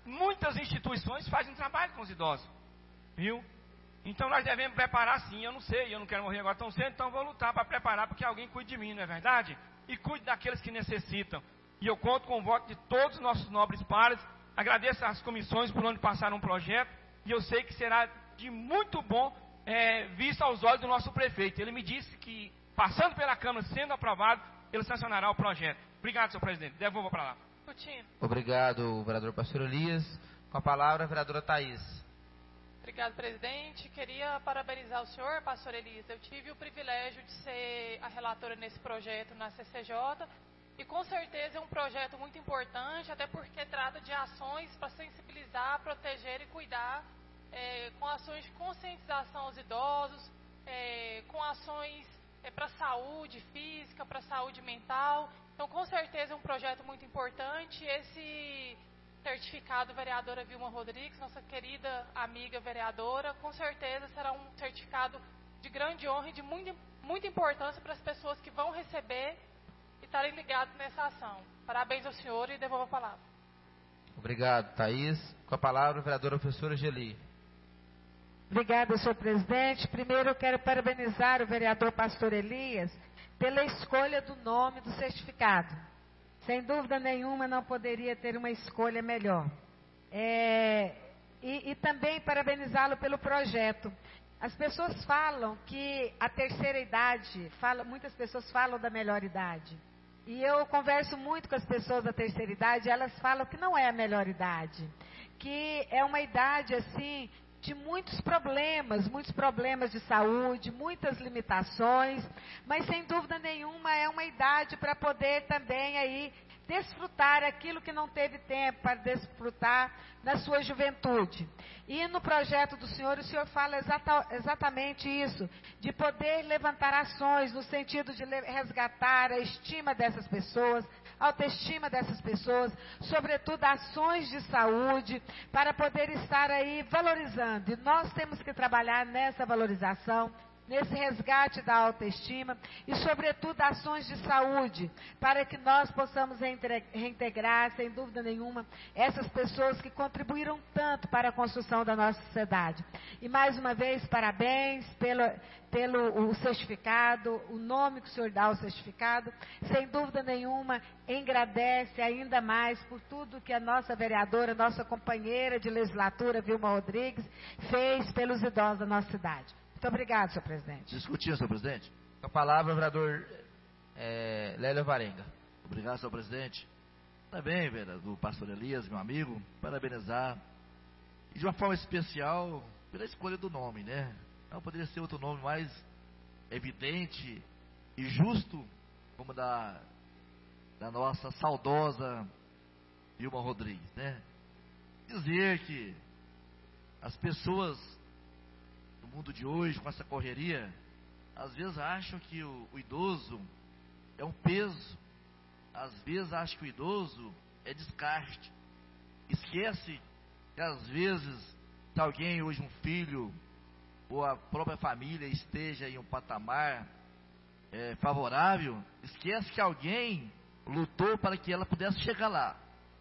muitas instituições fazem trabalho com os idosos, viu? Então nós devemos preparar sim, eu não sei, eu não quero morrer agora tão cedo, então vou lutar para preparar para que alguém cuide de mim, não é verdade? E cuide daqueles que necessitam. E eu conto com o voto de todos os nossos nobres pares, agradeço às comissões por onde passaram um projeto, e eu sei que será de muito bom é, visto aos olhos do nosso prefeito. Ele me disse que, passando pela Câmara, sendo aprovado, ele sancionará o projeto. Obrigado, senhor presidente. Devolvo para lá. Coutinho. Obrigado, vereador Pastor Elias. Com a palavra, a vereadora Thaís. Obrigado, presidente. Queria parabenizar o senhor, pastor Elias. Eu tive o privilégio de ser a relatora nesse projeto na C C J e com certeza é um projeto muito importante, até porque trata de ações para sensibilizar, proteger e cuidar, é, com ações de conscientização aos idosos, é, com ações é, para a saúde física, para a saúde mental. Então, com certeza é um projeto muito importante. Esse certificado, vereadora Vilma Rodrigues, nossa querida amiga vereadora, com certeza será um certificado de grande honra e de muita, muita importância para as pessoas que vão receber e estarem ligados nessa ação. Parabéns ao senhor e devolvo a palavra. Obrigado, Thaís. Com a palavra, a vereadora professora Geli. Obrigada, senhor presidente. Primeiro eu quero parabenizar o vereador Pastor Elias pela escolha do nome do certificado. Sem dúvida nenhuma, não poderia ter uma escolha melhor. É, e, e também parabenizá-lo pelo projeto. As pessoas falam que a terceira idade, fala, muitas pessoas falam da melhor idade. E eu converso muito com as pessoas da terceira idade, elas falam que não é a melhor idade. Que é uma idade, assim, de muitos problemas, muitos problemas de saúde, muitas limitações, mas sem dúvida nenhuma é uma idade para poder também aí desfrutar aquilo que não teve tempo para desfrutar na sua juventude. E no projeto do senhor, o senhor fala exata, exatamente isso, de poder levantar ações no sentido de resgatar a estima dessas pessoas, a autoestima dessas pessoas, sobretudo ações de saúde, para poder estar aí valorizando. E nós temos que trabalhar nessa valorização, nesse resgate da autoestima e, sobretudo, ações de saúde, para que nós possamos reintegrar, sem dúvida nenhuma, essas pessoas que contribuíram tanto para a construção da nossa sociedade. E, mais uma vez, parabéns pelo, pelo o certificado, o nome que o senhor dá ao certificado, sem dúvida nenhuma, engrandece ainda mais por tudo que a nossa vereadora, nossa companheira de legislatura, Vilma Rodrigues, fez pelos idosos da nossa cidade. Muito obrigado, senhor presidente. Discutir, senhor presidente. Com a palavra, o vereador é, Lélio Varenga. Obrigado, senhor presidente. Também, vereador Pastor Elias, meu amigo, parabenizar. E de uma forma especial, pela escolha do nome, né? Não poderia ser outro nome mais evidente e justo, como da, da nossa saudosa Vilma Rodrigues, né? Dizer que as pessoas no mundo de hoje, com essa correria, às vezes acham que o, o idoso é um peso, às vezes acham que o idoso é descarte, esquece que às vezes, se alguém hoje, um filho ou a própria família esteja em um patamar é, favorável, esquece que alguém lutou para que ela pudesse chegar lá.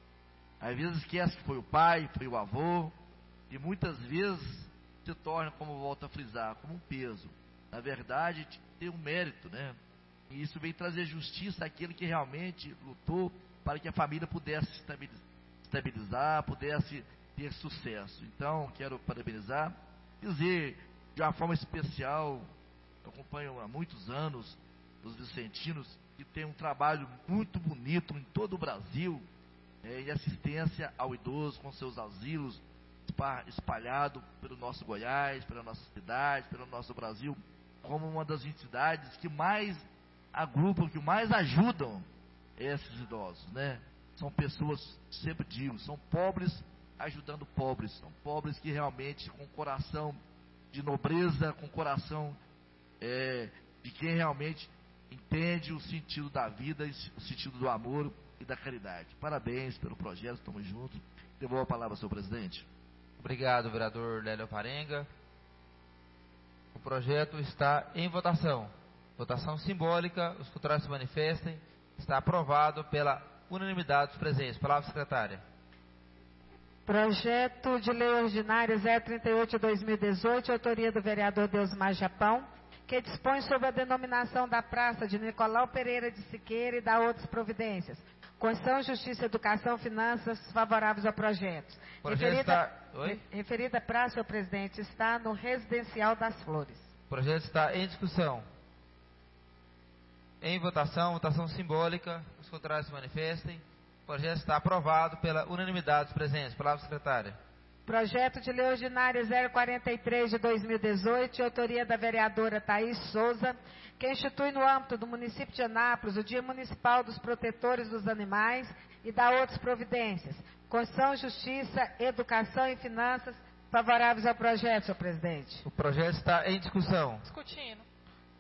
Às vezes esquece que foi o pai, foi o avô, e muitas vezes se torna, como volto a frisar, como um peso. Na verdade, tem um mérito, né? E isso vem trazer justiça àquele que realmente lutou para que a família pudesse estabilizar, pudesse ter sucesso. Então, quero parabenizar, dizer de uma forma especial, eu acompanho há muitos anos os vicentinos, que tem um trabalho muito bonito em todo o Brasil, é, em assistência ao idoso, com seus asilos, espalhado pelo nosso Goiás, pela nossa cidade, pelo nosso Brasil, como uma das entidades que mais agrupam, que mais ajudam esses idosos, né? São pessoas, sempre digo, são pobres ajudando pobres, são pobres que realmente com coração de nobreza, com coração é, de quem realmente entende o sentido da vida, o sentido do amor e da caridade. Parabéns pelo projeto, estamos juntos. Devolvo a palavra ao senhor presidente. Obrigado, vereador Lélio Varenga. O projeto está em votação. Votação simbólica, os contrários se manifestem. Está aprovado pela unanimidade dos presentes. Palavra secretária. Projeto de Lei Ordinária zero trinta e oito de dois mil e dezoito, autoria do vereador Deusmar Japão, que dispõe sobre a denominação da praça de Nicolau Pereira de Siqueira e da outras providências. Constituição, Justiça, Educação, Finanças, favoráveis ao projeto. Projeto Referida, está... Oi? referida praça, senhor presidente, está no Residencial das Flores. O projeto está em discussão. Em votação, votação simbólica. Os contrários se manifestem. O projeto está aprovado pela unanimidade dos presentes. Palavra secretária. Projeto de Lei Ordinária zero quarenta e três de dois mil e dezoito, de autoria da vereadora Thaís Souza, que institui no âmbito do município de Anápolis o Dia Municipal dos Protetores dos Animais e da outras providências. Constituição, Justiça, Educação e Finanças, favoráveis ao projeto, senhor presidente. O projeto está em discussão. Discutindo.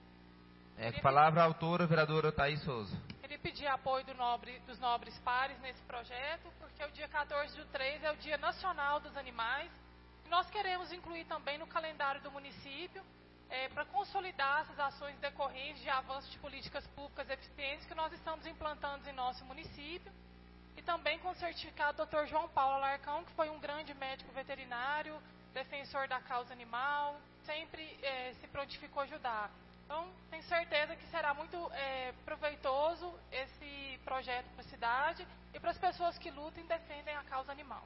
É, palavra a autora, vereadora Thaís Souza. Queria pedir apoio do nobre, dos nobres pares nesse projeto, porque o dia quatorze de três é o Dia Nacional dos Animais. E nós queremos incluir também no calendário do município, é, para consolidar essas ações decorrentes de avanços de políticas públicas eficientes que nós estamos implantando em nosso município. E também com o certificado do doutor João Paulo Alarcão, que foi um grande médico veterinário, defensor da causa animal, sempre é, se prontificou a ajudar. Então, tenho certeza que será muito é, proveitoso esse projeto para a cidade e para as pessoas que lutam e defendem a causa animal.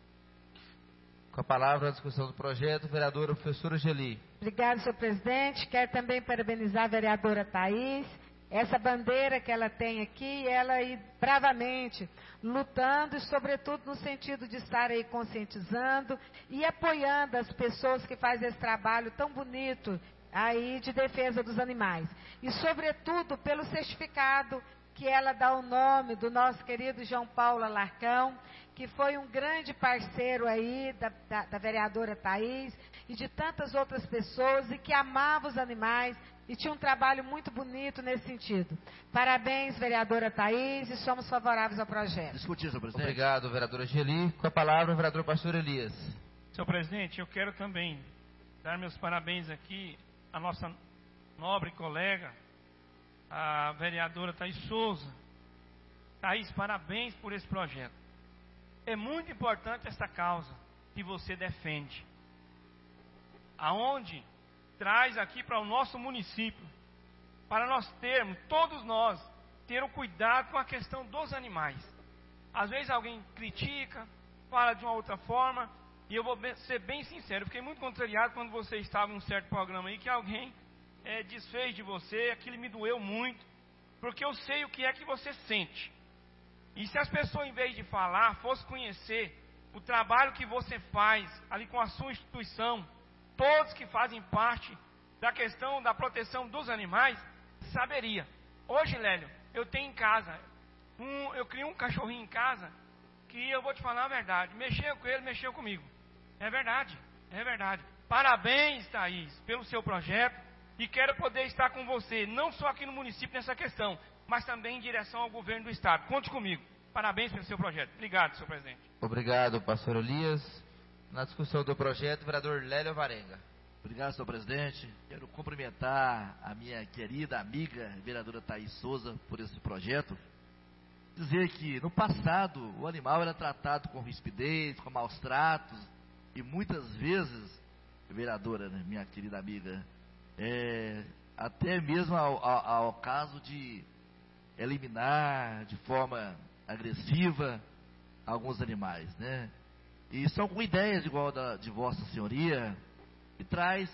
Com a palavra a discussão do projeto, vereadora professora Geli. Obrigada, senhor presidente. Quero também parabenizar a vereadora Thaís. Essa bandeira que ela tem aqui, ela aí bravamente lutando e, sobretudo, no sentido de estar aí conscientizando e apoiando as pessoas que fazem esse trabalho tão bonito aí de defesa dos animais. E, sobretudo, pelo certificado que ela dá o nome do nosso querido João Paulo Alarcão, que foi um grande parceiro aí da, da, da vereadora Thaís e de tantas outras pessoas e que amava os animais e tinha um trabalho muito bonito nesse sentido. Parabéns, vereadora Thaís, e somos favoráveis ao projeto. Discutir, senhor presidente. Obrigado, vereadora Geli. Com a palavra, o vereador pastor Elias. Senhor presidente, eu quero também dar meus parabéns aqui à nossa nobre colega, a vereadora Thaís Souza. Thaís, parabéns por esse projeto. É muito importante essa causa que você defende, aonde traz aqui para o nosso município, para nós termos, todos nós, ter o cuidado com a questão dos animais. Às vezes alguém critica, fala de uma outra forma, e eu vou ser bem sincero, eu fiquei muito contrariado quando você estava em um certo programa aí, que alguém é, desfez de você, aquilo me doeu muito, porque eu sei o que é que você sente. E se as pessoas, em vez de falar, fossem conhecer o trabalho que você faz ali com a sua instituição, todos que fazem parte da questão da proteção dos animais, saberia. Hoje, Lélio, eu tenho em casa, um, eu criei um cachorrinho em casa, que eu vou te falar a verdade, mexeu com ele, mexeu comigo. É verdade, é verdade. Parabéns, Thaís, pelo seu projeto, e quero poder estar com você, não só aqui no município nessa questão, mas também em direção ao governo do estado. Conte comigo. Parabéns pelo seu projeto. Obrigado, senhor presidente. Obrigado, pastor Elias. Na discussão do projeto, o vereador Lélio Varenga. Obrigado, senhor presidente. Quero cumprimentar a minha querida amiga, vereadora Thaís Souza, por esse projeto. Dizer que, no passado, o animal era tratado com rispidez, com maus tratos, e muitas vezes, vereadora, né, minha querida amiga, é, até mesmo ao, ao, ao caso de eliminar de forma agressiva alguns animais, né? E são com ideias igual da de Vossa Senhoria, que traz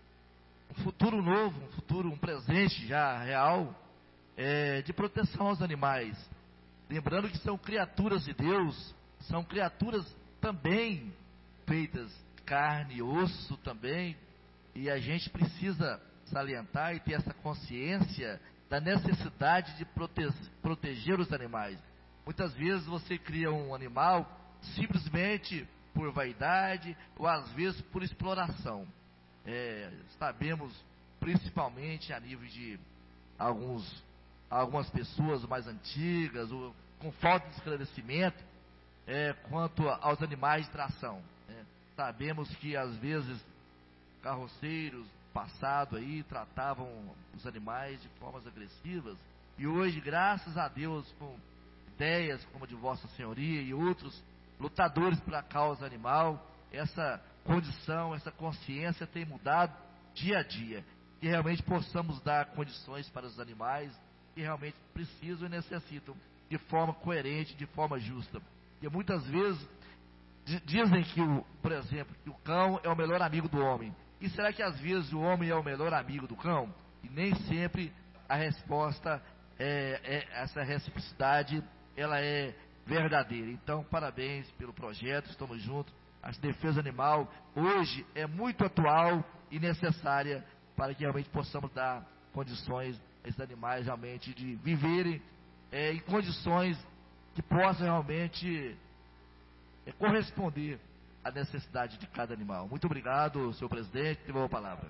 um futuro novo, um futuro, um presente já real, é, de proteção aos animais. Lembrando que são criaturas de Deus, são criaturas também feitas de carne e osso também, e a gente precisa salientar e ter essa consciência da necessidade de prote proteger os animais. Muitas vezes você cria um animal simplesmente por vaidade ou às vezes por exploração. É, sabemos, principalmente a nível de alguns, algumas pessoas mais antigas, ou com falta de esclarecimento é, quanto aos animais de tração. Né? Sabemos que às vezes carroceiros passado aí tratavam os animais de formas agressivas, e hoje, graças a Deus, com ideias como a de Vossa Senhoria e outros lutadores pela causa animal. Essa condição, essa consciência tem mudado dia a dia. Que realmente possamos dar condições para os animais que realmente precisam e necessitam, de forma coerente, de forma justa. Porque muitas vezes dizem que, o, por exemplo, que o cão é o melhor amigo do homem. E será que às vezes o homem é o melhor amigo do cão? E nem sempre a resposta, é, é, essa reciprocidade, ela é verdadeira. Então, parabéns pelo projeto, estamos juntos. A defesa animal hoje é muito atual e necessária para que realmente possamos dar condições a esses animais realmente de viverem é, em condições que possam realmente é, corresponder à necessidade de cada animal. Muito obrigado, senhor presidente. Devolvo a palavra.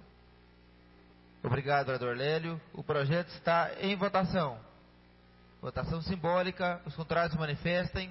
Obrigado, vereador Lélio. O projeto está em votação. Votação simbólica. Os contrários se manifestem.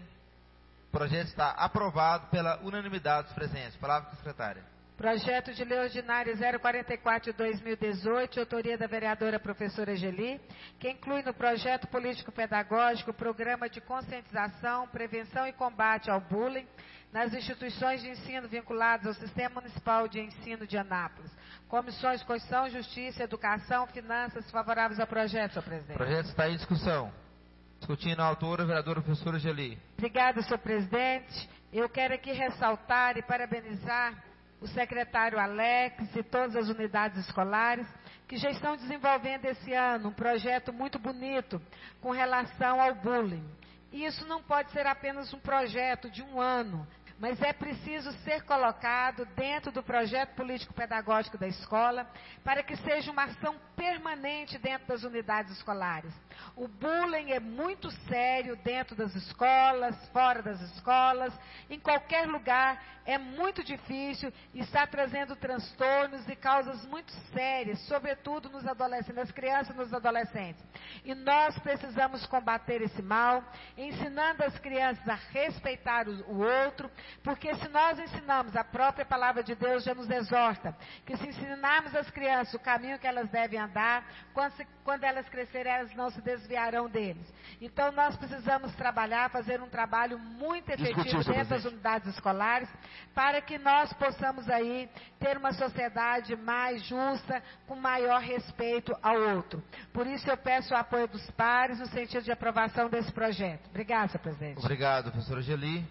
O projeto está aprovado pela unanimidade dos presentes. Palavra com a secretária. Projeto de Lei Ordinária zero quarenta e quatro de dois mil e dezoito, autoria da vereadora professora Geli, que inclui no projeto político-pedagógico o programa de conscientização, prevenção e combate ao bullying nas instituições de ensino vinculadas ao Sistema Municipal de Ensino de Anápolis. Comissões de Constituição, Justiça, Educação, Finanças, favoráveis ao projeto, senhor presidente. O projeto está em discussão. Discutindo a autora, a vereadora professora Geli. Obrigada, senhor presidente. Eu quero aqui ressaltar e parabenizar o secretário Alex e todas as unidades escolares que já estão desenvolvendo esse ano um projeto muito bonito com relação ao bullying. E isso não pode ser apenas um projeto de um ano, mas é preciso ser colocado dentro do projeto político-pedagógico da escola para que seja uma ação permanente dentro das unidades escolares. O bullying é muito sério dentro das escolas, fora das escolas, em qualquer lugar, é muito difícil e está trazendo transtornos e causas muito sérias, sobretudo nos adolescentes, nas crianças e nos adolescentes. E nós precisamos combater esse mal, ensinando as crianças a respeitar o outro, porque se nós ensinamos, a própria palavra de Deus já nos exorta, que se ensinarmos às crianças o caminho que elas devem andar, quando, se, quando elas crescerem, elas não se desviarão deles. Então nós precisamos trabalhar, fazer um trabalho muito efetivo dentro das unidades escolares, para que nós possamos aí ter uma sociedade mais justa, com maior respeito ao outro. Por isso eu peço o apoio dos pares no sentido de aprovação desse projeto. Obrigada, senhor presidente. Obrigado, professora Geli.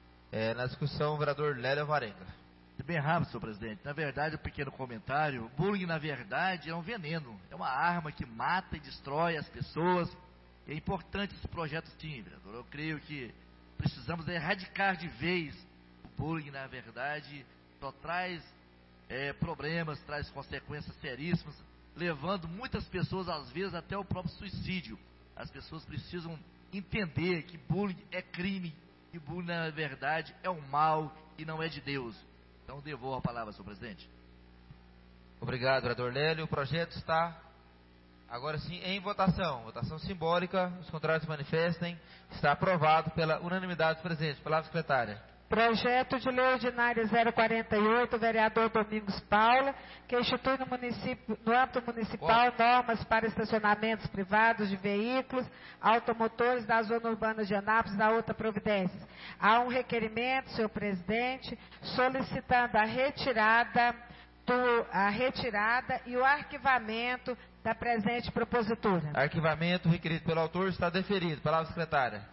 É, na discussão, o vereador Lélio Alvarenga. Bem rápido, senhor presidente. Na verdade, um pequeno comentário. O bullying, na verdade, é um veneno. É uma arma que mata e destrói as pessoas. É importante esse projeto sim, vereador. Eu creio que precisamos erradicar de vez o bullying, na verdade. Só traz é, problemas, traz consequências seríssimas, levando muitas pessoas, às vezes, até o próprio suicídio. As pessoas precisam entender que bullying é crime. Que bullying, na verdade, é um mal e não é de Deus. Então, devolvo a palavra, senhor presidente. Obrigado, vereador Lélio. O projeto está, agora sim, em votação. Votação simbólica. Os contrários se manifestem. Está aprovado pela unanimidade dos presentes. Palavra, secretária. Projeto de Lei Ordinária zero quarenta e oito, vereador Domingos Paula, que institui no, município, no âmbito municipal oh. normas para estacionamentos privados de veículos, automotores da zona urbana de Anápolis e da outra providências. Há um requerimento, senhor presidente, solicitando a retirada, do, a retirada e o arquivamento da presente propositura. Arquivamento requerido pelo autor está deferido. Palavra, secretária.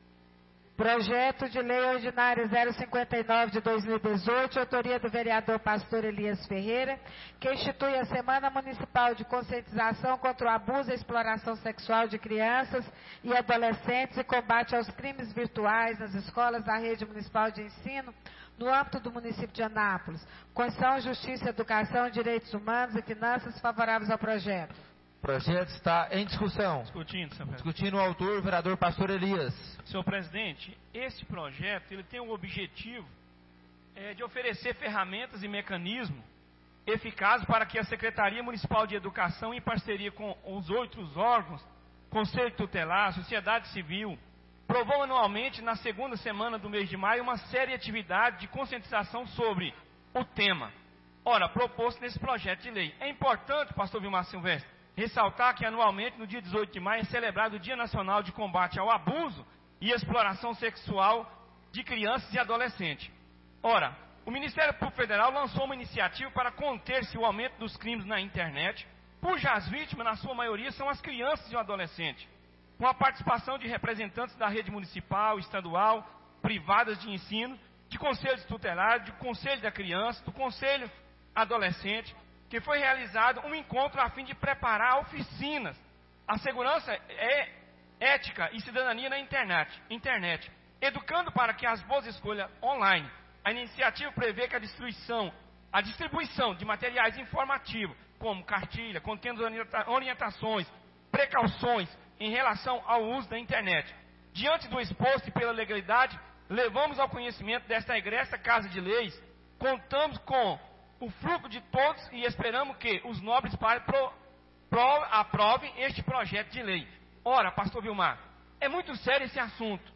Projeto de Lei Ordinária zero cinquenta e nove de dois mil e dezoito, autoria do vereador Pastor Elias Ferreira, que institui a Semana Municipal de Conscientização contra o Abuso e Exploração Sexual de Crianças e Adolescentes e combate aos crimes virtuais nas escolas da Rede Municipal de Ensino, no âmbito do município de Anápolis. Constituição, Justiça, Educação, Direitos Humanos e Finanças favoráveis ao projeto. O projeto está em discussão. Discutindo, senhor presidente. Discutindo o autor, o vereador Pastor Elias. Senhor presidente, este projeto ele tem o objetivo é, de oferecer ferramentas e mecanismos eficazes para que a Secretaria Municipal de Educação, em parceria com os outros órgãos, Conselho Tutelar, Sociedade Civil, promovam anualmente, na segunda semana do mês de maio, uma série de atividades de conscientização sobre o tema. Ora, proposto nesse projeto de lei. É importante, pastor Vilmar Silvestre, ressaltar que anualmente, no dia dezoito de maio, é celebrado o Dia Nacional de Combate ao Abuso e Exploração Sexual de crianças e adolescentes. Ora, o Ministério Público Federal lançou uma iniciativa para conter-se o aumento dos crimes na internet, cujas vítimas, na sua maioria, são as crianças e os adolescentes, com a participação de representantes da rede municipal, estadual, privadas de ensino, de conselhos tutelares, de conselho da criança, do conselho adolescente, que foi realizado um encontro a fim de preparar oficinas. A segurança é ética e cidadania na internet, internet, educando para que as boas escolhas online. A iniciativa prevê que a distribuição, a distribuição de materiais informativos, como cartilha, contendo orientações, precauções em relação ao uso da internet. Diante do exposto e pela legalidade, levamos ao conhecimento desta egressa Casa de Leis, contamos com o fruto de todos e esperamos que os nobres pares pro, pro, aprovem este projeto de lei. Ora, pastor Vilmar, é muito sério esse assunto,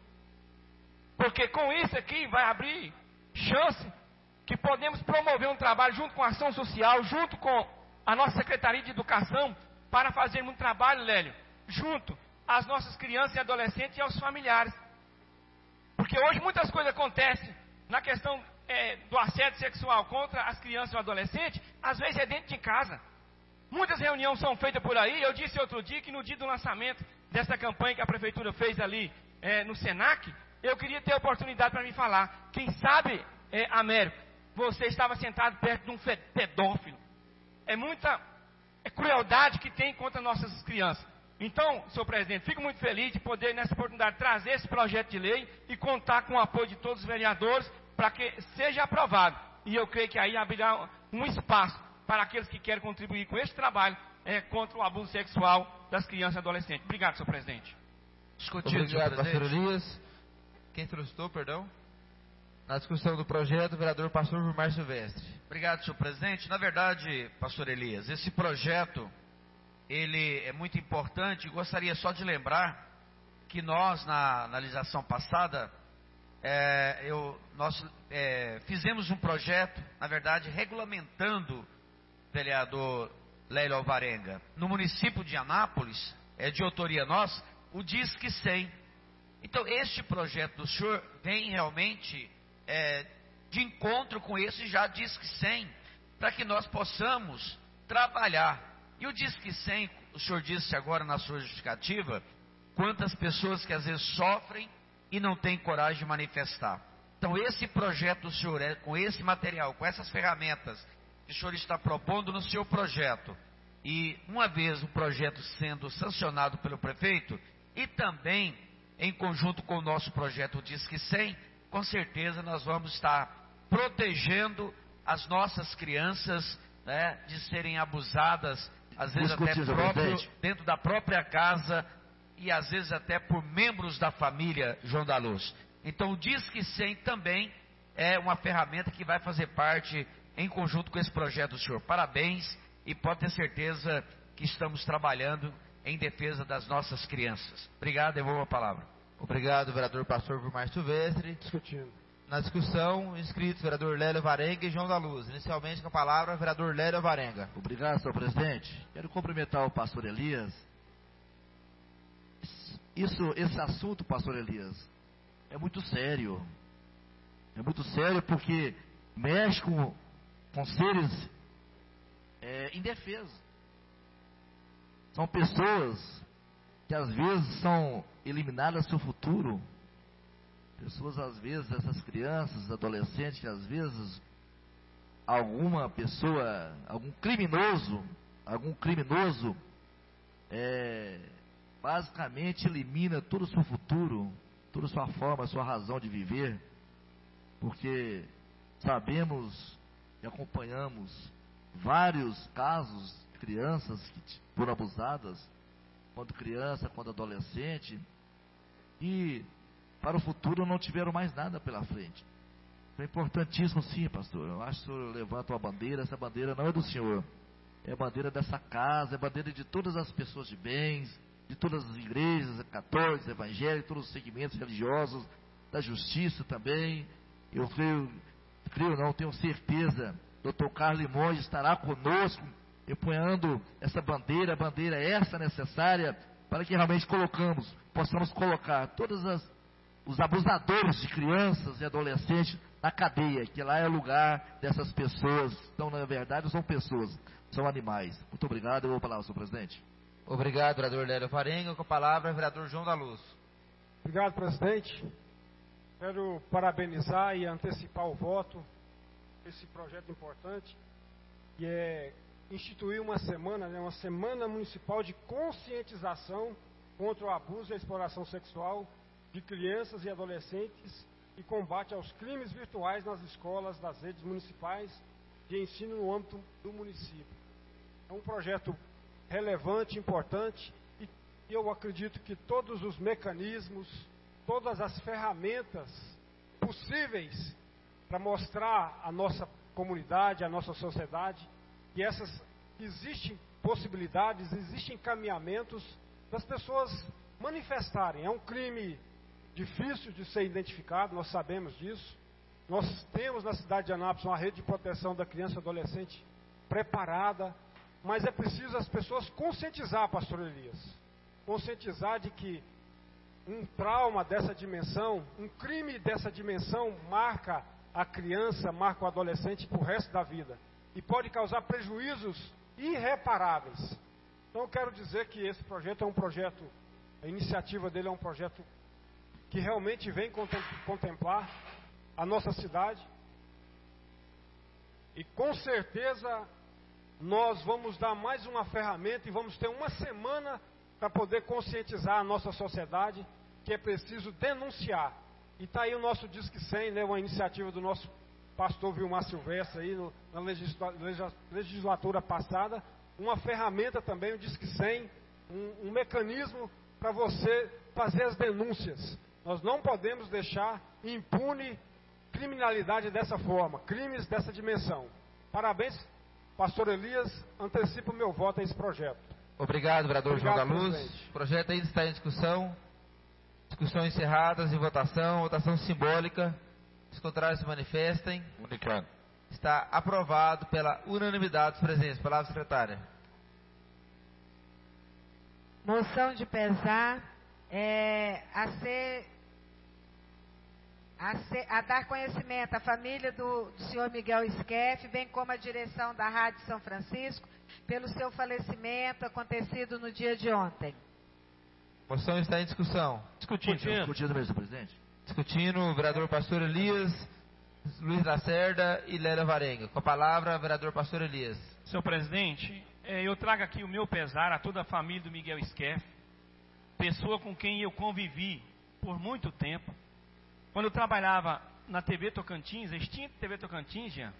porque com isso aqui vai abrir chance que podemos promover um trabalho junto com a ação social, junto com a nossa Secretaria de Educação, para fazermos um trabalho, Lélio, junto às nossas crianças e adolescentes e aos familiares. Porque hoje muitas coisas acontecem na questão é, do assédio sexual contra as crianças e os adolescentes, às vezes é dentro de casa. Muitas reuniões são feitas por aí. Eu disse outro dia que no dia do lançamento dessa campanha que a Prefeitura fez ali é, no Senac, eu queria ter a oportunidade para me falar. Quem sabe, é, Américo, você estava sentado perto de um pedófilo. É muita é crueldade que tem contra nossas crianças. Então, senhor presidente, fico muito feliz de poder, nessa oportunidade, trazer esse projeto de lei e contar com o apoio de todos os vereadores para que seja aprovado. E eu creio que aí abrirá um espaço para aqueles que querem contribuir com este trabalho é, contra o abuso sexual das crianças e adolescentes. Obrigado, senhor presidente. Discutido, Obrigado, pastor Elias. Quem solicitou, perdão? Na discussão do projeto, o vereador pastor Vilmar Silvestre. Obrigado, senhor presidente. Na verdade, pastor Elias, esse projeto, ele é muito importante. Gostaria só de lembrar que nós, na analisação passada, é, eu, nós é, fizemos um projeto, na verdade, regulamentando, vereador Lélio Alvarenga, no município de Anápolis, é de autoria nossa, o Disque cem. Então, este projeto do senhor vem realmente é, de encontro com esse já Disque cem, para que nós possamos trabalhar. E o Disque cem, o senhor disse agora na sua justificativa, quantas pessoas que às vezes sofrem e não têm coragem de manifestar. Então, esse projeto do senhor, é, com esse material, com essas ferramentas que o senhor está propondo no seu projeto, e uma vez o projeto sendo sancionado pelo prefeito, e também em conjunto com o nosso projeto Disque cem, com certeza nós vamos estar protegendo as nossas crianças, né, de serem abusadas, às vezes até próprio, dentro da própria casa, e às vezes até por membros da família João da Luz. Então o Disque cem também é uma ferramenta que vai fazer parte em conjunto com esse projeto do senhor. Parabéns, e pode ter certeza que estamos trabalhando em defesa das nossas crianças. Obrigado, devolvo a palavra. Obrigado, vereador pastor Vilmar Silvestre. Discutindo. Na discussão, inscritos, vereador Lélio Alvarenga e João da Luz. Inicialmente com a palavra, vereador Lélio Alvarenga. Obrigado, senhor presidente. Quero cumprimentar o pastor Elias. Isso, esse assunto, pastor Elias, é muito sério. É muito sério porque mexe com, com seres é, indefesos. São pessoas que às vezes são eliminadas do seu futuro. Pessoas, às vezes, essas crianças, adolescentes, que às vezes alguma pessoa, algum criminoso, algum criminoso, é, basicamente elimina todo o seu futuro, toda a sua forma, a sua razão de viver, porque sabemos e acompanhamos vários casos de crianças que foram abusadas, quando criança, quando adolescente, e para o futuro não tiveram mais nada pela frente. É importantíssimo, sim, pastor. Eu acho que o senhor levanta uma bandeira. Essa bandeira não é do senhor, é a bandeira dessa casa, é a bandeira de todas as pessoas de bens, de todas as igrejas católicas, evangélicas, todos os segmentos religiosos, da justiça também. Eu creio, creio não, tenho certeza, doutor Carlos Limões estará conosco, empunhando essa bandeira, a bandeira essa necessária, para que realmente colocamos, possamos colocar todas as os abusadores de crianças e adolescentes na cadeia, que lá é o lugar dessas pessoas. Então, na verdade, não são pessoas, são animais. Muito obrigado. Eu vou falar, senhor presidente. Obrigado, vereador Lélio Varenga. Com a palavra, vereador João da Luz. Obrigado, presidente. Quero parabenizar e antecipar o voto desse projeto importante, que é instituir uma semana, né, uma semana municipal de conscientização contra o abuso e a exploração sexual de crianças e adolescentes e combate aos crimes virtuais nas escolas das redes municipais de ensino no âmbito do município. É um projeto relevante, importante, e eu acredito que todos os mecanismos, todas as ferramentas possíveis para mostrar à nossa comunidade, à nossa sociedade, que essas existem possibilidades, existem caminhamentos das pessoas manifestarem. É um crime difícil de ser identificado, nós sabemos disso. Nós temos na cidade de Anápolis uma rede de proteção da criança e adolescente preparada, mas é preciso as pessoas conscientizar, pastor Elias, conscientizar de que um trauma dessa dimensão, um crime dessa dimensão marca a criança, marca o adolescente para o resto da vida e pode causar prejuízos irreparáveis. Então eu quero dizer que esse projeto é um projeto, a iniciativa dele é um projeto que realmente vem contemplar a nossa cidade e com certeza nós vamos dar mais uma ferramenta e vamos ter uma semana para poder conscientizar a nossa sociedade que é preciso denunciar. E está aí o nosso Disque cem, né, uma iniciativa do nosso pastor Vilmar Silvestre aí no, na legisla, legislatura passada, uma ferramenta também, o Disque cem, um, um mecanismo para você fazer as denúncias. Nós não podemos deixar impune criminalidade dessa forma, crimes dessa dimensão. Parabéns, pastor Elias, antecipo o meu voto a esse projeto. Obrigado, vereador Obrigado, João da Luz. presidente. O projeto ainda está em discussão. Discussão encerradas e votação. Votação simbólica. Os contrários se manifestem. Comunicando. Está aprovado pela unanimidade dos presentes. Palavra, secretária. Moção de pesar é, a ser a, ser, a dar conhecimento à família do, do senhor Miguel Skeff, bem como à direção da Rádio São Francisco, pelo seu falecimento acontecido no dia de ontem. Moção está em discussão. Discutindo. Discutindo mesmo, presidente. Discutindo o vereador pastor Elias, Luiz Lacerda e Lélia Varenga. Com a palavra, vereador pastor Elias. Senhor presidente, eu trago aqui o meu pesar a toda a família do Miguel Skeff, pessoa com quem eu convivi por muito tempo. Quando eu trabalhava na T V Tocantins, a extinta T V Tocantins, Jean,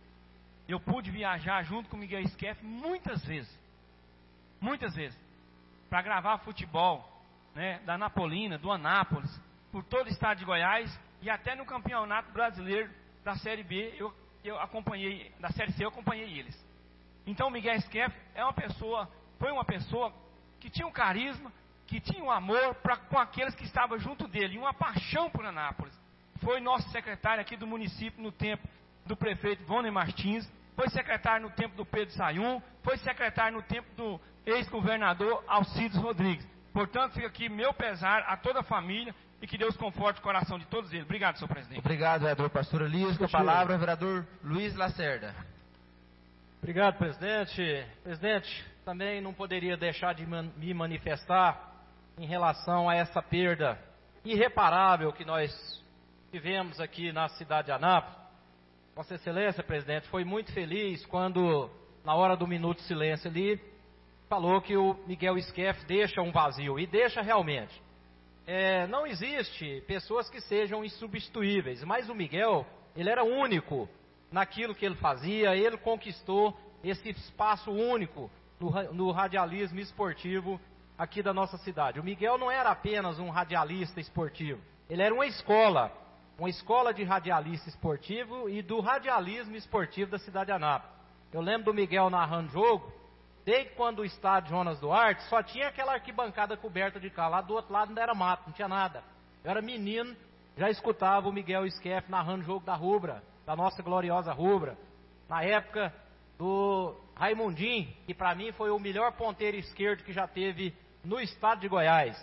eu pude viajar junto com o Miguel Skeff muitas vezes. Muitas vezes. Para gravar futebol, né, da Napolina, do Anápolis, por todo o estado de Goiás e até no campeonato brasileiro da Série B, eu, eu acompanhei, da Série C eu acompanhei eles. Então o Miguel Skeff é uma pessoa, foi uma pessoa que tinha um carisma, que tinha um amor pra, com aqueles que estavam junto dele, e uma paixão por Anápolis. Foi nosso secretário aqui do município no tempo do prefeito Vônei Martins, foi secretário no tempo do Pedro Sayum, foi secretário no tempo do ex-governador Alcides Rodrigues. Portanto, fica aqui meu pesar a toda a família e que Deus conforte o coração de todos eles. Obrigado, senhor presidente. Obrigado, vereador pastor Elias. Com a palavra, vereador Luiz Lacerda. Obrigado, presidente. Presidente, também não poderia deixar de man- me manifestar em relação a essa perda irreparável que nós tivemos aqui na cidade de Anápolis. Vossa Excelência, presidente, foi muito feliz quando, na hora do minuto de silêncio ali, falou que o Miguel Skeff deixa um vazio, e deixa realmente. É, não existe pessoas que sejam insubstituíveis, mas o Miguel, ele era único naquilo que ele fazia, ele conquistou esse espaço único no, no radialismo esportivo aqui da nossa cidade. O Miguel não era apenas um radialista esportivo, ele era uma escola, uma escola de radialista esportivo e do radialismo esportivo da cidade de Anápolis. Eu lembro do Miguel narrando jogo, desde quando o estádio Jonas Duarte só tinha aquela arquibancada coberta de cal, lá do outro lado não era mato, não tinha nada. Eu era menino, já escutava o Miguel Skeff narrando o jogo da Rubra, da nossa gloriosa Rubra, na época do Raimundinho, que para mim foi o melhor ponteiro esquerdo que já teve no estado de Goiás.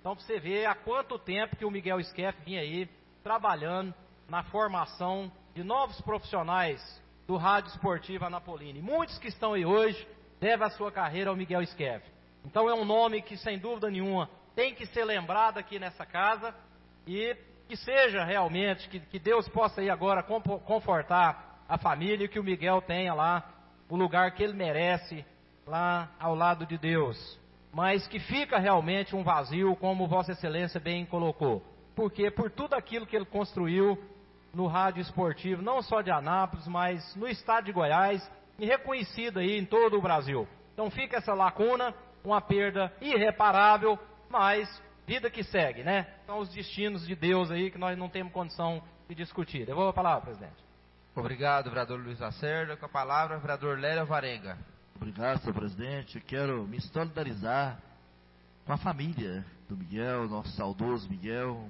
Então, para você ver há quanto tempo que o Miguel Skeff vinha aí trabalhando na formação de novos profissionais do rádio esportivo Anapolina. E muitos que estão aí hoje devem a sua carreira ao Miguel Skeff. Então, é um nome que, sem dúvida nenhuma, tem que ser lembrado aqui nessa casa e que seja realmente, que, que Deus possa aí agora confortar a família e que o Miguel tenha lá o lugar que ele merece lá ao lado de Deus. Mas que fica realmente um vazio, como Vossa Excelência bem colocou. Porque por tudo aquilo que ele construiu no rádio esportivo, não só de Anápolis, mas no estado de Goiás, e reconhecido aí em todo o Brasil. Então fica essa lacuna, uma perda irreparável, mas vida que segue, né? São os destinos de Deus aí que nós não temos condição de discutir. Devolvo a palavra, presidente. Obrigado, vereador Luiz Lacerda. Com a palavra, vereador Lélia Alvarenga. Obrigado, senhor presidente. Eu quero me solidarizar com a família do Miguel, nosso saudoso Miguel.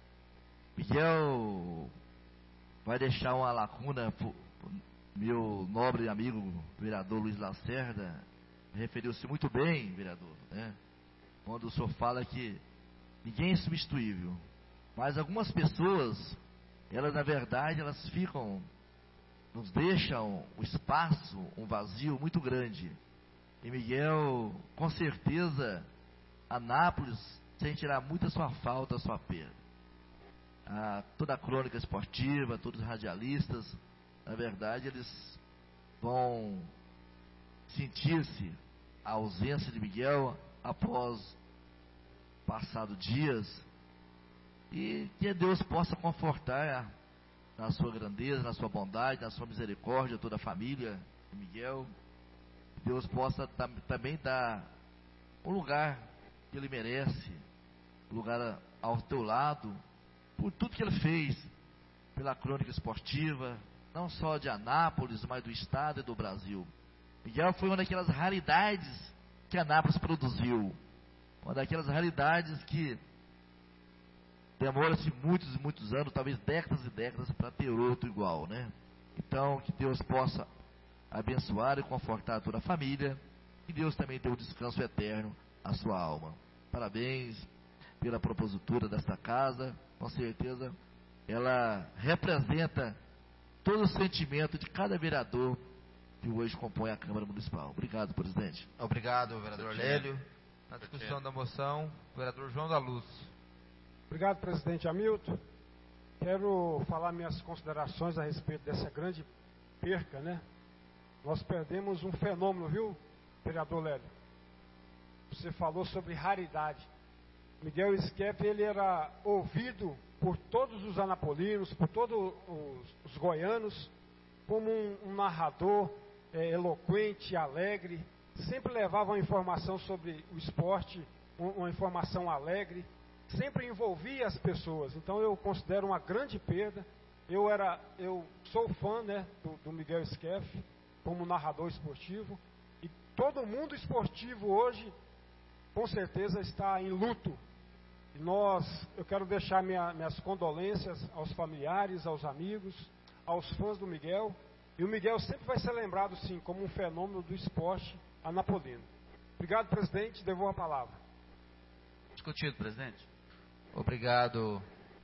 Miguel vai deixar uma lacuna. Meu nobre amigo, vereador Luiz Lacerda, referiu-se muito bem, vereador, né? Quando o senhor fala que ninguém é substituível. Mas algumas pessoas, elas na verdade, elas ficam, nos deixam um espaço, um vazio muito grande. E Miguel, com certeza, Anápolis sentirá muito a sua falta, a sua perda. Ah, toda a crônica esportiva, todos os radialistas, na verdade, eles vão sentir-se a ausência de Miguel após passado dias, e que Deus possa confortar na sua grandeza, na sua bondade, na sua misericórdia toda a família de Miguel. Deus possa tam, também dar um lugar que ele merece, um lugar ao teu lado, por tudo que ele fez pela crônica esportiva, não só de Anápolis, mas do estado e do Brasil. Miguel foi uma daquelas raridades que Anápolis produziu. Uma daquelas realidades que demora-se muitos e muitos anos, talvez décadas e décadas, para ter outro igual, né? Então, que Deus possa abençoar e confortar toda a família, e Deus também dê um descanso eterno à sua alma. Parabéns pela propositura desta casa, com certeza ela representa todo o sentimento de cada vereador que hoje compõe a Câmara Municipal. Obrigado, presidente. Obrigado, vereador Lélio. Na discussão da moção, o vereador João da Luz. Obrigado, presidente Hamilton. Quero falar minhas considerações a respeito dessa grande perca, né? Nós perdemos um fenômeno, viu, vereador Lélio? Você falou sobre raridade. Miguel Skeff, ele era ouvido por todos os anapolinos, por todos os, os goianos, como um, um narrador é, eloquente, alegre. Sempre levava uma informação sobre o esporte, uma informação alegre, sempre envolvia as pessoas. Então eu considero uma grande perda. Eu era, eu sou fã, né, do, do Miguel Skeff como narrador esportivo, e todo mundo esportivo hoje, com certeza, está em luto. E nós, eu quero deixar minha, minhas condolências aos familiares, aos amigos, aos fãs do Miguel. E o Miguel sempre vai ser lembrado, sim, como um fenômeno do esporte anapolino. Obrigado, presidente. Devolvo a palavra. Discutido, presidente. Obrigado,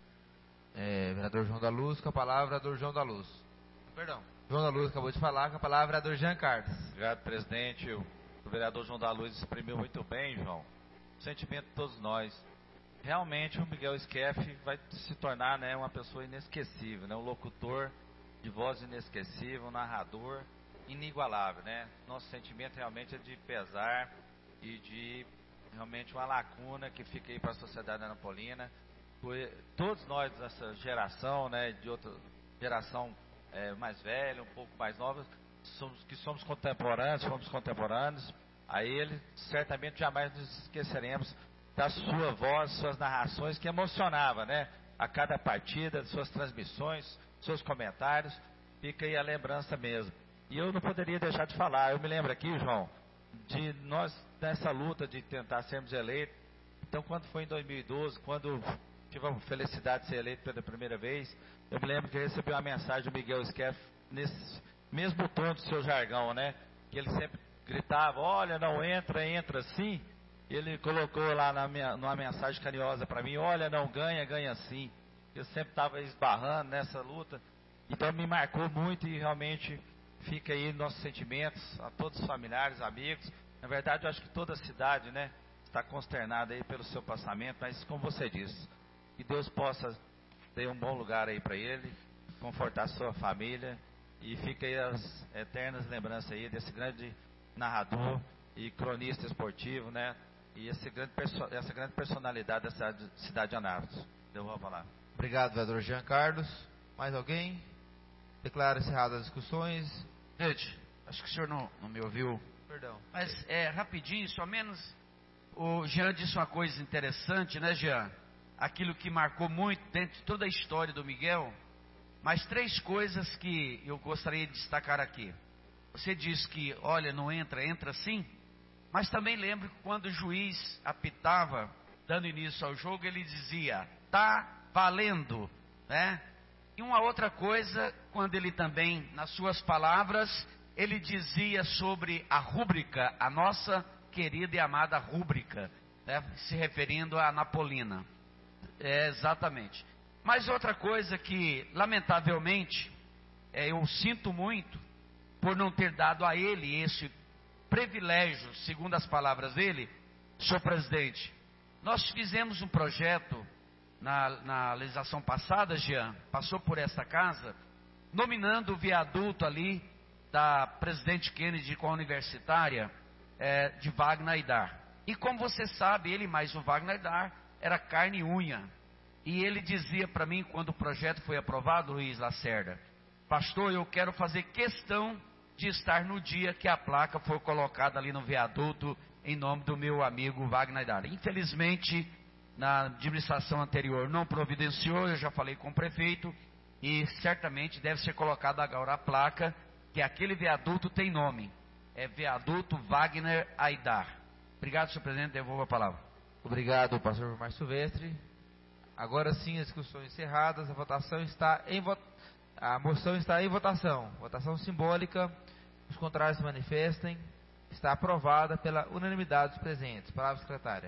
é, vereador João da Luz. Com a palavra, vereador João da Luz. Perdão, João da Luz acabou de falar. Com a palavra, vereador Jean Carlos. Obrigado, presidente. O, o vereador João da Luz exprimiu muito bem, João, o sentimento de todos nós. Realmente, o Miguel Skeff vai se tornar, né, uma pessoa inesquecível, né, um locutor de voz inesquecível, um narrador inigualável, né? Nosso sentimento realmente é de pesar e de realmente uma lacuna que fica aí para a sociedade anapolina. Todos nós dessa geração, né, de outra geração é, mais velha, um pouco mais nova, somos, que somos contemporâneos, somos contemporâneos a ele, certamente jamais nos esqueceremos da sua voz, suas narrações que emocionava, né? A cada partida, suas transmissões, seus comentários, fica aí a lembrança mesmo. E eu não poderia deixar de falar, eu me lembro aqui, João, de nós nessa luta de tentar sermos eleitos. Então, quando foi em dois mil e doze, quando tive a felicidade de ser eleito pela primeira vez, eu me lembro que eu recebi uma mensagem do Miguel Skeff nesse mesmo tom do seu jargão, né? Que ele sempre gritava: olha, não entra, entra sim. Ele colocou lá na minha, numa mensagem carinhosa para mim, olha, não ganha, ganha sim. Eu sempre estava esbarrando nessa luta, então me marcou muito e realmente fica aí nossos sentimentos a todos os familiares, amigos. Na verdade, eu acho que toda a cidade, né, está consternada aí pelo seu passamento, mas como você disse, que Deus possa ter um bom lugar aí para ele, confortar sua família, e fica aí as eternas lembranças aí desse grande narrador e cronista esportivo, né, e esse grande essa grande personalidade da cidade, cidade de Anápolis. Eu vou falar. Obrigado, vereador Jean Carlos. Mais alguém? Declaro encerradas as discussões. Gente, acho que o senhor não, não me ouviu. Perdão. Mas é rapidinho, só menos. O Jean disse uma coisa interessante, né, Jean? Aquilo que marcou muito dentro de toda a história do Miguel. Mas três coisas que eu gostaria de destacar aqui. Você diz que, olha, não entra, entra sim. Mas também lembro que quando o juiz apitava, dando início ao jogo, ele dizia, tá valendo, né? E uma outra coisa, quando ele também, nas suas palavras, ele dizia sobre a rúbrica, a nossa querida e amada rúbrica, né? Se referindo à Napolina. É, exatamente. Mas outra coisa que, lamentavelmente, é, eu sinto muito por não ter dado a ele esse privilégio, segundo as palavras dele, senhor presidente. Nós fizemos um projeto na, na legislação passada, Jean, passou por esta casa, nominando o viaduto ali da Presidente Kennedy com a universitária é, de Wagner Aidar. E como você sabe, ele mais o Wagner Aidar era carne e unha. E ele dizia para mim, quando o projeto foi aprovado, Luiz Lacerda, pastor, eu quero fazer questão de estar no dia que a placa for colocada ali no viaduto em nome do meu amigo Wagner Aidar. Infelizmente, na administração anterior não providenciou, eu já falei com o prefeito, e certamente deve ser colocada agora a placa, que aquele viaduto tem nome, é viaduto Wagner Aidar. Obrigado, senhor presidente, devolvo a palavra. Obrigado, pastor Márcio Silvestre. Agora sim, as discussões encerradas, a votação está em vo... a moção está em votação. Votação simbólica. Os contrários se manifestem. Está aprovada pela unanimidade dos presentes. Palavra secretária.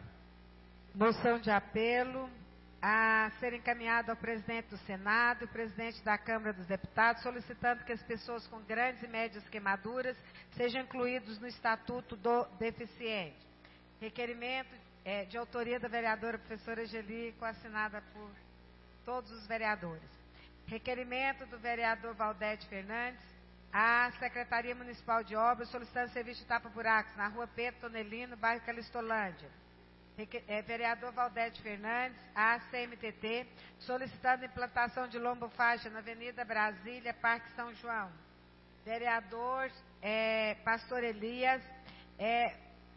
Moção de apelo a ser encaminhada ao presidente do Senado e presidente da Câmara dos Deputados, solicitando que as pessoas com grandes e médias queimaduras sejam incluídos no Estatuto do Deficiente. Requerimento é, de autoria da vereadora professora Geli, coassinada por todos os vereadores. Requerimento do vereador Valdete Fernandes à Secretaria Municipal de Obras, solicitando serviço de tapa-buracos na rua Pedro Tonelino, bairro Calistolândia. É, vereador Valdete Fernandes, à C M T T, solicitando implantação de lombo-faixa na Avenida Brasília, Parque São João. Vereador é, Pastor Elias, é,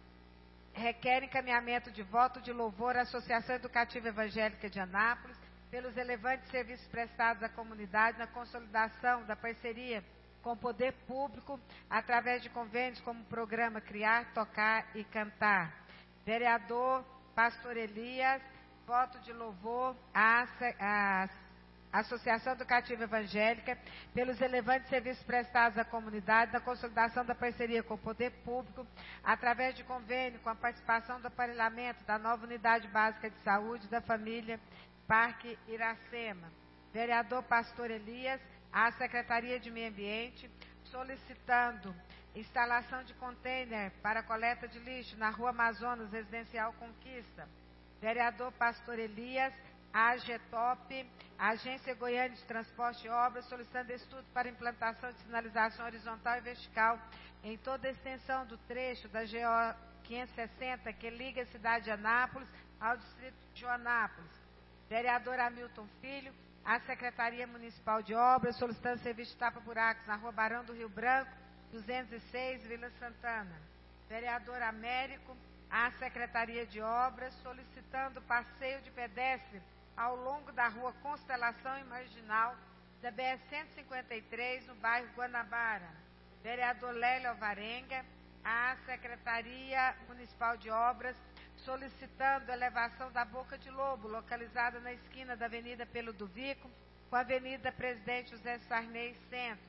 requer encaminhamento de voto de louvor à Associação Educativa Evangélica de Anápolis, pelos relevantes serviços prestados à comunidade na consolidação da parceria com o poder público, através de convênios como o programa Criar, Tocar e Cantar. Vereador Pastor Elias, voto de louvor à, à Associação Educativa Evangélica pelos relevantes serviços prestados à comunidade na consolidação da parceria com o poder público, através de convênio com a participação do aparelhamento da nova unidade básica de saúde da família Parque Iracema. Vereador Pastor Elias, à Secretaria de Meio Ambiente, solicitando instalação de container para coleta de lixo na Rua Amazonas, Residencial Conquista. Vereador Pastor Elias, à AGETOP, Agência Goiana de Transporte e Obras, solicitando estudo para implantação de sinalização horizontal e vertical em toda a extensão do trecho da G O quinhentos e sessenta, que liga a cidade de Anápolis ao distrito de Joanápolis. Vereador Hamilton Filho, à Secretaria Municipal de Obras, solicitando serviço de tapa-buracos na Rua Barão do Rio Branco, duzentos e seis, Vila Santana. Vereador Américo, à Secretaria de Obras, solicitando passeio de pedestre ao longo da Rua Constelação e Marginal da B R cento e cinquenta e três, no bairro Guanabara. Vereador Lélio Alvarenga, à Secretaria Municipal de Obras, solicitando elevação da Boca de Lobo, localizada na esquina da Avenida Pelo do Vico, com a Avenida Presidente José Sarney Centro.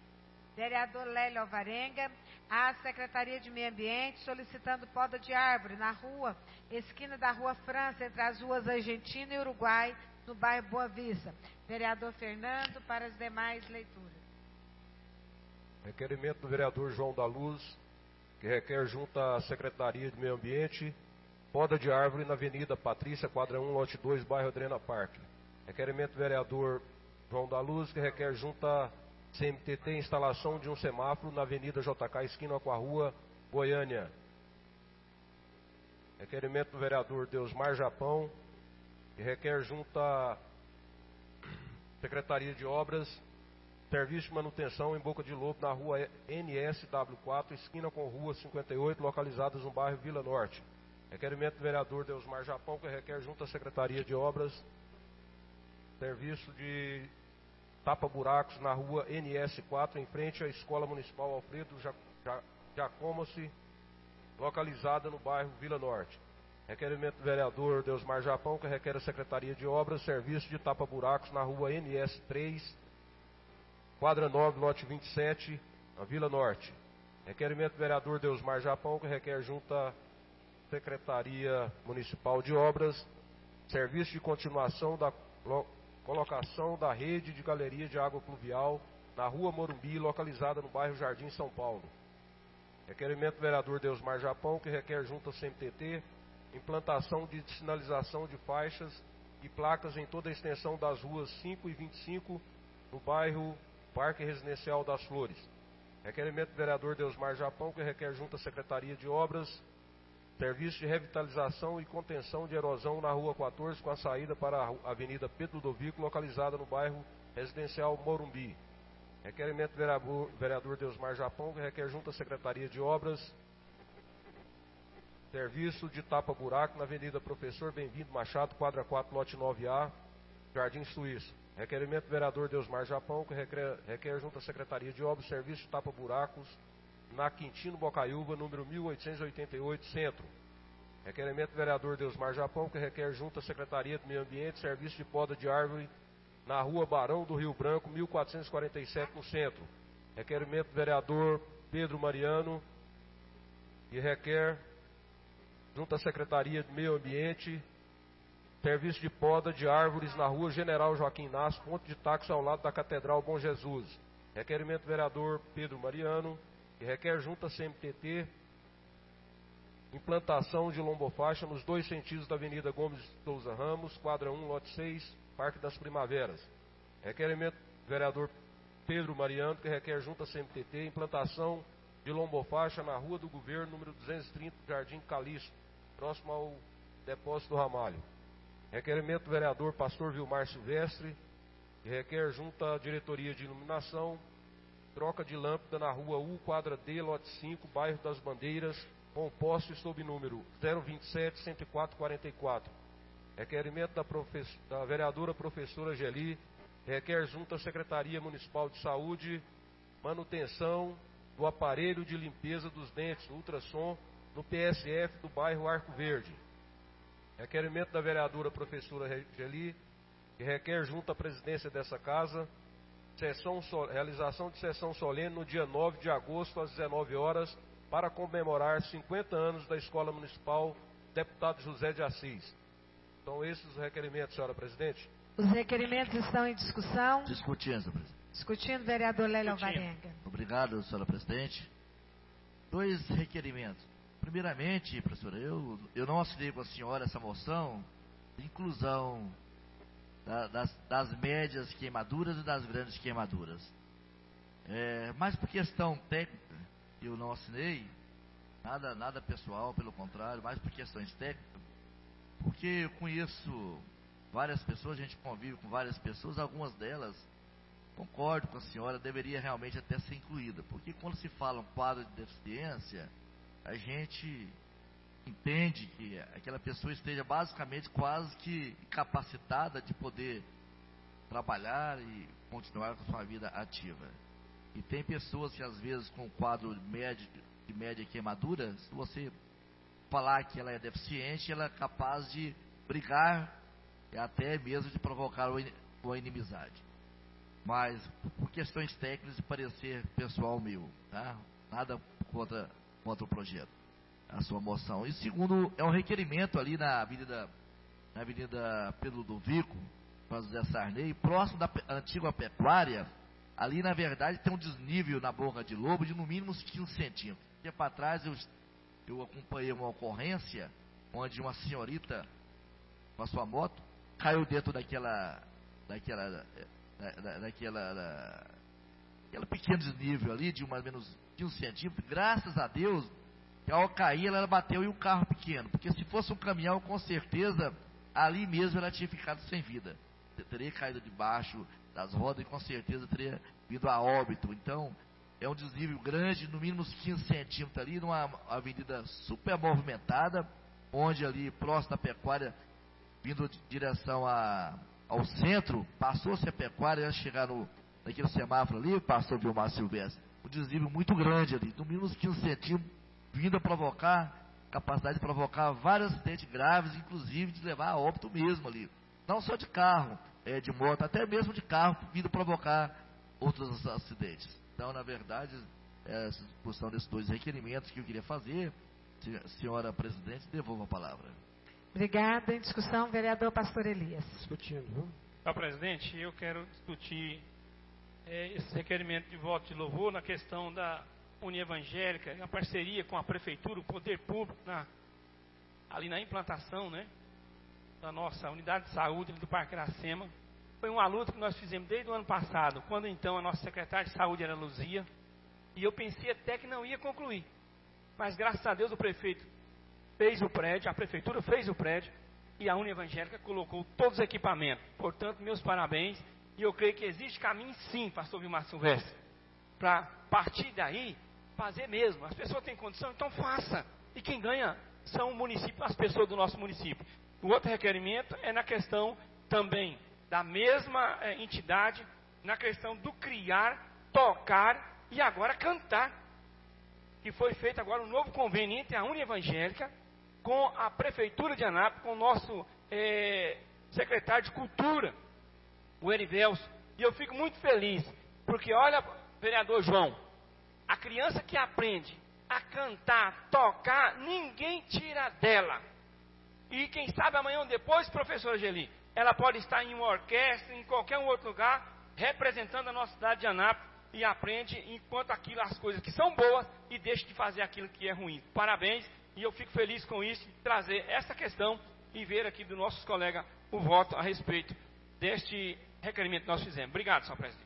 Vereador Lélio Alvarenga, à Secretaria de Meio Ambiente, solicitando poda de árvore na rua, esquina da Rua França, entre as ruas Argentina e Uruguai, no bairro Boa Vista. Vereador Fernando, para as demais leituras. Requerimento do vereador João da Luz, que requer junto à Secretaria de Meio Ambiente, poda de árvore na Avenida Patrícia, quadra um, lote dois, bairro Adriana Parque. Requerimento do vereador João da Luz, que requer junto à C M T T, instalação de um semáforo na Avenida J K, esquina com a Rua Goiânia. Requerimento do vereador Deusmar Japão, que requer junto à Secretaria de Obras, serviço de manutenção em Boca de Lobo, na Rua N S W quatro, esquina com Rua cinquenta e oito, localizadas no bairro Vila Norte. Requerimento do vereador Deusmar Japão, que requer junto à Secretaria de Obras, serviço de tapa-buracos na Rua N S quatro, em frente à Escola Municipal Alfredo Giacomosi, localizada no bairro Vila Norte. Requerimento do vereador Deusmar Japão, que requer a Secretaria de Obras, serviço de tapa-buracos na Rua N S três, quadra nove, lote vinte e sete, na Vila Norte. Requerimento do vereador Deusmar Japão, que requer junto à Secretaria Municipal de Obras, serviço de continuação da colocação da rede de galeria de água pluvial na Rua Morumbi, localizada no bairro Jardim São Paulo. Requerimento do vereador Deusmar Japão, que requer junto ao C M T T, implantação de sinalização de faixas e placas em toda a extensão das ruas cinco e vinte e cinco, no bairro Parque Residencial das Flores. Requerimento do vereador Deusmar Japão, que requer junto à Secretaria de Obras, serviço de revitalização e contenção de erosão na Rua quatorze, com a saída para a Avenida Pedro Ludovico, localizada no bairro Residencial Morumbi. Requerimento do vereador, vereador Deusmar Japão, que requer junto à Secretaria de Obras, serviço de tapa-buraco na Avenida Professor Bem-vindo Machado, quadra quatro, lote nove A, Jardim Suíço. Requerimento do vereador Deusmar Japão, que requer, requer junto à Secretaria de Obras, serviço de tapa-buracos na Quintino Bocaiúva, número mil oitocentos e oitenta e oito, Centro. Requerimento do vereador Deusmar Japão, que requer junto à Secretaria do Meio Ambiente, serviço de poda de árvore na Rua Barão do Rio Branco, mil quatrocentos e quarenta e sete, no Centro. Requerimento do vereador Pedro Mariano, que requer junto à Secretaria do Meio Ambiente, serviço de poda de árvores na Rua General Joaquim Nasso, ponto de táxi ao lado da Catedral Bom Jesus. Requerimento do vereador Pedro Mariano, que requer junto à C M T T, implantação de lombofaixa nos dois sentidos da Avenida Gomes de Souza Ramos, quadra um, lote seis, Parque das Primaveras. Requerimento do vereador Pedro Mariano, que requer junto à C M T T, implantação de lombofaixa na Rua do Governo, número duzentos e trinta, Jardim Calixto, próximo ao depósito do Ramalho. Requerimento do vereador Pastor Vilmar Silvestre, que requer junto à Diretoria de Iluminação, troca de lâmpada na Rua U, quadra D, lote cinco, bairro das Bandeiras, com poste sob número zero vinte e sete, cento e quatro, quarenta e quatro. Requerimento da, da vereadora professora Geli, requer junto à Secretaria Municipal de Saúde, manutenção do aparelho de limpeza dos dentes, ultrassom, no P S F do bairro Arco Verde. Requerimento da vereadora professora Geli, que requer junto à presidência dessa casa, sessão, realização de sessão solene no dia nove de agosto, às dezenove horas, para comemorar cinquenta anos da Escola Municipal Deputado José de Assis. Então, esses os requerimentos, senhora presidente. Os requerimentos estão em discussão. Discutindo, senhora presidente. Discutindo, vereador Lélio Alvarenga. Obrigado, senhora presidente. Dois requerimentos. Primeiramente, professora, eu, eu não assinei com a senhora essa moção de inclusão da, das, das médias queimaduras e das grandes queimaduras. É, mas por questão técnica, eu não assinei, nada, nada pessoal, pelo contrário, mais por questões técnicas, porque eu conheço várias pessoas, a gente convive com várias pessoas, algumas delas, concordo com a senhora, deveria realmente até ser incluída, porque quando se fala um quadro de deficiência, a gente entende que aquela pessoa esteja basicamente quase que incapacitada de poder trabalhar e continuar com sua vida ativa. E tem pessoas que às vezes com quadro médio, de média queimadura, se você falar que ela é deficiente, ela é capaz de brigar e até mesmo de provocar uma inimizade. mas por questões técnicas e parecer pessoal meu, tá? Nada contra, contra o projeto, a sua moção. E segundo, é um requerimento ali na Avenida, na Avenida Pedro Ludovico, José Sarney, próximo da antiga pecuária. Ali, na verdade, tem um desnível na Boca de Lobo de no mínimo uns quinze centímetros. Tempo atrás eu, eu acompanhei uma ocorrência onde uma senhorita com a sua moto caiu dentro daquela daquela da, da, daquela da, aquela pequeno desnível ali de mais ou menos quinze centímetros. Graças a Deus, ao cair ela bateu em um carro pequeno, porque se fosse um caminhão, com certeza ali mesmo ela tinha ficado sem vida, teria caído debaixo das rodas e com certeza teria vindo a óbito. Então é um desnível grande, no mínimo uns quinze centímetros ali, numa avenida super movimentada, onde ali próximo da pecuária, vindo de direção a, ao centro, passou-se a pecuária, antes de chegar no, naquele semáforo ali, passou o Vilmar Silvestre, um desnível muito grande ali, no mínimo uns quinze centímetros, vindo a provocar, capacidade de provocar vários acidentes graves, inclusive de levar a óbito mesmo ali, não só de carro, é, de moto, até mesmo de carro, vindo provocar outros acidentes. Então, na verdade, é, essa discussão desses dois requerimentos que eu queria fazer, senhora presidente, devolvo a palavra. Obrigada. Em discussão, vereador Pastor Elias. Discutindo, viu? Senhor presidente, eu quero discutir é, esse requerimento de voto de louvor na questão da União Evangélica, na parceria com a Prefeitura, o Poder Público, na, ali na implantação, né, da nossa unidade de saúde do Parque Iracema. Foi uma luta que nós fizemos desde o ano passado, quando então a nossa secretária de saúde era Luzia, e eu pensei até que não ia concluir. Mas graças a Deus o prefeito fez o prédio, a prefeitura fez o prédio, e a União Evangélica colocou todos os equipamentos. Portanto, meus parabéns, e eu creio que existe caminho sim, pastor Vilmar Silvestre, para partir daí, fazer mesmo. As pessoas têm condição, então faça. E quem ganha são o município, as pessoas do nosso município. O outro requerimento é na questão também da mesma é, entidade, na questão do criar, tocar e agora cantar, que foi feito agora um novo convênio entre a União Evangélica com a Prefeitura de Anápolis, com o nosso é, secretário de Cultura, o Erivelso, e eu fico muito feliz, porque olha, vereador João, a criança que aprende a cantar, tocar, ninguém tira dela. E quem sabe amanhã ou depois, professora Geli, ela pode estar em uma orquestra, em qualquer um outro lugar, representando a nossa cidade de Anápolis, e aprende enquanto aquilo, as coisas que são boas, e deixa de fazer aquilo que é ruim. Parabéns, e eu fico feliz com isso, de trazer essa questão, e ver aqui dos nossos colegas o voto a respeito deste requerimento que nós fizemos. Obrigado, senhor presidente.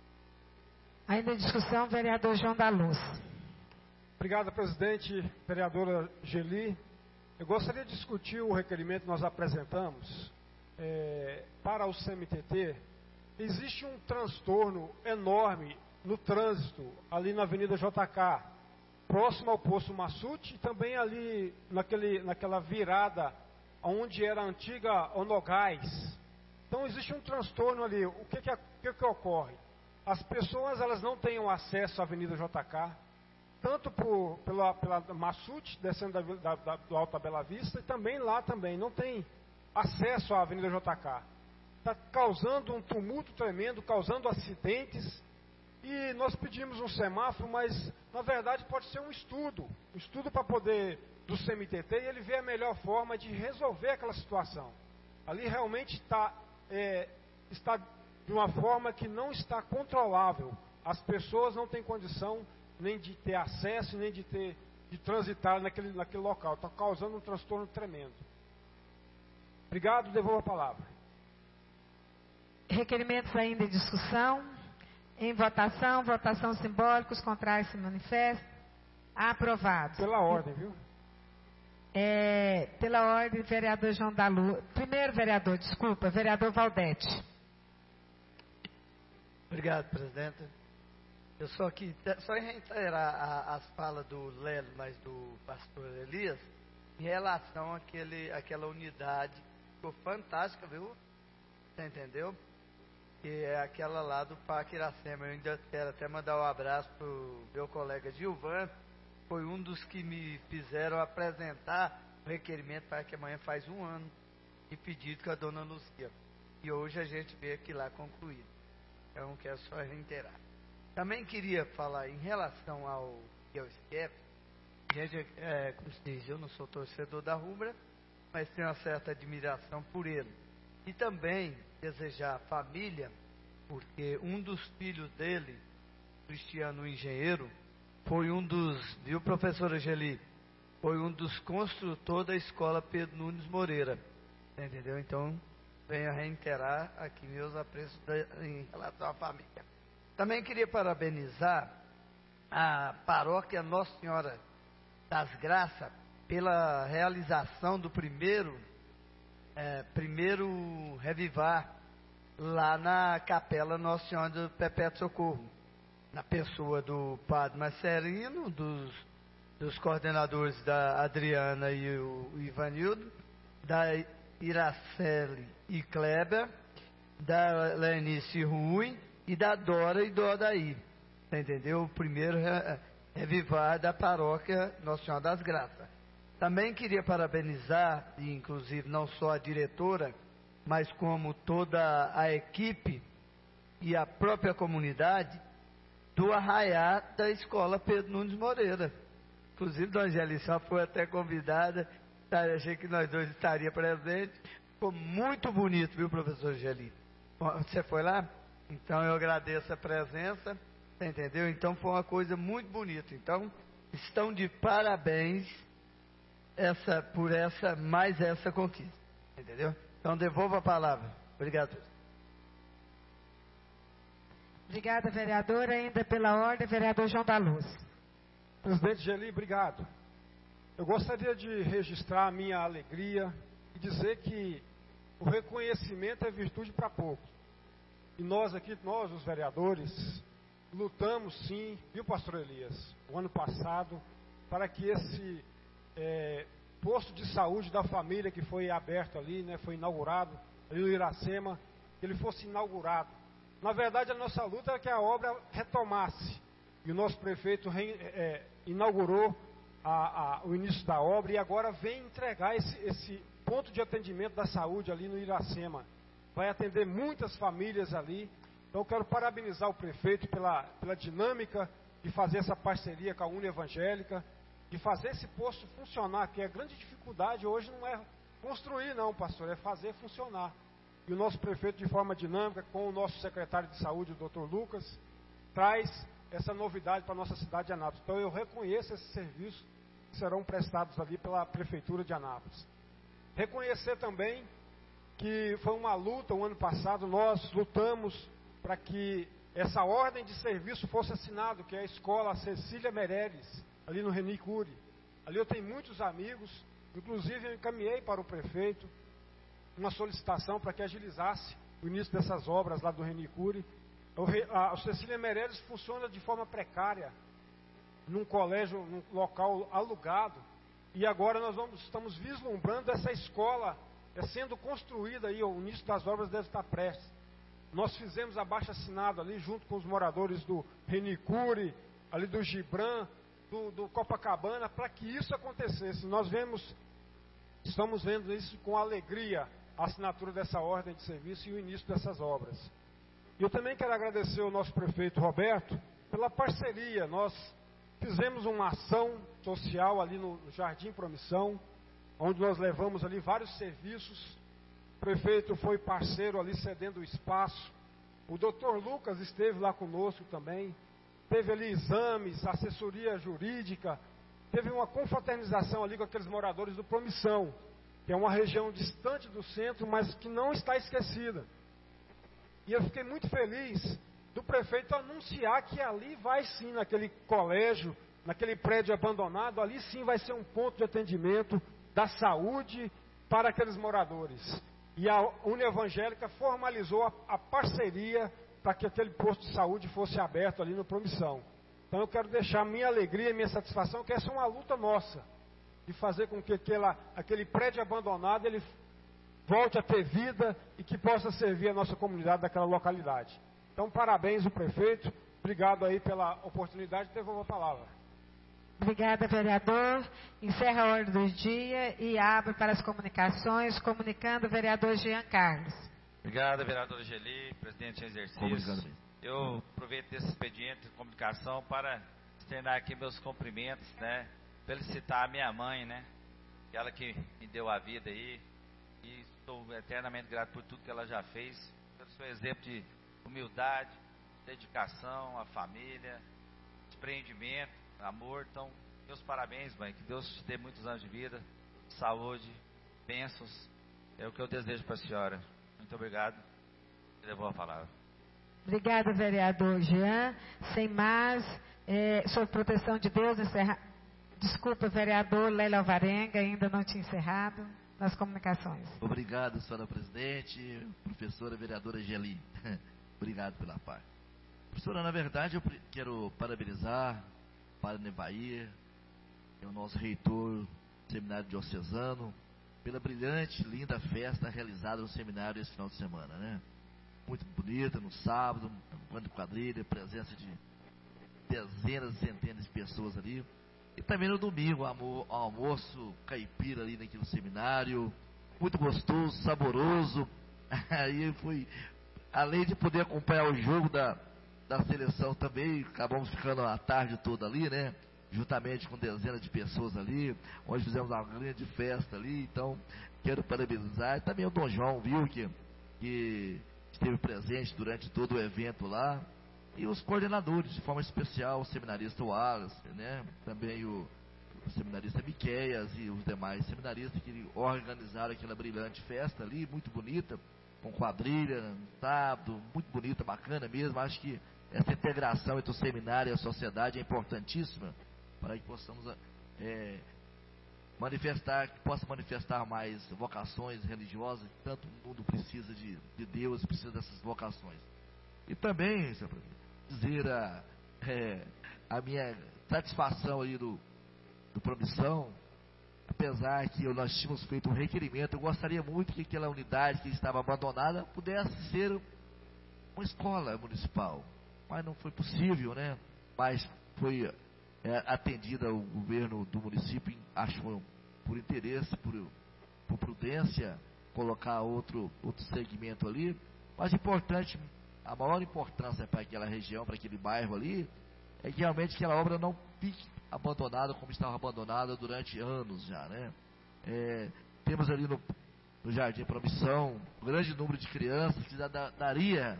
Ainda em discussão, vereador João da Luz. Obrigado, presidente, vereadora Geli. Eu gostaria de discutir o requerimento que nós apresentamos é, para o C M T T. Existe um transtorno enorme no trânsito ali na Avenida J K, próximo ao posto Massuti, e também ali naquele, naquela virada onde era a antiga Onogás. Então existe um transtorno ali. O que que, o que que ocorre? As pessoas elas não têm acesso à Avenida J K, tanto por, pela, pela Massuti, descendo da, da, do Alto da Bela Vista, e também lá também não tem acesso à Avenida J K. Está causando um tumulto tremendo, causando acidentes, e nós pedimos um semáforo, mas na verdade pode ser um estudo, um estudo para poder, do C M T T, e ele ver a melhor forma de resolver aquela situação. Ali realmente está, é, está de uma forma que não está controlável. As pessoas não têm condição nem de ter acesso, nem de ter de transitar naquele, naquele local. Está causando um transtorno tremendo. Obrigado, devolvo a palavra. Requerimentos ainda em discussão. Em votação, votação simbólica, os contrários se manifestam. Aprovado. Pela ordem, viu? É, pela ordem, vereador João da Luz. Primeiro vereador, desculpa, vereador Valdete. Obrigado, presidente. Eu só aqui, só reiterar a, as falas do Lélio, mas do pastor Elias, em relação àquele, àquela unidade, ficou fantástica, viu? Você entendeu? Que é aquela lá do Parque Iracema. Eu ainda quero até mandar um abraço para o meu colega Gilvan, foi um dos que me fizeram apresentar o requerimento para que amanhã faz um ano de pedido com a dona Lucia. E hoje a gente vê aqui lá concluído. Então, quero só reiterar. Também queria falar em relação ao Miguel Schiaff. Gente, é, como se diz, eu não sou torcedor da Rubra, mas tenho uma certa admiração por ele. E também desejar a família, porque um dos filhos dele, Cristiano Engenheiro, foi um dos, viu, professora Geli? Foi um dos construtores da escola Pedro Nunes Moreira. Entendeu? Então, venho a reiterar aqui meus apreços da, em relação à família. Também queria parabenizar a paróquia Nossa Senhora das Graças pela realização do primeiro, é, primeiro revivar lá na capela Nossa Senhora do Perpétuo Socorro, na pessoa do padre Marcelino, dos, dos coordenadores da Adriana e o Ivanildo, da Iraceli e Kleber, da Lenice Rui e da Dora e do Odaí. Entendeu? O primeiro revivar da paróquia Nossa Senhora das Graças. Também queria parabenizar, e inclusive não só a diretora, mas como toda a equipe e a própria comunidade do arraiar da escola Pedro Nunes Moreira. Inclusive, Dona Angelice foi até convidada, achei que nós dois estaríamos presentes. Ficou muito bonito, viu, professor Geli? Você foi lá? Então, eu agradeço a presença, entendeu? Então, foi uma coisa muito bonita. Então, estão de parabéns essa, por essa, mais essa conquista, entendeu? Então, devolvo a palavra. Obrigado. Obrigada, vereadora. Ainda pela ordem, vereador João da Luz. Presidente Geli, obrigado. Eu gostaria de registrar a minha alegria e dizer que o reconhecimento é virtude para poucos. E nós aqui, nós os vereadores, lutamos sim, viu, pastor Elias, o ano passado, para que esse é, posto de saúde da família que foi aberto ali, né, foi inaugurado, ali no Iracema, que ele fosse inaugurado. Na verdade, a nossa luta era que a obra retomasse. E o nosso prefeito re, é, inaugurou a, a, o início da obra e agora vem entregar esse, esse ponto de atendimento da saúde ali no Iracema. Vai atender muitas famílias ali. Então, eu quero parabenizar o prefeito pela, pela dinâmica de fazer essa parceria com a União Evangélica, de fazer esse posto funcionar, que a grande dificuldade hoje não é construir não, pastor, é fazer funcionar. E o nosso prefeito, de forma dinâmica, com o nosso secretário de saúde, o doutor Lucas, traz essa novidade para a nossa cidade de Anápolis. Então, eu reconheço esses serviços que serão prestados ali pela Prefeitura de Anápolis. Reconhecer também que foi uma luta, o ano passado, nós lutamos para que essa ordem de serviço fosse assinada, que é a escola Cecília Meirelles, ali no Reni Cury. Ali eu tenho muitos amigos, inclusive eu encaminhei para o prefeito uma solicitação para que agilizasse o início dessas obras lá do Reni Cury. A Cecília Meirelles funciona de forma precária, num colégio, num local alugado, e agora nós vamos, estamos vislumbrando essa escola é sendo construída aí, o início das obras deve estar prestes. Nós fizemos abaixo-assinado ali, junto com os moradores do Reni Cury, ali do Gibran, do, do Copacabana, para que isso acontecesse. Nós vemos, estamos vendo isso com alegria, a assinatura dessa ordem de serviço e o início dessas obras. E eu também quero agradecer ao nosso prefeito Roberto pela parceria. Nós fizemos uma ação social ali no Jardim Promissão, onde nós levamos ali vários serviços. O prefeito foi parceiro ali, cedendo o espaço. O doutor Lucas esteve lá conosco também. Teve ali exames, assessoria jurídica. Teve uma confraternização ali com aqueles moradores do Promissão, que é uma região distante do centro, mas que não está esquecida. E eu fiquei muito feliz do prefeito anunciar que ali vai sim, naquele colégio, naquele prédio abandonado, ali sim vai ser um ponto de atendimento da saúde para aqueles moradores. E a União Evangélica formalizou a, a parceria para que aquele posto de saúde fosse aberto ali no Promissão. Então eu quero deixar minha alegria e minha satisfação, que essa é uma luta nossa, de fazer com que aquela, aquele prédio abandonado ele volte a ter vida e que possa servir a nossa comunidade daquela localidade. Então, parabéns ao prefeito, obrigado aí pela oportunidade, devolvo a palavra. Obrigada, vereador. Encerra a ordem do dia e abre para as comunicações, comunicando o vereador Jean Carlos. Obrigado, vereador Geli, presidente em exercício. Obrigado. eu aproveito esse expediente de comunicação para externar aqui meus cumprimentos, né? Felicitar a minha mãe, né? Ela que me deu a vida aí. E estou eternamente grato por tudo que ela já fez. Pelo seu exemplo de humildade, dedicação à família, desprendimento, amor. Então, meus parabéns, mãe. Que Deus te dê muitos anos de vida, saúde, bênçãos. É o que eu desejo para a senhora. Muito obrigado. Levou a palavra. Obrigada, vereador Jean. Sem mais, é, sob proteção de Deus, encerra... Desculpa, vereador Lélio Alvarenga, ainda não tinha encerrado nas comunicações. Obrigado, senhora presidente, professora vereadora Geli. Obrigado pela parte. Professora, na verdade, eu quero parabenizar o Padre Nevair, que é o nosso reitor do Seminário Diocesano, pela brilhante, linda festa realizada no seminário esse final de semana, né? Muito bonita, no sábado, um bando de quadrilha, presença de dezenas e centenas de pessoas ali. E também no domingo, o almoço caipira ali naquele seminário, muito gostoso, saboroso. Aí foi, além de poder acompanhar o jogo da, da seleção também, acabamos ficando a tarde toda ali, né? Juntamente com dezenas de pessoas ali, onde fizemos uma grande festa ali. Então, quero parabenizar. E também o Dom João, viu, que, que esteve presente durante todo o evento lá. E os coordenadores, de forma especial, o seminarista Wallace, né? Também o, o seminarista Miqueias e os demais seminaristas que organizaram aquela brilhante festa ali, muito bonita, com quadrilha, no sábado, muito bonita, bacana mesmo. Acho que essa integração entre o seminário e a sociedade é importantíssima para que possamos é, manifestar, que possa manifestar mais vocações religiosas, tanto o mundo precisa de, de Deus, precisa dessas vocações. E também, senhor presidente, dizer a, é, a minha satisfação aí do, do Promissão, apesar que nós tínhamos feito um requerimento, eu gostaria muito que aquela unidade que estava abandonada pudesse ser uma escola municipal, mas não foi possível, né? Mas foi é, atendida o governo do município, achou por interesse, por, por prudência, colocar outro, outro segmento ali, mas importante. A maior importância para aquela região, para aquele bairro ali, é que realmente aquela obra não fique abandonada como estava abandonada durante anos já, né? É, temos ali no, no Jardim Promissão um grande número de crianças que já da, daria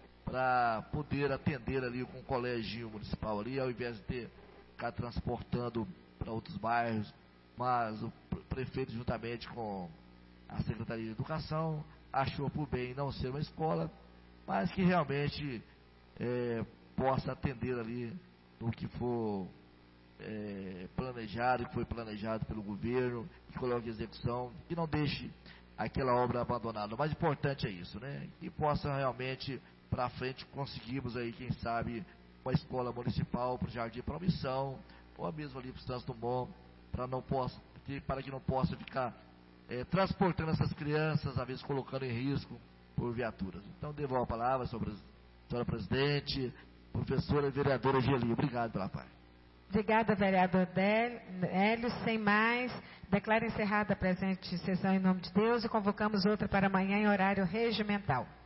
para poder atender ali com um colégio municipal ali, ao invés de ter ficar transportando para outros bairros. Mas o prefeito, juntamente com a Secretaria de Educação, achou por bem não ser uma escola, mas que realmente é, possa atender ali no que for é, planejado, que foi planejado pelo governo, que coloque em execução, que não deixe aquela obra abandonada. O mais importante é isso, né? Que possa realmente, para frente, conseguirmos aí, quem sabe, uma escola municipal para o Jardim Promissão, ou mesmo ali para o Santos Dumont, para, não possa, para que não possa ficar é, transportando essas crianças, às vezes colocando em risco por viaturas. Então, devolvo a palavra, senhora presidente, professora e vereadora Geli. Obrigado pela parte. Obrigada, vereador Hélio. Sem mais, declaro encerrada a presente sessão em nome de Deus e convocamos outra para amanhã em horário regimental.